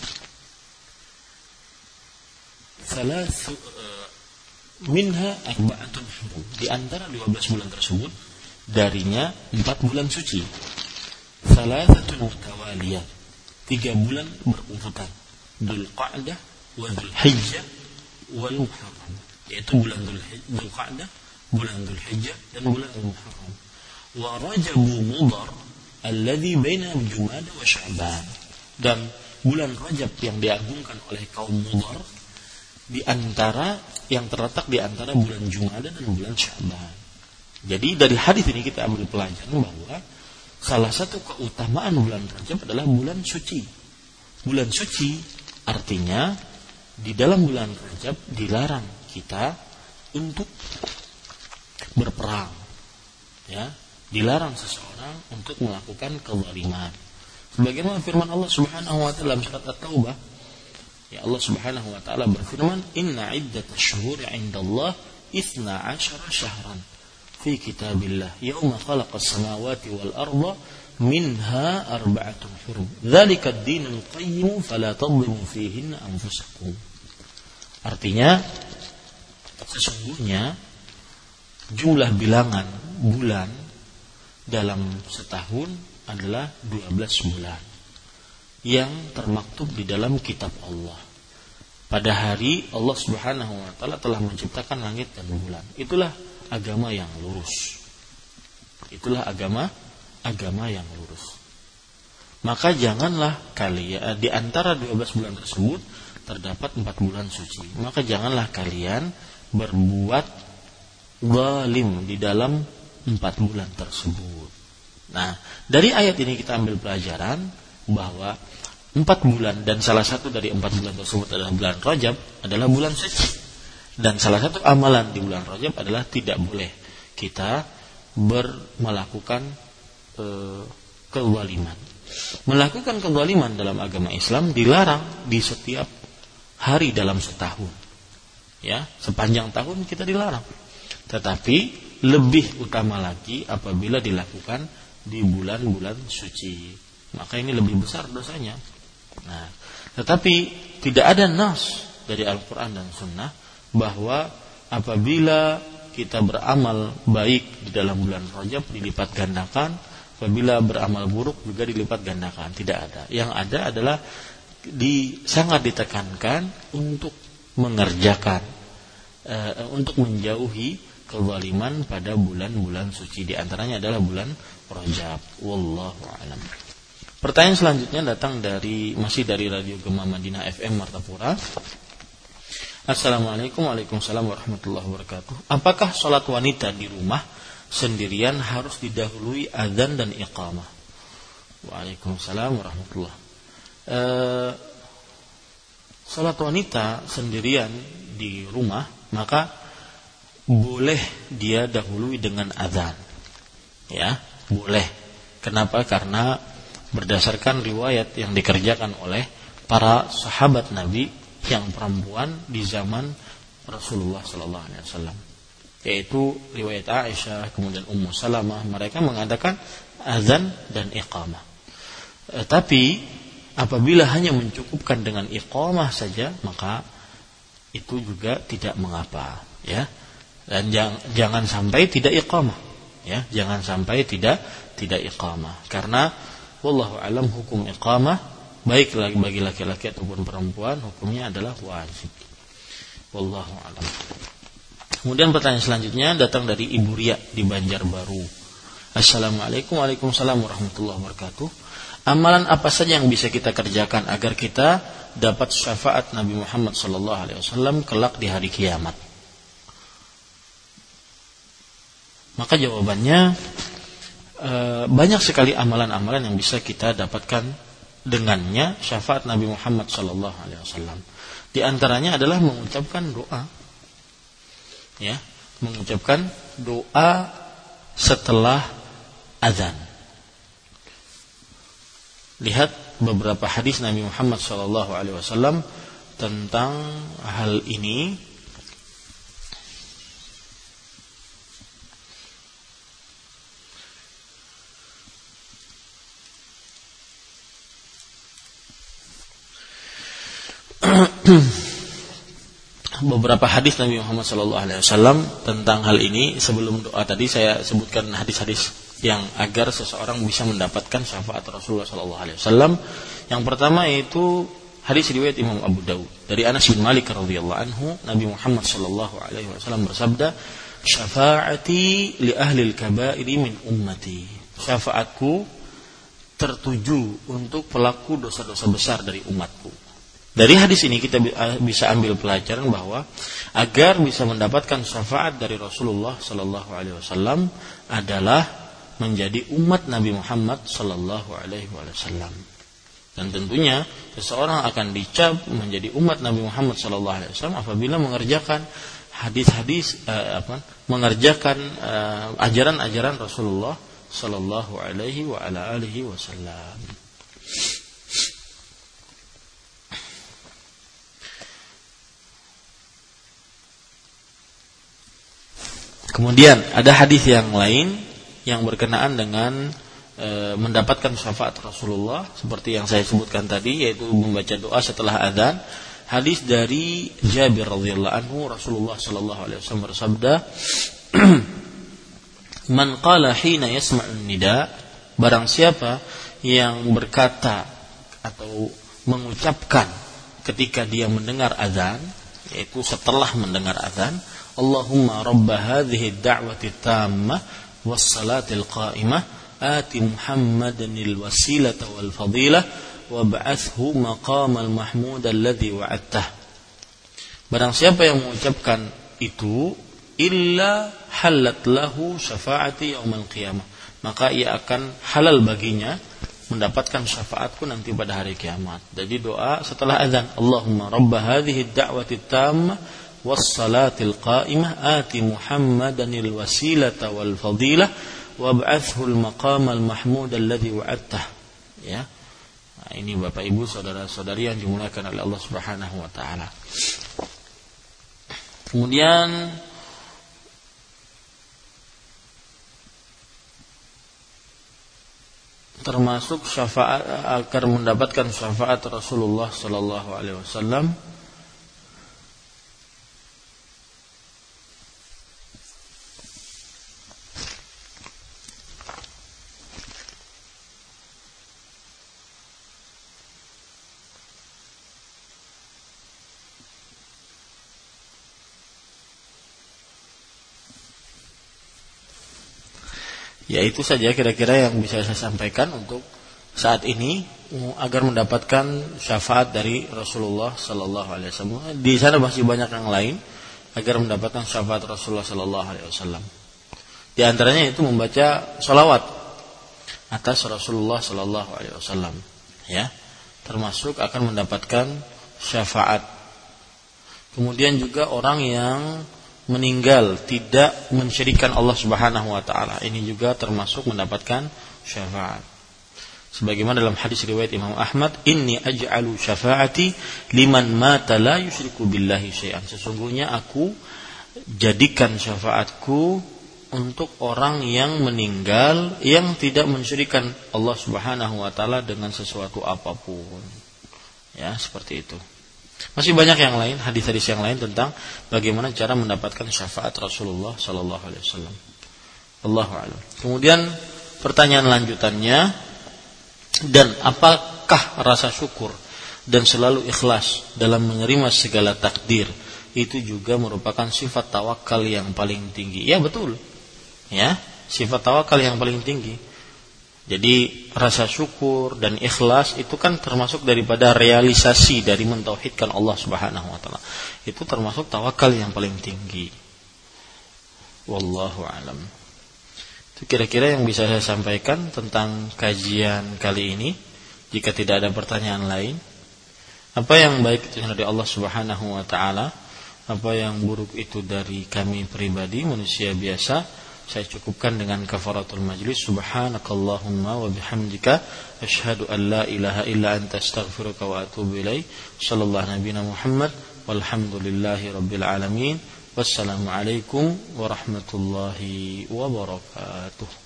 [SPEAKER 3] Salasu uh, minha arba'atun hurum. Di antara dua belas bulan tersebut darinya empat bulan suci. Salasatun mutawaliyah. Tiga bulan berurutan. Dzulqa'dah wa Dzulhijjah wal Muharram. Yaitu bulan Dzulqa'dah, bulan Dzulhijjah dan bulan Muharram. Wa Rajabu Mudhar alladhi baina Jumada wa Sya'ban. Dan bulan Rajab yang diagungkan oleh kaum Mudhar di antara yang terletak di antara bulan Jumada dan bulan Sya'ban. Jadi dari hadis ini kita ambil pelajaran bahwa salah satu keutamaan bulan Rajab adalah bulan suci. Bulan suci artinya di dalam bulan Rajab dilarang kita untuk berperang, ya. Dilarang seseorang untuk melakukan kezaliman. Sebagaimana firman Allah Subhanahu wa taala dalam surat At-Taubah, ya, Allah Subhanahu wa taala berfirman, "Inna 'iddatash syuhuri 'indallah itsna 'asyara syahran fi kitabillah yauma khalaqas samawati wal arda minha arba'atun hurum. Dzalika ad-dinul qayyim fala tadhlimu fihinna anfusakum." Artinya sesungguhnya jumlah bilangan bulan dalam setahun adalah dua belas bulan yang termaktub di dalam kitab Allah. Pada hari Allah Subhanahu wa taala telah menciptakan langit dan bulan. Itulah agama yang lurus. Itulah agama agama yang lurus. Maka janganlah kalian di antara dua belas bulan tersebut terdapat empat bulan suci. Maka janganlah kalian berbuat zalim di dalam empat bulan tersebut. Nah, dari ayat ini kita ambil pelajaran bahwa empat bulan dan salah satu dari empat bulan tersebut adalah bulan Rajab adalah bulan suci. Dan salah satu amalan di bulan Rajab adalah tidak boleh kita ber, melakukan e, kezaliman. Melakukan kezaliman dalam agama Islam dilarang di setiap hari dalam setahun. Ya, sepanjang tahun kita dilarang. Tetapi lebih utama lagi apabila dilakukan di bulan-bulan suci. Maka ini lebih besar dosanya. Nah, tetapi tidak ada nas dari Al-Quran dan Sunnah bahwa apabila kita beramal baik di dalam bulan Rajab dilipat gandakan, apabila beramal buruk juga dilipat gandakan. Tidak ada. Yang ada adalah di, sangat ditekankan untuk mengerjakan, uh, untuk menjauhi
[SPEAKER 1] kezaliman pada bulan-bulan suci, di antaranya adalah bulan Rajab. Wallahu a'lam. Pertanyaan selanjutnya datang dari masih dari Radio Gema Madinah F M Martapura. Assalamualaikum Waalaikumsalam warahmatullahi wabarakatuh. Apakah sholat wanita di rumah sendirian harus didahului azan dan iqamah? Waalaikumsalam warahmatullahi wabarakatuh. Eh, sholat wanita sendirian di rumah, maka boleh dia dahului dengan azan. Ya, boleh. Kenapa? Karena berdasarkan riwayat yang dikerjakan oleh para sahabat Nabi yang perempuan di zaman Rasulullah sallallahu alaihi wasallam, yaitu riwayat Aisyah, kemudian Ummu Salamah, mereka mengadakan azan dan iqamah. E, tapi apabila hanya mencukupkan dengan iqamah saja, maka itu juga tidak mengapa, ya. Dan jangan, jangan sampai tidak iqamah, ya. Jangan sampai tidak tidak iqamah, karena wallahu alam hukum iqamah baik bagi laki-laki ataupun perempuan hukumnya adalah wajib. Wallahu alam. Kemudian pertanyaan selanjutnya datang dari Ibu Ria di Banjarbaru. Assalamualaikum Waalaikumsalam warahmatullahi wabarakatuh. Amalan apa saja yang bisa kita kerjakan agar kita dapat syafaat Nabi Muhammad sallallahu alaihi wasallam kelak di hari kiamat? Maka jawabannya e, banyak sekali amalan-amalan yang bisa kita dapatkan dengannya syafaat Nabi Muhammad sallallahu alaihi wasallam. Di antaranya adalah mengucapkan doa. Ya, mengucapkan doa setelah azan. Lihat beberapa hadis Nabi Muhammad sallallahu alaihi wasallam tentang hal ini. Beberapa hadis Nabi Muhammad sallallahu alaihi wasallam tentang hal ini. Sebelum doa tadi saya sebutkan hadis-hadis yang agar seseorang bisa mendapatkan syafaat Rasulullah sallallahu alaihi wasallam. Yang pertama yaitu hadis riwayat Imam Abu Dawud dari Anas bin Malik radhiyallahu anhu, Nabi Muhammad sallallahu alaihi wasallam bersabda, "Syafaati li ahli al-kaba'iri min ummati." Syafaatku tertuju untuk pelaku dosa-dosa besar dari umatku. Dari hadis ini kita bisa ambil pelajaran bahwa agar bisa mendapatkan syafaat dari Rasulullah sallallahu alaihi wasallam adalah menjadi umat Nabi Muhammad sallallahu alaihi wasallam. Dan tentunya seseorang akan dicap menjadi umat Nabi Muhammad sallallahu alaihi wasallam apabila mengerjakan hadis-hadis eh, apa? mengerjakan eh, ajaran-ajaran Rasulullah sallallahu alaihi wa ala alihi wasallam. Kemudian ada hadis yang lain yang berkenaan dengan e, mendapatkan syafaat Rasulullah seperti yang saya sebutkan tadi, yaitu membaca doa setelah adzan. Hadis dari Jabir radhiyallahu anhu, Rasulullah sallallahu alaihi wasallam bersabda, "Man qala hina yasma'un nida," barang siapa yang berkata atau mengucapkan ketika dia mendengar azan, yaitu setelah mendengar azan, Allahumma rabba hadhihi ad-da'wati at-tammah was-salati al-qa'imah ati Muhammadan al-wasilata wal-fadilah wab'athhu maqamal mahmud alladhi wa'adtah. Barang siapa yang mengucapkan itu, illa halat lahu syafa'ati yaumal qiyamah, maka ia akan halal baginya mendapatkan syafaatku nanti pada hari kiamat. Jadi doa setelah azan, Allahumma rabba hadhihi ad-da'wati at-tammah was-salatil qa'imah ati Muhammadanil wasilata wal fadilah wab'athul maqamal mahmud alladhi wa'adtah. Ya. Nah, ini Bapak Ibu saudara-saudari yang dimuliakan oleh Allah Subhanahu wa taala. Kemudian termasuk syafaat agar mendapatkan syafaat Rasulullah sallallahu alaihi wasallam
[SPEAKER 3] Ya itu saja kira-kira yang bisa saya sampaikan untuk saat ini agar mendapatkan syafaat dari Rasulullah sallallahu alaihi wasallam. Di sana masih banyak yang lain agar mendapatkan syafaat Rasulullah sallallahu alaihi wasallam. Di antaranya itu membaca salawat atas Rasulullah sallallahu alaihi wasallam, ya. Termasuk akan mendapatkan syafaat. Kemudian juga orang yang meninggal tidak mensyirikkan Allah Subhanahu wa taala, ini juga termasuk mendapatkan syafaat. Sebagaimana dalam hadis riwayat Imam Ahmad, inni aj'alu syafaati liman mata la yusyriku billahi syai'an. Sesungguhnya aku jadikan syafaatku untuk orang yang meninggal yang tidak mensyirikkan Allah Subhanahu wa taala dengan sesuatu apapun. Ya, seperti itu. Masih banyak yang lain, hadis-hadis yang lain tentang bagaimana cara mendapatkan syafaat Rasulullah sallallahu alaihi wasallam. Allahu a'lam. Kemudian pertanyaan lanjutannya, dan apakah rasa syukur dan selalu ikhlas dalam menerima segala takdir itu juga merupakan sifat tawakal yang paling tinggi? Ya, betul. Ya, sifat tawakal yang paling tinggi. Jadi rasa syukur dan ikhlas itu kan termasuk daripada realisasi dari mentauhidkan Allah Subhanahu wa taala. Itu termasuk tawakal yang paling tinggi. Wallahu alam. Itu kira-kira yang bisa saya sampaikan tentang kajian kali ini. Jika tidak ada pertanyaan lain, apa yang baik itu dari Allah Subhanahu wa taala, apa yang buruk itu dari kami pribadi manusia biasa, saya cukupkan dengan kafaratul majlis. Subhanakallahumma wa bihamdika asyhadu an la ilaha illa anta astaghfiruka wa atubu ilaik. Sallallahu nabiyana Muhammad walhamdulillahi rabbil alamin. Wassalamu alaikum warahmatullahi wabarakatuh.